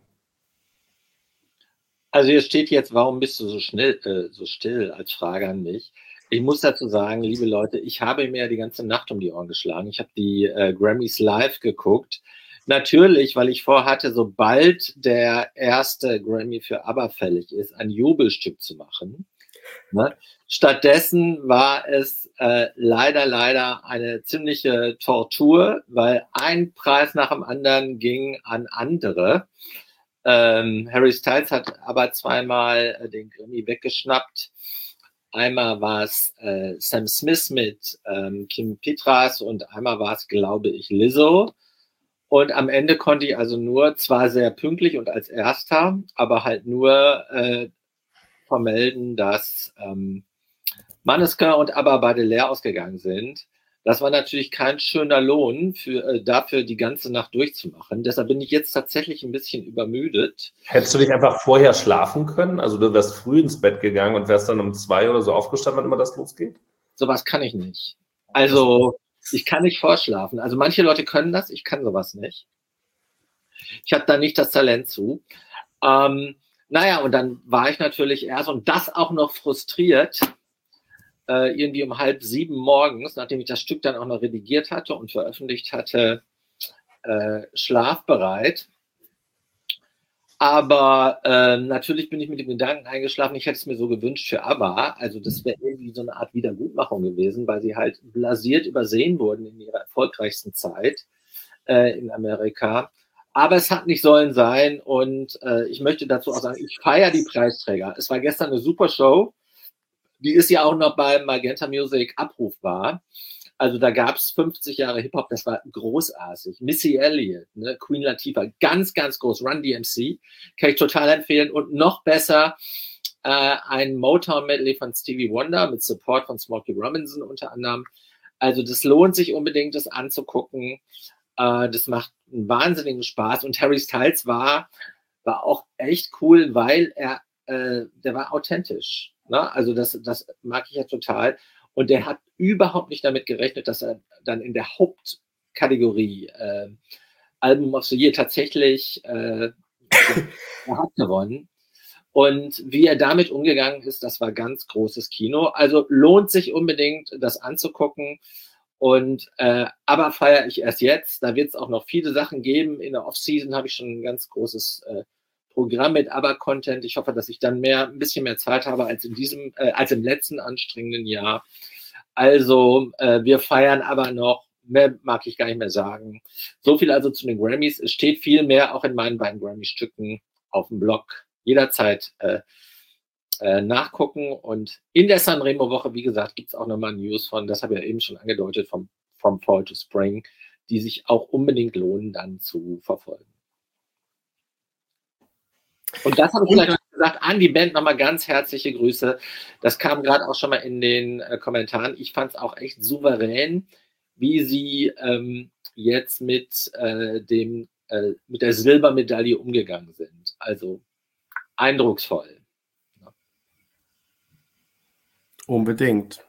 Also hier steht jetzt, warum bist du so schnell, äh, so still, als Frage an mich. Ich muss dazu sagen, liebe Leute, ich habe mir die ganze Nacht um die Ohren geschlagen. Ich habe die äh, Grammys live geguckt. Natürlich, weil ich vorhatte, sobald der erste Grammy für ABBA fällig ist, ein Jubelstück zu machen. Ne? Stattdessen war es äh, leider, leider eine ziemliche Tortur, weil ein Preis nach dem anderen ging an andere. Ähm, Harry Styles hat aber zweimal äh, den Grammy weggeschnappt. Einmal war es äh, Sam Smith mit ähm, Kim Petras und einmal war es, glaube ich, Lizzo. Und am Ende konnte ich also nur, zwar sehr pünktlich und als Erster, aber halt nur äh, vermelden, dass ähm, Maneskin und ABBA beide leer ausgegangen sind. Das war natürlich kein schöner Lohn für, äh, dafür, die ganze Nacht durchzumachen. Deshalb bin ich jetzt tatsächlich ein bisschen übermüdet. Hättest du dich einfach vorher schlafen können? Also du wärst früh ins Bett gegangen und wärst dann um zwei oder so aufgestanden, wann immer das losgeht? Sowas kann ich nicht. Also ich kann nicht vorschlafen. Also manche Leute können das, ich kann sowas nicht. Ich habe da nicht das Talent zu. Ähm, naja, und dann war ich natürlich erst, und das auch noch frustriert, äh, irgendwie um halb sieben morgens, nachdem ich das Stück dann auch noch redigiert hatte und veröffentlicht hatte, äh, schlafbereit. Aber äh, natürlich bin ich mit dem Gedanken eingeschlafen, ich hätte es mir so gewünscht für ABBA. Also das wäre irgendwie so eine Art Wiedergutmachung gewesen, weil sie halt blasiert übersehen wurden in ihrer erfolgreichsten Zeit äh, in Amerika. Aber es hat nicht sollen sein und äh, ich möchte dazu auch sagen, ich feiere die Preisträger. Es war gestern eine super Show. Die ist ja auch noch bei Magenta Music abrufbar. Also da gab es fünfzig Jahre Hip-Hop, das war großartig. Missy Elliott, ne, Queen Latifah, ganz, ganz groß. Run D M C, kann ich total empfehlen. Und noch besser äh, ein Motown-Medley von Stevie Wonder mit Support von Smokey Robinson unter anderem. Also das lohnt sich unbedingt, das anzugucken. Äh, das macht einen wahnsinnigen Spaß. Und Harry Styles war, war auch echt cool, weil er, äh, der war authentisch. Ne? Also das, das mag ich ja total. Und der hat überhaupt nicht damit gerechnet, dass er dann in der Hauptkategorie äh, Album of the Year tatsächlich äh, er hat gewonnen. Und wie er damit umgegangen ist, das war ganz großes Kino. Also lohnt sich unbedingt, das anzugucken. Und äh, aber feiere ich erst jetzt. Da wird es auch noch viele Sachen geben. In der Off-Season habe ich schon ein ganz großes äh, Programm mit ABBA-Content. Ich hoffe, dass ich dann mehr, ein bisschen mehr Zeit habe als in diesem, äh, als im letzten anstrengenden Jahr. Also, äh, wir feiern aber noch, mehr mag ich gar nicht mehr sagen. So viel also zu den Grammys. Es steht viel mehr auch in meinen beiden Grammy-Stücken auf dem Blog. Jederzeit äh, äh, nachgucken. Und in der Sanremo-Woche, wie gesagt, gibt es auch nochmal News von, das habe ich ja eben schon angedeutet, vom From Fall to Spring, die sich auch unbedingt lohnen, dann zu verfolgen. Und das habe ich vielleicht noch gesagt, an die Band nochmal ganz herzliche Grüße. Das kam gerade auch schon mal in den äh, Kommentaren. Ich fand es auch echt souverän, wie sie ähm, jetzt mit, äh, dem, äh, mit der Silbermedaille umgegangen sind. Also eindrucksvoll. Ja. Unbedingt.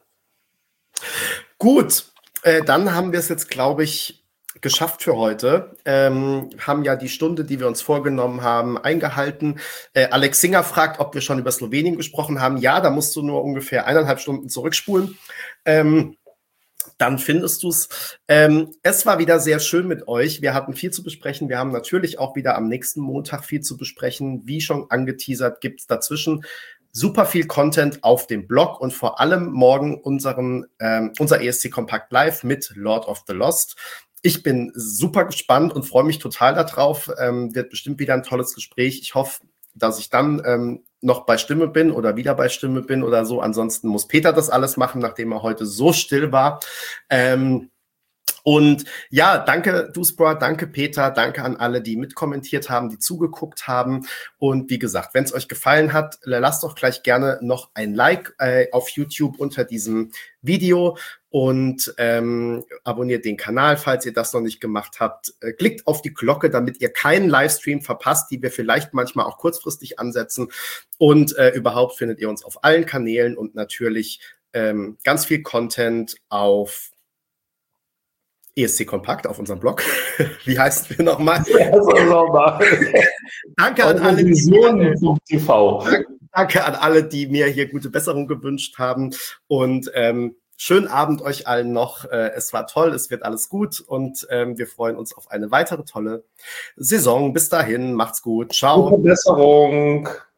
Gut, äh, dann haben wir es jetzt, glaube ich, geschafft für heute. Ähm, haben ja die Stunde, die wir uns vorgenommen haben, eingehalten. Äh, Alex Singer fragt, ob wir schon über Slowenien gesprochen haben. Ja, da musst du nur ungefähr eineinhalb Stunden zurückspulen. Ähm, dann findest du es. Ähm, es war wieder sehr schön mit euch. Wir hatten viel zu besprechen. Wir haben natürlich auch wieder am nächsten Montag viel zu besprechen. Wie schon angeteasert, gibt es dazwischen super viel Content auf dem Blog und vor allem morgen unseren, ähm, unser E S C Kompakt Live mit Lord of the Lost. Ich bin super gespannt und freue mich total darauf. Ähm, wird bestimmt wieder ein tolles Gespräch. Ich hoffe, dass ich dann ähm, noch bei Stimme bin oder wieder bei Stimme bin oder so. Ansonsten muss Peter das alles machen, nachdem er heute so still war. Ähm, Und ja, danke Duspra, danke Peter, danke an alle, die mitkommentiert haben, die zugeguckt haben. Und wie gesagt, wenn es euch gefallen hat, lasst doch gleich gerne noch ein Like äh, auf YouTube unter diesem Video und ähm, abonniert den Kanal, falls ihr das noch nicht gemacht habt. Äh, klickt auf die Glocke, damit ihr keinen Livestream verpasst, die wir vielleicht manchmal auch kurzfristig ansetzen. Und äh, überhaupt findet ihr uns auf allen Kanälen und natürlich ähm, ganz viel Content auf E S C Kompakt auf unserem Blog. Wie heißt wir nochmal? Danke an alle, die mir, danke, danke an alle, die mir hier gute Besserung gewünscht haben. Und ähm, schönen Abend euch allen noch. Äh, es war toll, es wird alles gut und ähm, wir freuen uns auf eine weitere tolle Saison. Bis dahin, macht's gut. Ciao. Gute Besserung.